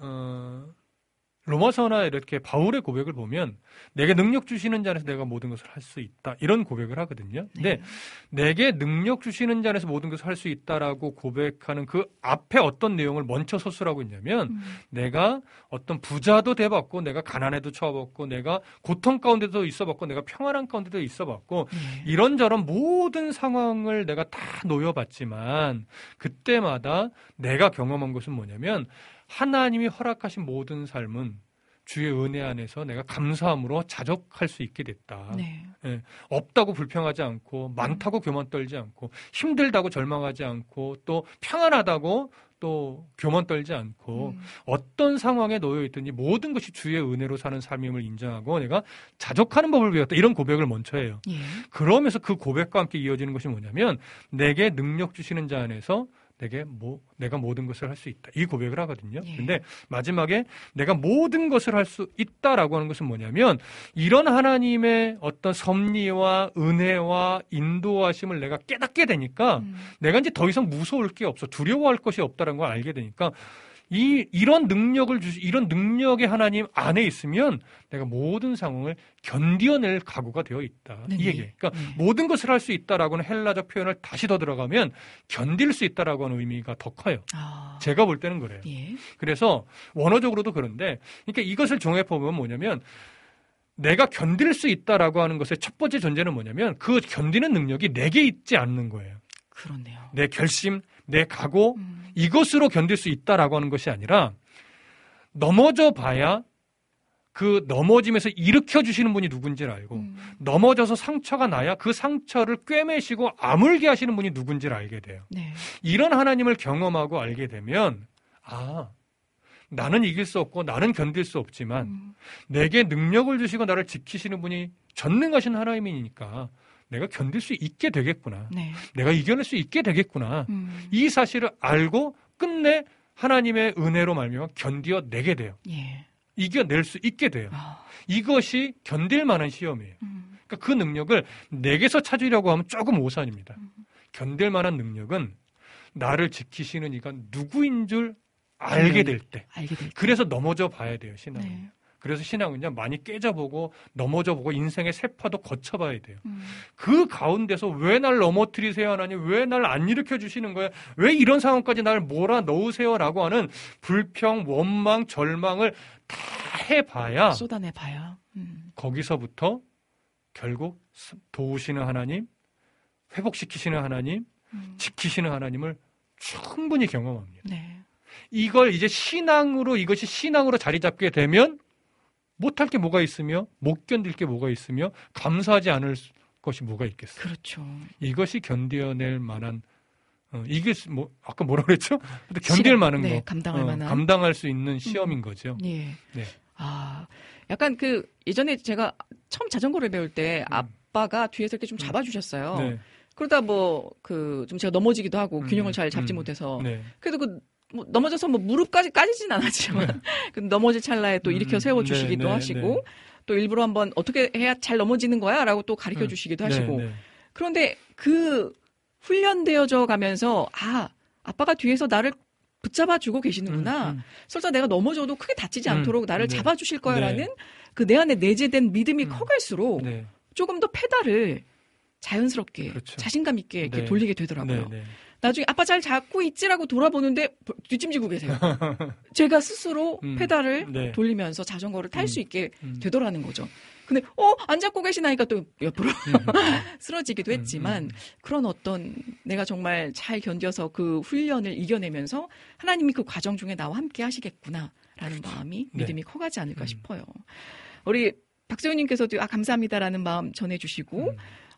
로마서나 이렇게 바울의 고백을 보면 내게 능력 주시는 자 안에서 내가 모든 것을 할 수 있다 이런 고백을 하거든요. 근데 내게 능력 주시는 자 안에서 모든 것을 할 수 있다라고 고백하는 그 앞에 어떤 내용을 먼저 서술하고 있냐면 내가 어떤 부자도 돼봤고 내가 가난에도 처해봤고 내가 고통 가운데도 있어봤고 내가 평안한 가운데도 있어봤고 이런저런 모든 상황을 내가 다 놓여봤지만 그때마다 내가 경험한 것은 뭐냐면 하나님이 허락하신 모든 삶은 주의 은혜 안에서 내가 감사함으로 자족할 수 있게 됐다. 네. 예, 없다고 불평하지 않고 많다고 교만 떨지 않고 힘들다고 절망하지 않고 또 평안하다고 또 교만 떨지 않고 어떤 상황에 놓여 있든지 모든 것이 주의 은혜로 사는 삶임을 인정하고 내가 자족하는 법을 배웠다. 이런 고백을 먼저 해요. 예. 그러면서 그 고백과 함께 이어지는 것이 뭐냐면 내게 능력 주시는 자 안에서 내가 모든 것을 할 수 있다. 이 고백을 하거든요. 예. 근데 마지막에 내가 모든 것을 할 수 있다라고 하는 것은 뭐냐면 이런 하나님의 어떤 섭리와 은혜와 인도하심을 내가 깨닫게 되니까 내가 이제 더 이상 무서울 게 없어. 두려워할 것이 없다는 걸 알게 되니까 이런 능력을 이런 능력의 하나님 안에 있으면 내가 모든 상황을 견뎌낼 각오가 되어 있다. 네네. 이 얘기예요. 그러니까 모든 것을 할 수 있다라고 하는 헬라적 표현을 다시 더 들어가면 견딜 수 있다라고 하는 의미가 더 커요. 제가 볼 때는 그래요. 예. 그래서 원어적으로도 그런데 그러니까 이것을 종합해 보면 뭐냐면 내가 견딜 수 있다라고 하는 것의 첫 번째 전제는 뭐냐면 그 견디는 능력이 내게 있지 않는 거예요. 그렇네요. 내 결심, 내 각오 이것으로 견딜 수 있다라고 하는 것이 아니라 넘어져 봐야 그 넘어짐에서 일으켜 주시는 분이 누군지를 알고 넘어져서 상처가 나야 그 상처를 꿰매시고 아물게 하시는 분이 누군지를 알게 돼요. 네. 이런 하나님을 경험하고 알게 되면 나는 이길 수 없고 나는 견딜 수 없지만 내게 능력을 주시고 나를 지키시는 분이 전능하신 하나님이니까 내가 견딜 수 있게 되겠구나. 네. 내가 이겨낼 수 있게 되겠구나. 이 사실을 알고 끝내 하나님의 은혜로 말미암아 견뎌내게 돼요. 예. 이겨낼 수 있게 돼요. 이것이 견딜 만한 시험이에요. 그러니까 그 능력을 내게서 찾으려고 하면 조금 오산입니다. 견딜 만한 능력은 나를 지키시는 이가 누구인 줄 알게 될 때. 그래서 넘어져 봐야 돼요, 신앙은. 네. 그래서 신앙은요, 많이 깨져보고 넘어져보고 인생의 세파도 거쳐봐야 돼요. 그 가운데서 왜 날 넘어뜨리세요, 하나님? 왜 날 안 일으켜 주시는 거야? 왜 이런 상황까지 날 몰아넣으세요? 라고 하는 불평, 원망, 절망을 다 해봐야 쏟아내봐야 거기서부터 결국 도우시는 하나님, 회복시키시는 하나님, 지키시는 하나님을 충분히 경험합니다. 네. 이걸 이제 이것이 신앙으로 자리 잡게 되면 못할 게 뭐가 있으며 못 견딜 게 뭐가 있으며 감사하지 않을 것이 뭐가 있겠어요. 그렇죠. 이것이 견뎌낼 만한 이게 아까 뭐라 그랬죠? 견딜 만한 거, 감당할 만한 감당할 수 있는 시험인 거죠. 예. 네. 약간 예전에 제가 처음 자전거를 배울 때 아빠가 뒤에서 이렇게 좀 잡아주셨어요. 네. 그러다 좀 제가 넘어지기도 하고 균형을 잘 잡지 못해서 네. 그래도 넘어져서 무릎까지 까지진 않았지만 넘어질 찰나에 또 일으켜 세워주시기도 하시고 또 일부러 한번 어떻게 해야 잘 넘어지는 거야? 라고 또 가르쳐 주시기도 하시고 그런데 그 훈련되어져 가면서 아빠가 뒤에서 나를 붙잡아주고 계시는구나. 설사 내가 넘어져도 크게 다치지 않도록 나를 잡아주실 거야라는 그 내 안에 내재된 믿음이 커갈수록 조금 더 페달을 자연스럽게 그렇죠. 자신감 있게 이렇게 돌리게 되더라고요. 네. 나중에 아빠 잘 잡고 있지라고 돌아보는데 뒷짐지고 계세요. 제가 스스로 페달을 돌리면서 자전거를 탈 수 있게 되더라는 거죠. 근데 안 잡고 계시나니까 또 옆으로 쓰러지기도 했지만 그런 어떤 내가 정말 잘 견뎌서 그 훈련을 이겨내면서 하나님이 그 과정 중에 나와 함께 하시겠구나라는 마음이 믿음이 커가지 않을까 싶어요. 우리 박세훈님께서도 감사합니다라는 마음 전해주시고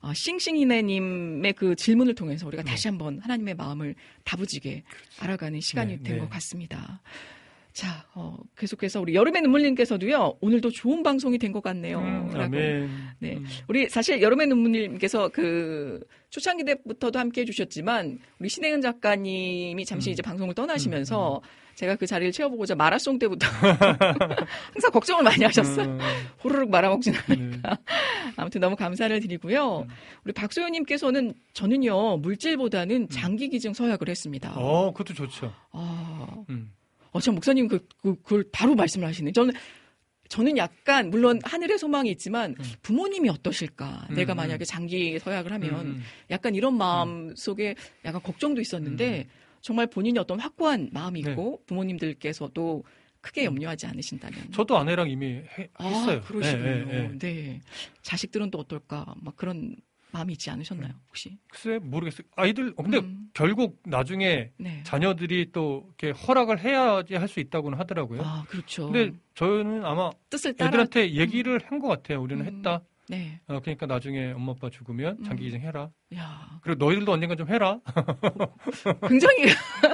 싱싱이네님의 그 질문을 통해서 우리가 다시 한번 하나님의 마음을 다부지게 알아가는 시간이 된 것 같습니다. 자, 계속해서 우리 여름의 눈물님께서도요, 오늘도 좋은 방송이 된 것 같네요. 아멘. 네. 우리 사실 여름의 눈물님께서 초창기 때부터도 함께 해주셨지만, 우리 신혜은 작가님이 잠시 이제 방송을 떠나시면서, 제가 그 자리를 채워보고자 마라송 때부터 항상 걱정을 많이 하셨어요. 호로록 말아먹진 않으니까. 아무튼 너무 감사를 드리고요. 우리 박소연님께서는 저는요, 물질보다는 장기 기증 서약을 했습니다. 그것도 좋죠. 참 목사님 그걸 바로 말씀을 하시네. 저는 약간 물론 하늘의 소망이 있지만 부모님이 어떠실까? 내가 만약에 장기 서약을 하면 약간 이런 마음 속에 약간 걱정도 있었는데 정말 본인이 어떤 확고한 마음이 있고 부모님들께서도 크게 염려하지 않으신다면. 저도 아내랑 이미 했어요. 그러시군요. 네. 자식들은 또 어떨까? 막 그런 마음이 있지 않으셨나요, 혹시? 글쎄, 모르겠어요. 아이들, 근데 결국 나중에 네. 자녀들이 또 이렇게 허락을 해야지 할 수 있다고는 하더라고요. 아, 그렇죠. 근데 저는 아마 뜻을 애들한테 얘기를 한 것 같아요. 우리는 했다. 네. 그러니까 나중에 엄마 아빠 죽으면 장기 기증 해라. 야. 그리고 너희들도 언젠가 좀 해라. 굉장히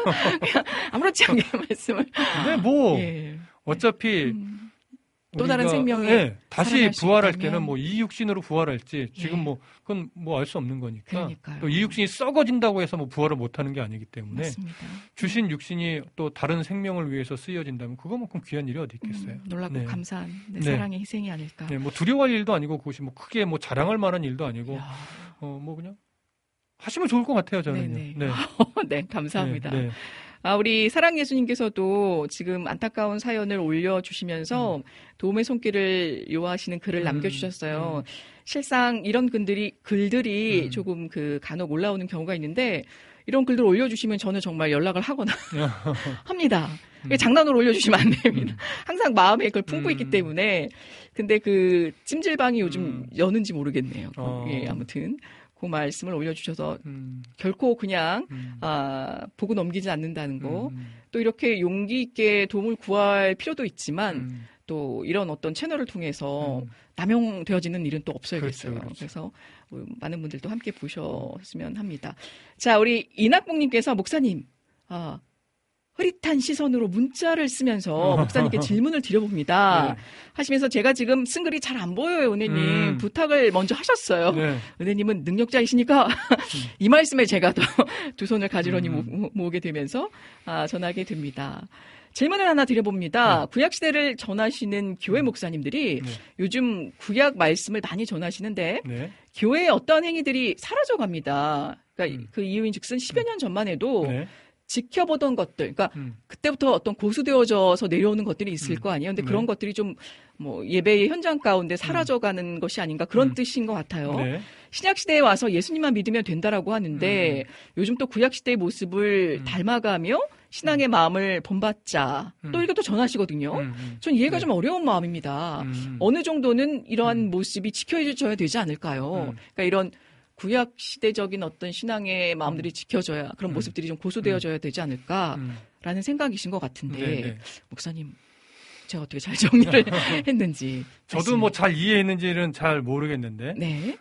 아무렇지 않게 말씀을. 근데 뭐 예. 어차피 또 다른 생명이 네, 다시 부활할 때는 뭐 이 육신으로 부활할지 지금 예. 뭐 그건 뭐 알 수 없는 거니까. 그러니까요. 또 이 육신이 썩어진다고 해서 뭐 부활을 못하는 게 아니기 때문에 맞습니다. 주신 육신이 또 다른 생명을 위해서 쓰여진다면 그거만큼 귀한 일이 어디 있겠어요. 놀랍고 네. 감사한 사랑의 희생이 아닐까. 네, 뭐 두려워할 일도 아니고 그것이 뭐 크게 뭐 자랑할 만한 일도 아니고 뭐 그냥 하시면 좋을 것 같아요 저는요. 네, 네 감사합니다. 네. 우리 사랑 예수님께서도 지금 안타까운 사연을 올려주시면서 도움의 손길을 요하시는 글을 남겨주셨어요. 실상 이런 글들이 조금 간혹 올라오는 경우가 있는데 이런 글들 올려주시면 저는 정말 연락을 하거나 합니다. 장난으로 올려주시면 안 됩니다. 항상 마음에 그걸 품고 있기 때문에. 근데 찜질방이 요즘 여는지 모르겠네요. 예, 아무튼. 그 말씀을 올려주셔서 결코 그냥 보고 넘기지 않는다는 거. 또 이렇게 용기 있게 도움을 구할 필요도 있지만 또 이런 어떤 채널을 통해서 남용되어지는 일은 또 없어야겠어요. 그렇죠. 그래서 많은 분들도 함께 보셨으면 합니다. 자, 우리 이낙봉님께서 목사님 흐릿한 시선으로 문자를 쓰면서 목사님께 질문을 드려봅니다. 네. 하시면서 제가 지금 쓴 글이 잘 안 보여요, 은혜님. 부탁을 먼저 하셨어요. 네. 은혜님은 능력자이시니까 이 말씀에 제가 두 손을 가지런히 모으게 되면서 전하게 됩니다. 질문을 하나 드려봅니다. 구약시대를 전하시는 교회 목사님들이 요즘 구약 말씀을 많이 전하시는데 교회의 어떤 행위들이 사라져갑니다. 그러니까 그 이유인 즉슨 10여 년 전만 해도 지켜보던 것들, 그러니까 그때부터 어떤 고수되어져서 내려오는 것들이 있을 거 아니에요. 근데 그런 것들이 좀 뭐 예배의 현장 가운데 사라져가는 것이 아닌가 그런 뜻인 것 같아요. 신약 시대에 와서 예수님만 믿으면 된다라고 하는데 요즘 또 구약 시대의 모습을 닮아가며 신앙의 마음을 본받자 또 이렇게 또 전하시거든요. 전 이해가 좀 어려운 마음입니다. 어느 정도는 이러한 모습이 지켜져야 되지 않을까요? 그러니까 이런 구약 시대적인 어떤 신앙의 마음들이 지켜져야 그런 모습들이 좀 고수되어져야 되지 않을까라는 생각이신 것 같은데 목사님 제가 어떻게 잘 정리를 했는지 저도 뭐 잘 이해했는지는 잘 모르겠는데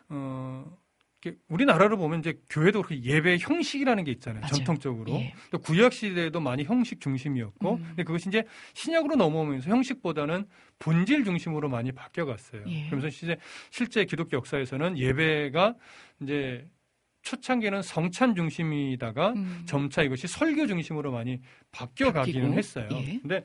우리나라로 보면 이제 교회도 그렇게 예배 형식이라는 게 있잖아요. 맞아요. 전통적으로. 예. 또 구약 시대에도 많이 형식 중심이었고 근데 그것이 이제 신약으로 넘어오면서 형식보다는 본질 중심으로 많이 바뀌어갔어요. 예. 그러면서 실제 기독교 역사에서는 예배가 이제 초창기에는 성찬 중심이다가 점차 이것이 설교 중심으로 많이 바뀌어가기는 했어요. 예. 근데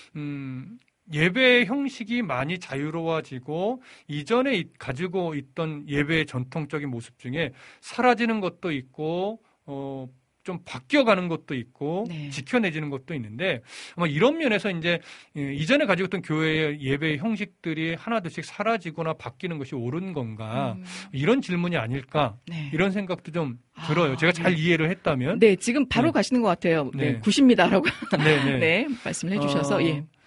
예배 형식이 많이 자유로워지고 이전에 가지고 있던 예배의 전통적인 모습 중에 사라지는 것도 있고 좀 바뀌어가는 것도 있고 지켜내지는 것도 있는데 아마 이런 면에서 이제 이전에 가지고 있던 교회의 예배 형식들이 하나둘씩 사라지거나 바뀌는 것이 옳은 건가 이런 질문이 아닐까 이런 생각도 좀 들어요. 제가 잘 이해를 했다면. 네, 지금 바로 가시는 것 같아요. 네, 굿입니다라고 네, 말씀을 해주셔서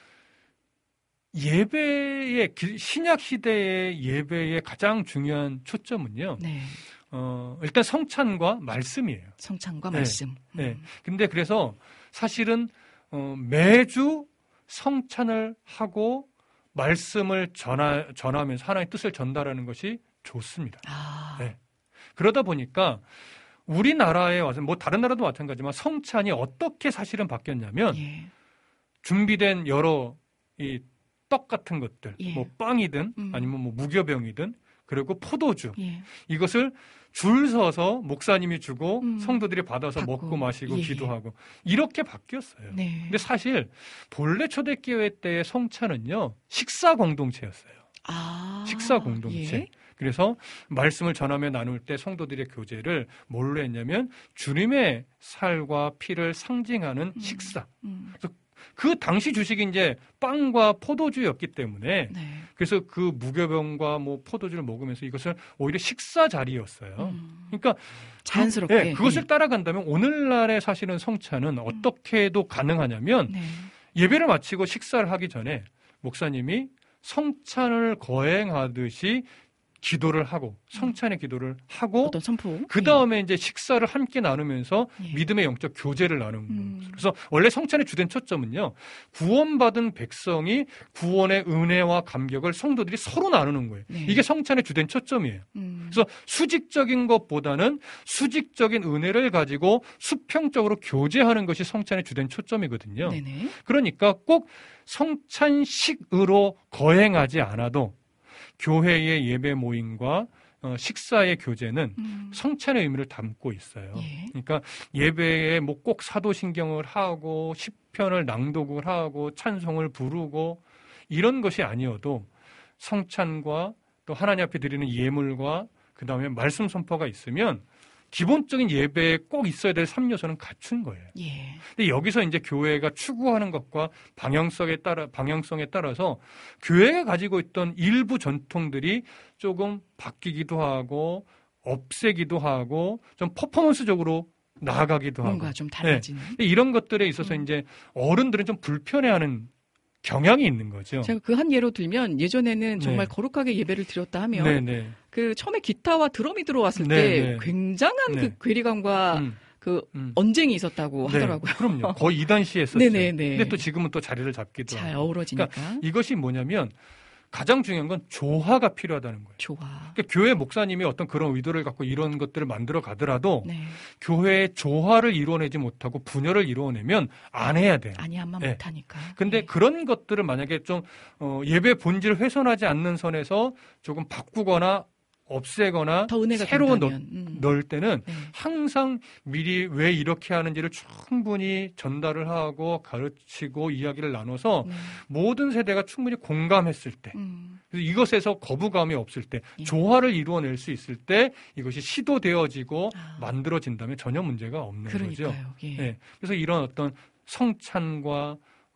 예배의 신약 시대의 예배의 가장 중요한 초점은요. 일단 성찬과 말씀이에요. 성찬과 말씀. 네. 근데 그래서 사실은 매주 성찬을 하고 말씀을 전하면서 하나님의 뜻을 전달하는 것이 좋습니다. 네. 그러다 보니까 우리나라에 와서 뭐 다른 나라도 마찬가지지만 성찬이 어떻게 사실은 바뀌었냐면 준비된 여러 이 떡 같은 것들, 뭐 빵이든 아니면 뭐 무교병이든 그리고 포도주 이것을 줄 서서 목사님이 주고 성도들이 받아서 먹고 마시고 기도하고 이렇게 바뀌었어요. 근데 사실 본래 초대교회 때의 성찬은요 식사 공동체였어요. 식사 공동체. 그래서 말씀을 전하며 나눌 때 성도들의 교제를 뭘로 했냐면 주님의 살과 피를 상징하는 식사. 그래서 그 당시 주식이 이제 빵과 포도주였기 때문에 그래서 그 무교병과 뭐 포도주를 먹으면서 이것을 오히려 식사 자리였어요. 그러니까 자연스럽게 그것을 따라간다면 오늘날의 사실은 성찬은 어떻게 해도 가능하냐면 예배를 마치고 식사를 하기 전에 목사님이 성찬을 거행하듯이 기도를 하고 성찬의 기도를 하고 어떤 선포. 그 다음에 이제 식사를 함께 나누면서 믿음의 영적 교제를 나누는 거예요. 그래서 원래 성찬의 주된 초점은요, 구원받은 백성이 구원의 은혜와 감격을 성도들이 서로 나누는 거예요. 이게 성찬의 주된 초점이에요. 그래서 수직적인 것보다는 수직적인 은혜를 가지고 수평적으로 교제하는 것이 성찬의 주된 초점이거든요. 네네. 그러니까 꼭 성찬식으로 거행하지 않아도 교회의 예배 모임과 식사의 교제는 성찬의 의미를 담고 있어요. 그러니까 예배에 뭐 꼭 사도신경을 하고 시편을 낭독을 하고 찬송을 부르고 이런 것이 아니어도 성찬과 또 하나님 앞에 드리는 예물과 그 다음에 말씀 선포가 있으면 기본적인 예배에 꼭 있어야 될 3요소는 갖춘 거예요. 근데 여기서 이제 교회가 추구하는 것과 방향성에 따라서 교회가 가지고 있던 일부 전통들이 조금 바뀌기도 하고 없애기도 하고 좀 퍼포먼스적으로 나아가기도 하고 뭔가 좀 달라지는. 이런 것들에 있어서 이제 어른들은 좀 불편해하는 경향이 있는 거죠. 제가 그 한 예로 들면 예전에는 정말 거룩하게 예배를 드렸다 하면 그 처음에 기타와 드럼이 들어왔을 때 굉장한 그 괴리감과 그 언쟁이 있었다고 하더라고요. 그럼요. 거의 2단시 했었어요. 근데 또 지금은 또 자리를 잡기도 잘 하고. 어우러지니까. 그러니까 이것이 뭐냐면 가장 중요한 건 조화가 필요하다는 거예요. 그러니까 교회 목사님이 어떤 그런 의도를 갖고 이런 것들을 만들어 가더라도 교회의 조화를 이루어내지 못하고 분열을 이루어내면 안 해야 돼요. 아니야만 못하니까. 근데 그런 것들을 만약에 좀 예배 본질을 훼손하지 않는 선에서 조금 바꾸거나 없애거나 새로 넣을 때는 항상 미리 왜 이렇게 하는지를 충분히 전달을 하고 가르치고 이야기를 나눠서 모든 세대가 충분히 공감했을 때 그래서 이것에서 거부감이 없을 때 조화를 이루어낼 수 있을 때 이것이 시도되어지고 만들어진다면 전혀 문제가 없는 거죠. 그래서 이런 어떤 성찬과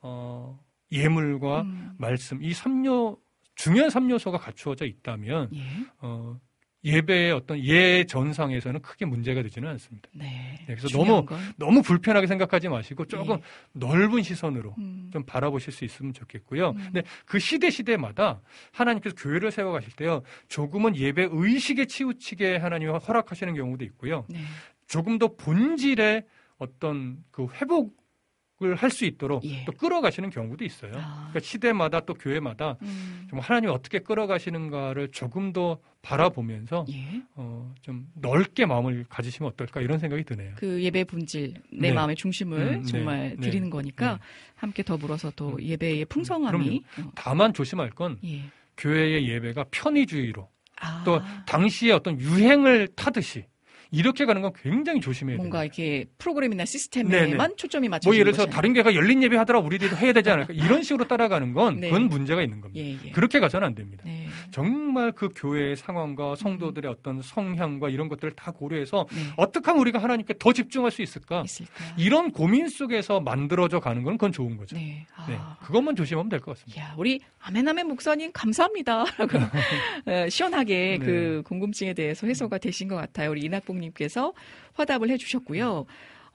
예물과 말씀 이 중요한 3요소가 갖추어져 있다면 예배의 어떤 예전상에서는 크게 문제가 되지는 않습니다. 그래서 너무 불편하게 생각하지 마시고 조금 넓은 시선으로 좀 바라보실 수 있으면 좋겠고요. 근데 그 시대마다 하나님께서 교회를 세워가실 때요, 조금은 예배 의식에 치우치게 하나님이 허락하시는 경우도 있고요. 조금 더 본질의 어떤 그 회복을 할 수 있도록 또 끌어가시는 경우도 있어요. 그러니까 시대마다 또 교회마다 좀 하나님이 어떻게 끌어가시는가를 조금 더 바라보면서 좀 넓게 마음을 가지시면 어떨까 이런 생각이 드네요. 그 예배 본질, 내 마음의 중심을 정말 드리는 거니까 함께 더불어서 또 예배의 풍성함이. 다만 조심할 건 교회의 예배가 편의주의로 또 당시에 어떤 유행을 타듯이 이렇게 가는 건 굉장히 조심해야 돼요. 뭔가 이렇게 프로그램이나 시스템에만 초점이 맞춰지는 뭐 예를 들어서 다른 교회가 열린 예배 하더라 우리들도 해야 되지 않을까 이런 식으로 따라가는 건 그건 문제가 있는 겁니다. 그렇게 가서는 안 됩니다. 정말 그 교회의 상황과 성도들의 어떤 성향과 이런 것들을 다 고려해서 어떻게 하면 우리가 하나님께 더 집중할 수 있을까? 이런 고민 속에서 만들어져 가는 건 그건 좋은 거죠. 그것만 조심하면 될 것 같습니다. 우리 아멘아멘 목사님 감사합니다. 라고 시원하게 그 궁금증에 대해서 해소가 되신 것 같아요. 우리 이낙봉 님께서 화답을 해주셨고요.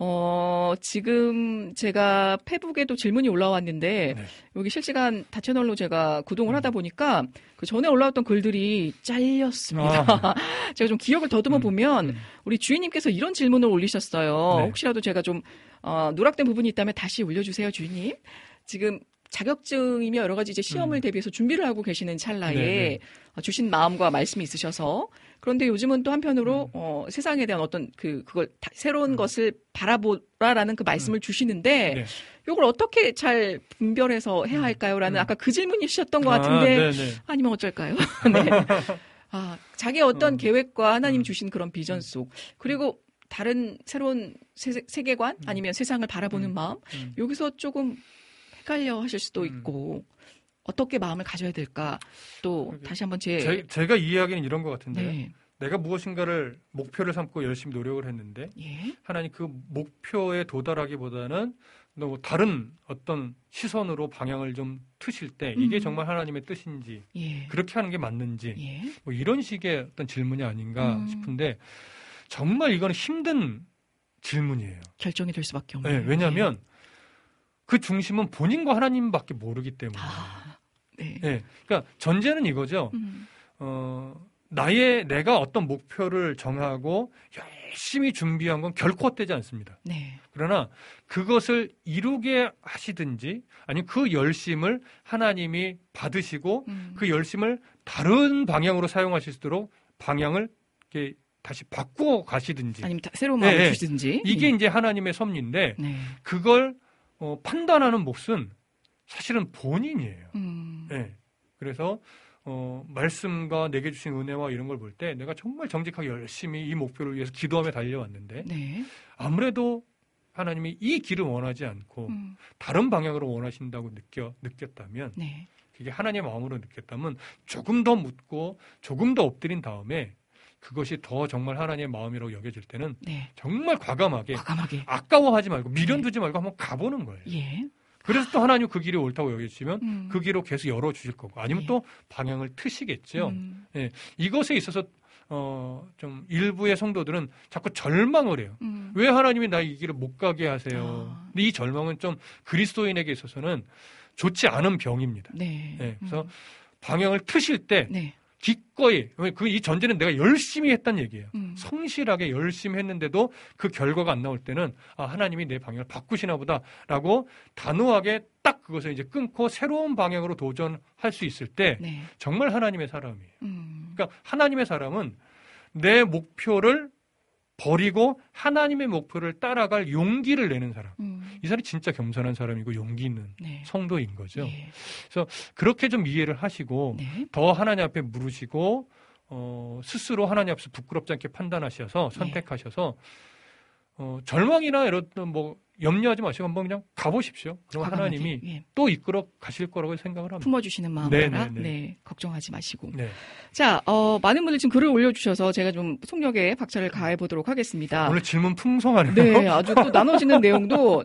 지금 제가 페북에도 질문이 올라왔는데 여기 실시간 다채널로 제가 구동을 하다 보니까 그 전에 올라왔던 글들이 잘렸습니다. 제가 좀 기억을 더듬어 보면 우리 주인님께서 이런 질문을 올리셨어요. 혹시라도 제가 좀 누락된 부분이 있다면 다시 올려주세요, 주인님. 지금 자격증이며 여러 가지 이제 시험을 대비해서 준비를 하고 계시는 찰나에 주신 마음과 말씀이 있으셔서 그런데 요즘은 또 한편으로 세상에 대한 어떤 그걸 새로운 것을 바라보라라는 그 말씀을 주시는데 이걸 어떻게 잘 분별해서 해야 할까요?라는 아까 그 질문이셨던 것 같은데 아니면 어쩔까요? 자기의 어떤 계획과 하나님 주신 그런 비전 속 그리고 다른 새로운 세계관 아니면 세상을 바라보는 마음 여기서 조금 헷갈려 하실 수도 있고 어떻게 마음을 가져야 될까 또 다시 한번 제가 이해하기는 이런 것 같은데요. 내가 무엇인가를 목표를 삼고 열심히 노력을 했는데 하나님 그 목표에 도달하기보다는 너무 다른 어떤 시선으로 방향을 좀 트실 때 이게 정말 하나님의 뜻인지 그렇게 하는 게 맞는지 뭐 이런 식의 어떤 질문이 아닌가 싶은데 정말 이거는 힘든 질문이에요. 결정이 될 수밖에 없는. 왜냐하면 그 중심은 본인과 하나님밖에 모르기 때문에. 그러니까 전제는 이거죠. 내가 어떤 목표를 정하고 열심히 준비한 건 결코 헛되지 않습니다. 네. 그러나 그것을 이루게 하시든지 아니면 그 열심을 하나님이 받으시고 그 열심을 다른 방향으로 사용하실 수 있도록 방향을 이렇게 다시 바꾸어 가시든지 아니면 새로운 마음을 주시든지 이게 이제 하나님의 섭리인데 그걸 판단하는 몫은 사실은 본인이에요. 네. 그래서 말씀과 내게 주신 은혜와 이런 걸 볼 때 내가 정말 정직하게 열심히 이 목표를 위해서 기도하며 달려왔는데 아무래도 하나님이 이 길을 원하지 않고 다른 방향으로 원하신다고 느꼈다면 그게 하나님의 마음으로 느꼈다면 조금 더 묻고 조금 더 엎드린 다음에 그것이 더 정말 하나님의 마음이라고 여겨질 때는 정말 과감하게 아까워하지 말고 미련 두지 말고 한번 가보는 거예요. 그래서 또 하나님 그 길이 옳다고 여겨지면 그 길로 계속 열어주실 거고 아니면 또 방향을 트시겠죠. 이것에 있어서 좀 일부의 성도들은 자꾸 절망을 해요. 왜 하나님이 나 이 길을 못 가게 하세요? 근데 이 절망은 좀 그리스도인에게 있어서는 좋지 않은 병입니다. 그래서 방향을 트실 때 기꺼이 이 전제는 내가 열심히 했다는 얘기예요. 성실하게 열심히 했는데도 그 결과가 안 나올 때는 하나님이 내 방향을 바꾸시나 보다라고 단호하게 딱 그것을 이제 끊고 새로운 방향으로 도전할 수 있을 때 정말 하나님의 사람이에요. 그러니까 하나님의 사람은 내 목표를 버리고 하나님의 목표를 따라갈 용기를 내는 사람. 이 사람이 진짜 겸손한 사람이고 용기 있는 성도인 거죠. 그래서 그렇게 좀 이해를 하시고 더 하나님 앞에 물으시고 스스로 하나님 앞에서 부끄럽지 않게 판단하셔서 선택하셔서 절망이나 이런 염려하지 마시고 한번 그냥 가보십시오. 그럼 하나님이 또 이끌어 가실 거라고 생각을 합니다. 품어주시는 마음으로 걱정하지 마시고. 자, 많은 분들 지금 글을 올려주셔서 제가 좀 속력에 박차를 가해보도록 하겠습니다. 오늘 질문 풍성하네요. 네, 아주 또 나눠지는 내용도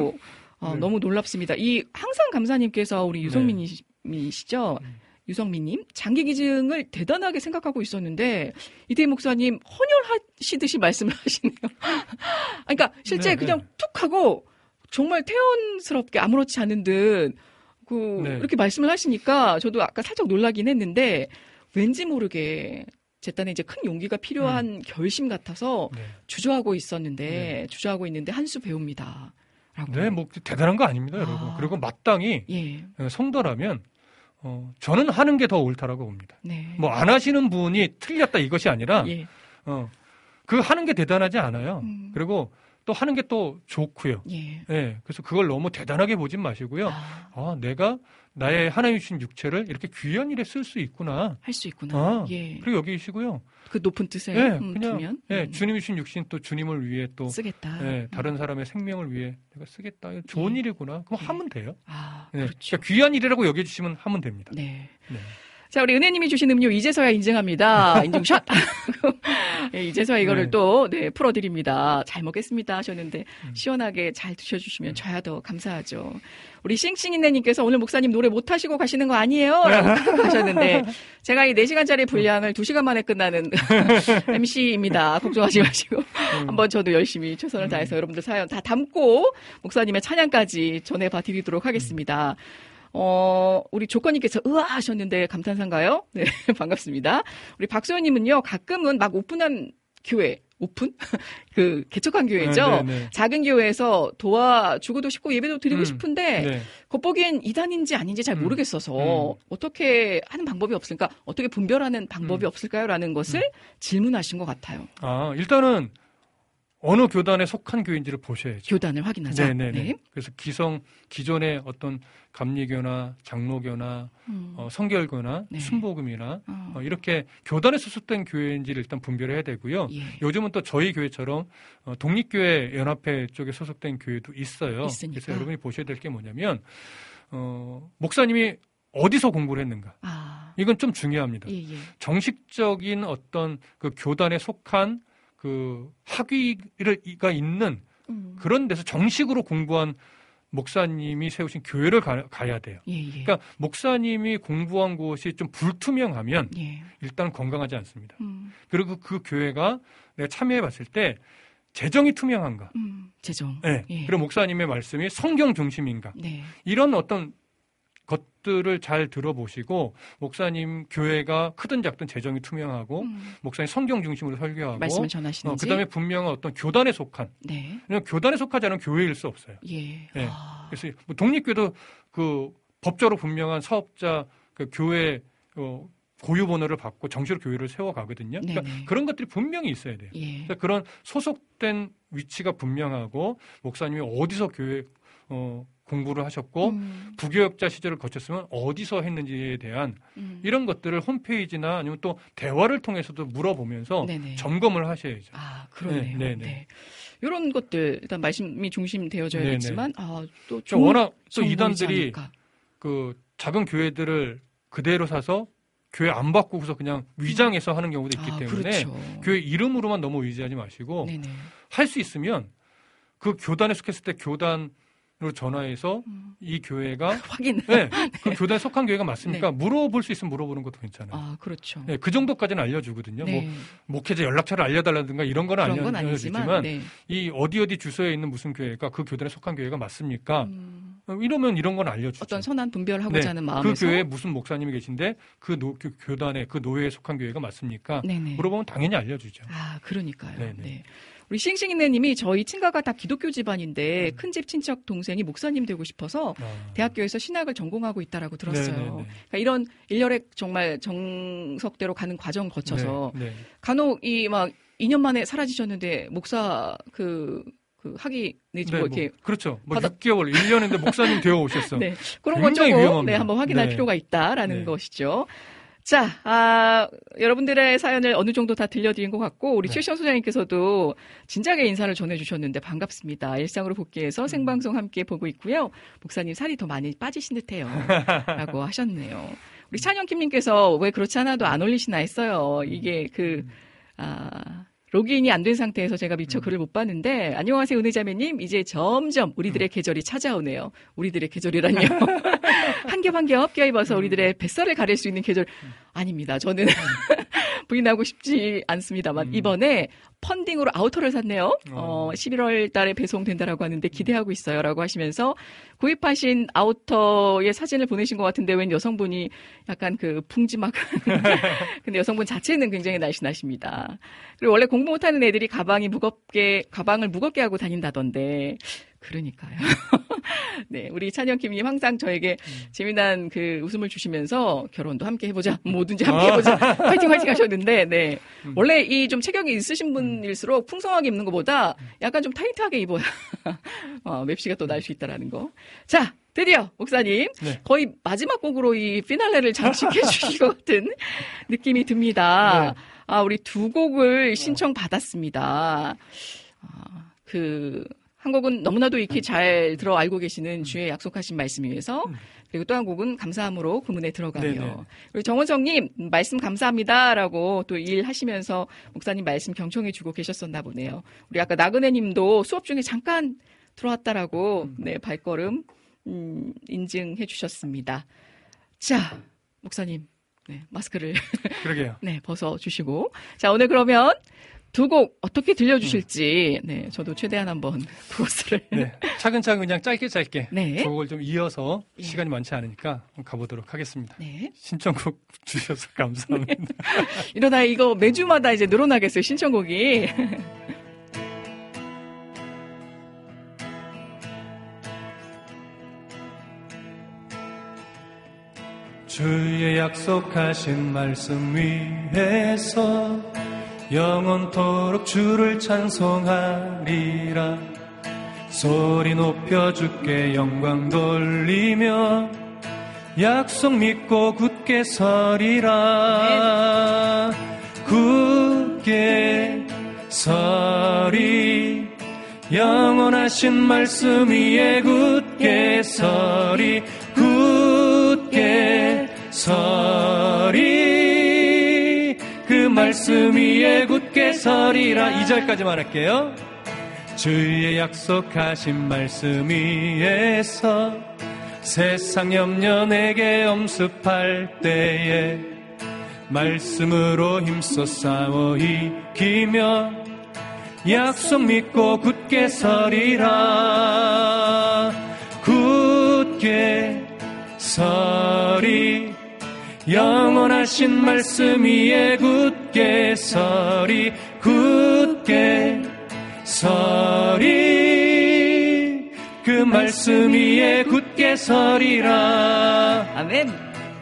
너무 놀랍습니다. 항상 감사님께서 우리 유성민이시죠? 유성민님, 장기 기증을 대단하게 생각하고 있었는데 이태희 목사님 헌혈하시듯이 말씀을 하시네요. 그러니까 실제 그냥 툭 하고 정말 태연스럽게 아무렇지 않은 듯 이렇게 말씀을 하시니까 저도 아까 살짝 놀라긴 했는데 왠지 모르게 제 딴에 이제 큰 용기가 필요한 결심 같아서 주저하고 있는데 한 수 배웁니다. 라고. 네, 대단한 거 아닙니다, 여러분. 그리고 마땅히 성도라면 저는 하는 게 더 옳다라고 봅니다. 안 하시는 분이 틀렸다 이것이 아니라 그 하는 게 대단하지 않아요. 그리고 또 하는 게 또 좋고요. 그래서 그걸 너무 대단하게 보진 마시고요. 내가 나의 하나님 주신 육체를 이렇게 귀한 일에 쓸 수 있구나. 할 수 있구나. 그리고 여기시고요. 그 높은 뜻에 그냥 주님이 주신 육신 또 주님을 위해 또 쓰겠다. 다른 사람의 생명을 위해 내가 쓰겠다. 좋은 일이구나. 그럼 하면 돼요. 그렇죠. 그러니까 귀한 일이라고 여겨주시면 하면 됩니다. 자, 우리 은혜님이 주신 음료 이제서야 인증합니다. 인증샷. 이제서야 이거를 또 풀어드립니다. 잘 먹겠습니다 하셨는데 시원하게 잘 드셔주시면 저야 더 감사하죠. 우리 싱싱이네님께서 오늘 목사님 노래 못하시고 가시는 거 아니에요? 라고 하셨는데 제가 이 4시간짜리 분량을 2시간 만에 끝나는 MC입니다. 걱정하지 마시고 한번 저도 열심히 최선을 다해서 여러분들 사연 다 담고 목사님의 찬양까지 전해봐 드리도록 하겠습니다. 우리 조건님께서 으아 하셨는데 감탄사인가요? 네, 반갑습니다. 우리 박소연님은요, 가끔은 막 오픈한 교회, 개척한 교회죠. 작은 교회에서 도와주고도 싶고 예배도 드리고 싶은데, 겉보기엔 이단인지 아닌지 잘 모르겠어서, 어떻게 하는 방법이 없을까? 어떻게 분별하는 방법이 없을까요? 라는 것을 질문하신 것 같아요. 일단은, 어느 교단에 속한 교회인지를 보셔야죠. 교단을 확인하자. 네. 그래서 기존의 어떤 감리교나 장로교나 성결교나 순복음이나 이렇게 교단에 소속된 교회인지를 일단 분별해야 되고요. 요즘은 또 저희 교회처럼 독립교회 연합회 쪽에 소속된 교회도 있어요. 그래서 여러분이 보셔야 될 게 뭐냐면 목사님이 어디서 공부를 했는가. 이건 좀 중요합니다. 정식적인 어떤 그 교단에 속한 그 학위가 있는 그런 데서 정식으로 공부한 목사님이 세우신 교회를 가야 돼요. 그러니까 목사님이 공부한 곳이 좀 불투명하면 일단 건강하지 않습니다. 그리고 그 교회가 내가 참여해봤을 때 재정이 투명한가? 재정. 그리고 목사님의 말씀이 성경 중심인가? 이런 어떤 것들을 잘 들어보시고 목사님 교회가 크든 작든 재정이 투명하고 목사님 성경 중심으로 설교하고 말씀을 전하시는지 그다음에 분명한 어떤 교단에 속한 네. 교단에 속하지 않은 교회일 수 없어요. 예. 네. 그래서 뭐 독립교도 그 법적으로 분명한 사업자 그 교회 고유 번호를 받고 정식으로 교회를 세워가거든요. 그러니까 그런 것들이 분명히 있어야 돼요. 예. 그러니까 그런 소속된 위치가 분명하고 목사님이 어디서 교회 공부를 하셨고 부교역자 시절을 거쳤으면 어디서 했는지에 대한 이런 것들을 홈페이지나 아니면 또 대화를 통해서도 물어보면서 네네. 점검을 하셔야죠. 아, 그러네요. 네. 네. 이런 것들 일단 말씀이 중심되어져야겠지만 또 워낙 또 이단들이 그 작은 교회들을 그대로 사서 교회 안 바꾸고서 그냥 위장해서 하는 경우도 있기 때문에 그렇죠. 교회 이름으로만 너무 의지하지 마시고 할 수 있으면 그 교단에 속했을 때 교단으로 전화해서 이 교회가 확인. 네, 그 교단에 속한 교회가 맞습니까? 물어볼 수 있으면 물어보는 것도 괜찮아요. 아, 그렇죠. 네, 그 정도까지는 알려주거든요. 뭐 목회자 연락처를 알려달라든가 이런 건 알려주지만 이 어디 주소에 있는 무슨 교회가 그 교단에 속한 교회가 맞습니까? 이러면 이런 건 알려주죠. 어떤 선한 분별하고자 하는 마음에서 그 교회에 무슨 목사님이 계신데 그 교단에 그 노회에 속한 교회가 맞습니까? 네네. 물어보면 당연히 알려주죠. 아, 그러니까요. 네네. 네. 우리 싱싱이네님이 저희 친가가 다 기독교 집안인데 큰집 친척 동생이 목사님 되고 싶어서 대학교에서 신학을 전공하고 있다라고 들었어요. 그러니까 이런 일렬에 정말 정석대로 가는 과정 거쳐서 간혹 막 2년 만에 사라지셨는데 목사 그 학위 내지 뭐 이렇게 그렇죠. 뭐 6개월, 1년인데 목사님 되어 오셨어. 네. 그런 건 조금 한번 확인할 필요가 있다라는 것이죠. 자, 여러분들의 사연을 어느 정도 다 들려드린 것 같고 우리 최시원 소장님께서도 진작에 인사를 전해주셨는데 반갑습니다. 일상으로 복귀해서 생방송 함께 보고 있고요. 목사님 살이 더 많이 빠지신 듯해요. 라고 하셨네요. 우리 찬영킴님께서 왜 그렇지 않아도 안 올리시나 했어요. 이게 로그인이 안 된 상태에서 제가 미처 글을 못 봤는데 안녕하세요 은혜자매님 이제 점점 우리들의 계절이 찾아오네요. 우리들의 계절이란요. 한 겹 한 겹 껴입어서 우리들의 뱃살을 가릴 수 있는 계절 아닙니다. 저는 부인하고 싶지 않습니다만 이번에 펀딩으로 아우터를 샀네요. 11월 달에 배송된다라고 하는데 기대하고 있어요. 라고 하시면서 구입하신 아우터의 사진을 보내신 것 같은데 웬 여성분이 약간 그 풍지막한 근데 여성분 자체는 굉장히 날씬하십니다. 그리고 원래 공부 못하는 애들이 가방을 무겁게 하고 다닌다던데 그러니까요. 네, 우리 찬영킴님 항상 저에게 재미난 그 웃음을 주시면서 결혼도 함께 해보자, 뭐든지 함께 해보자, 화이팅 하셨는데, 네. 원래 이 좀 체격이 있으신 분일수록 풍성하게 입는 것보다 약간 좀 타이트하게 입어야 맵시가 또 날 수 있다라는 거. 자, 드디어 목사님 거의 마지막 곡으로 이 피날레를 장식해 주실 것 같은 느낌이 듭니다. 우리 두 곡을 신청 받았습니다. 한 곡은 너무나도 익히 잘 알고 계시는 주의 약속하신 말씀 위해서 그리고 또 한 곡은 감사함으로 구문에 들어가며 우리 정원정님 말씀 감사합니다라고 또 일하시면서 목사님 말씀 경청해 주고 계셨었나 보네요. 우리 아까 나그네님도 수업 중에 잠깐 들어왔다라고 발걸음 인증해 주셨습니다. 자 목사님 마스크를 그러게요. 벗어주시고 자 오늘 그러면 두 곡 어떻게 들려주실지 저도 최대한 한번 그것을 차근차근 그냥 짧게 두 곡을 좀 이어서 시간이 많지 않으니까 가보도록 하겠습니다. 신청곡 주셔서 감사합니다. 이러다 이거 매주마다 이제 늘어나겠어요 신청곡이. 주의 약속하신 말씀 위에서 영원토록 주를 찬송하리라. 소리 높여 주께 영광 돌리며 약속 믿고 굳게 서리라. 굳게 서리 영원하신 말씀 위에 굳게 서리. 굳게 서리 그 말씀 위에 굳게 서리라. 2절까지만 할게요. 주의 약속하신 말씀 위에서 세상 염려 내게 엄습할 때에 말씀으로 힘써 싸워 이기며 약속 믿고 굳게 서리라. 굳게 서리 영원하신 말씀 위에 굳게 서리 굳게 서리 그 말씀 위에 굳게 서리라. 아멘.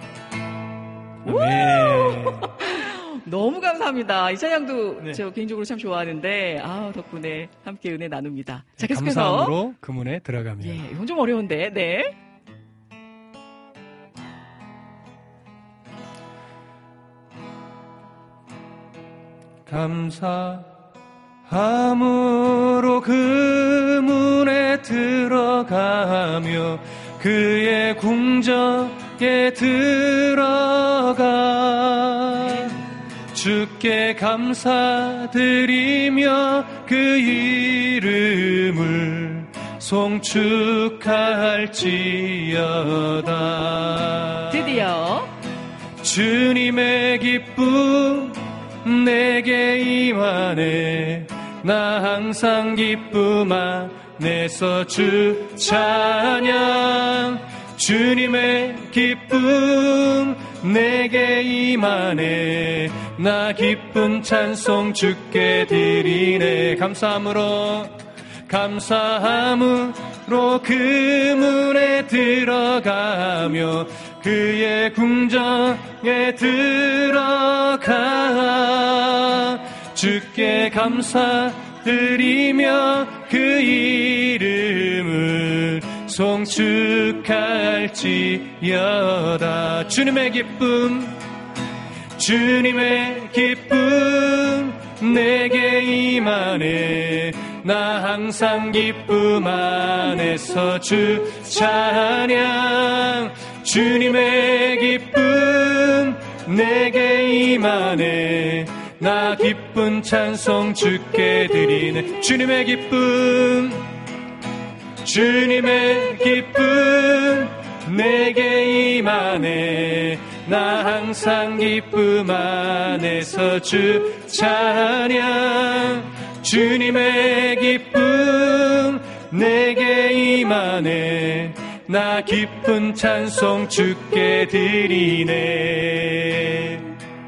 아멘. 너무 감사합니다. 이 찬양도 네. 저 개인적으로 참 좋아하는데 덕분에 함께 은혜 나눕니다. 자, 계속해서 감사함으로 그 문에 들어갑니다. 예, 이건 좀 어려운데. 네. 감사함으로 그 문에 들어가며 그의 궁정에 들어가 주께 감사드리며 그 이름을 송축할지어다. 드디어 주님의 기쁨 내게 임하네. 나 항상 기쁨 안에서 주 찬양. 주님의 기쁨 내게 임하네. 나 기쁜 찬송 주께 드리네. 감사함으로 그 문에 들어가며 그의 궁정에 들어가 주께 감사드리며 그 이름을 송축할지어다. 주님의 기쁨 내게 임하네. 나 항상 기쁨 안에서 주 찬양. 주님의 기쁨 내게 임하네. 나 기쁜 찬송 주께 드리네. 주님의 기쁨 내게 임하네. 나 항상 기쁨 안에서 주 찬양. 주님의 기쁨 내게 임하네. 나 기쁜 찬송 주께 드리네.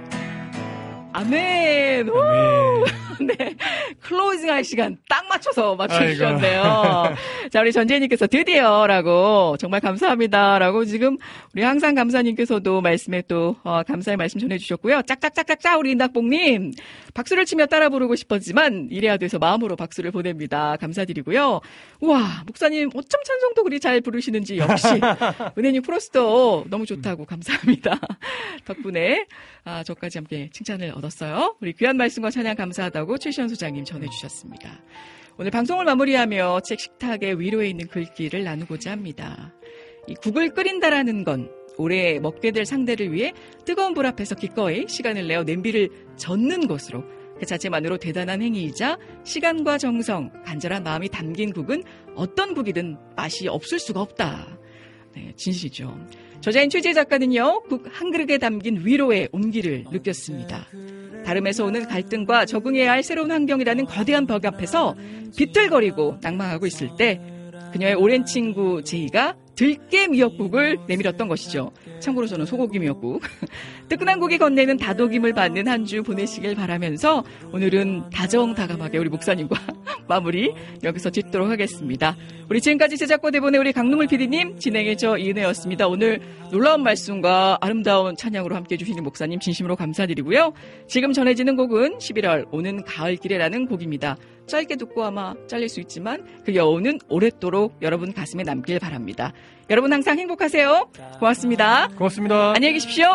아멘. 네. 클로징 할 시간 딱 맞춰서 맞춰주셨네요. 자, 우리 전재희님께서 드디어라고 정말 감사합니다라고 지금 우리 항상 감사님께서도 말씀에 또 감사의 말씀 전해주셨고요. 짝짝짝짝짝 우리 인닥봉님 박수를 치며 따라 부르고 싶었지만 이래야 돼서 마음으로 박수를 보냅니다. 감사드리고요. 우와, 목사님 어쩜 찬송도 그리 잘 부르시는지 역시 은혜님 프로스도 너무 좋다고 감사합니다. 덕분에 저까지 함께 칭찬을 얻었어요. 우리 귀한 말씀과 찬양 감사하다고 최시현 소장님 전해주셨습니다. 오늘 방송을 마무리하며 책 식탁에 위로에 있는 글귀를 나누고자 합니다. 이 국을 끓인다라는 건 오래 먹게 될 상대를 위해 뜨거운 불 앞에서 기꺼이 시간을 내어 냄비를 젓는 것으로 그 자체만으로 대단한 행위이자 시간과 정성, 간절한 마음이 담긴 국은 어떤 국이든 맛이 없을 수가 없다. 네, 진실이죠. 저자인 최재 작가는요, 국 한 그릇에 담긴 위로의 온기를 느꼈습니다. 다름에서 오는 갈등과 적응해야 할 새로운 환경이라는 거대한 벽 앞에서 비틀거리고 낭망하고 있을 때 그녀의 오랜 친구 제이가 들깨 미역국을 내밀었던 것이죠. 참고로 저는 소고기 미역국. 뜨끈한 국이 건네는 다독임을 받는 한 주 보내시길 바라면서 오늘은 다정다감하게 우리 목사님과 마무리 여기서 짓도록 하겠습니다. 우리 지금까지 제작과 대본의 우리 강동물 PD님, 진행의 저 이은혜였습니다. 오늘 놀라운 말씀과 아름다운 찬양으로 함께해 주시는 목사님 진심으로 감사드리고요. 지금 전해지는 곡은 11월 오는 가을길에라는 곡입니다. 짧게 듣고 아마 잘릴 수 있지만 그 여운은 오랫도록 여러분 가슴에 남길 바랍니다. 여러분 항상 행복하세요. 고맙습니다. 고맙습니다. 안녕히 계십시오.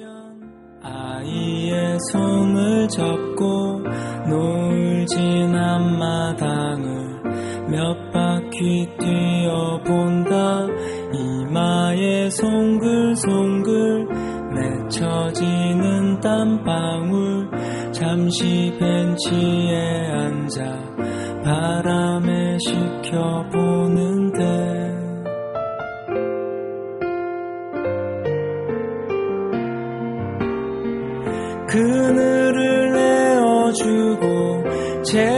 아이의 손을 잡고 놀진 앞마당을 몇 바퀴 뛰어본다. 이마에 송글송글 맺혀지는 땀방울. 잠시 벤치에 앉아 바람에 식혀보는데 그늘을 내어주고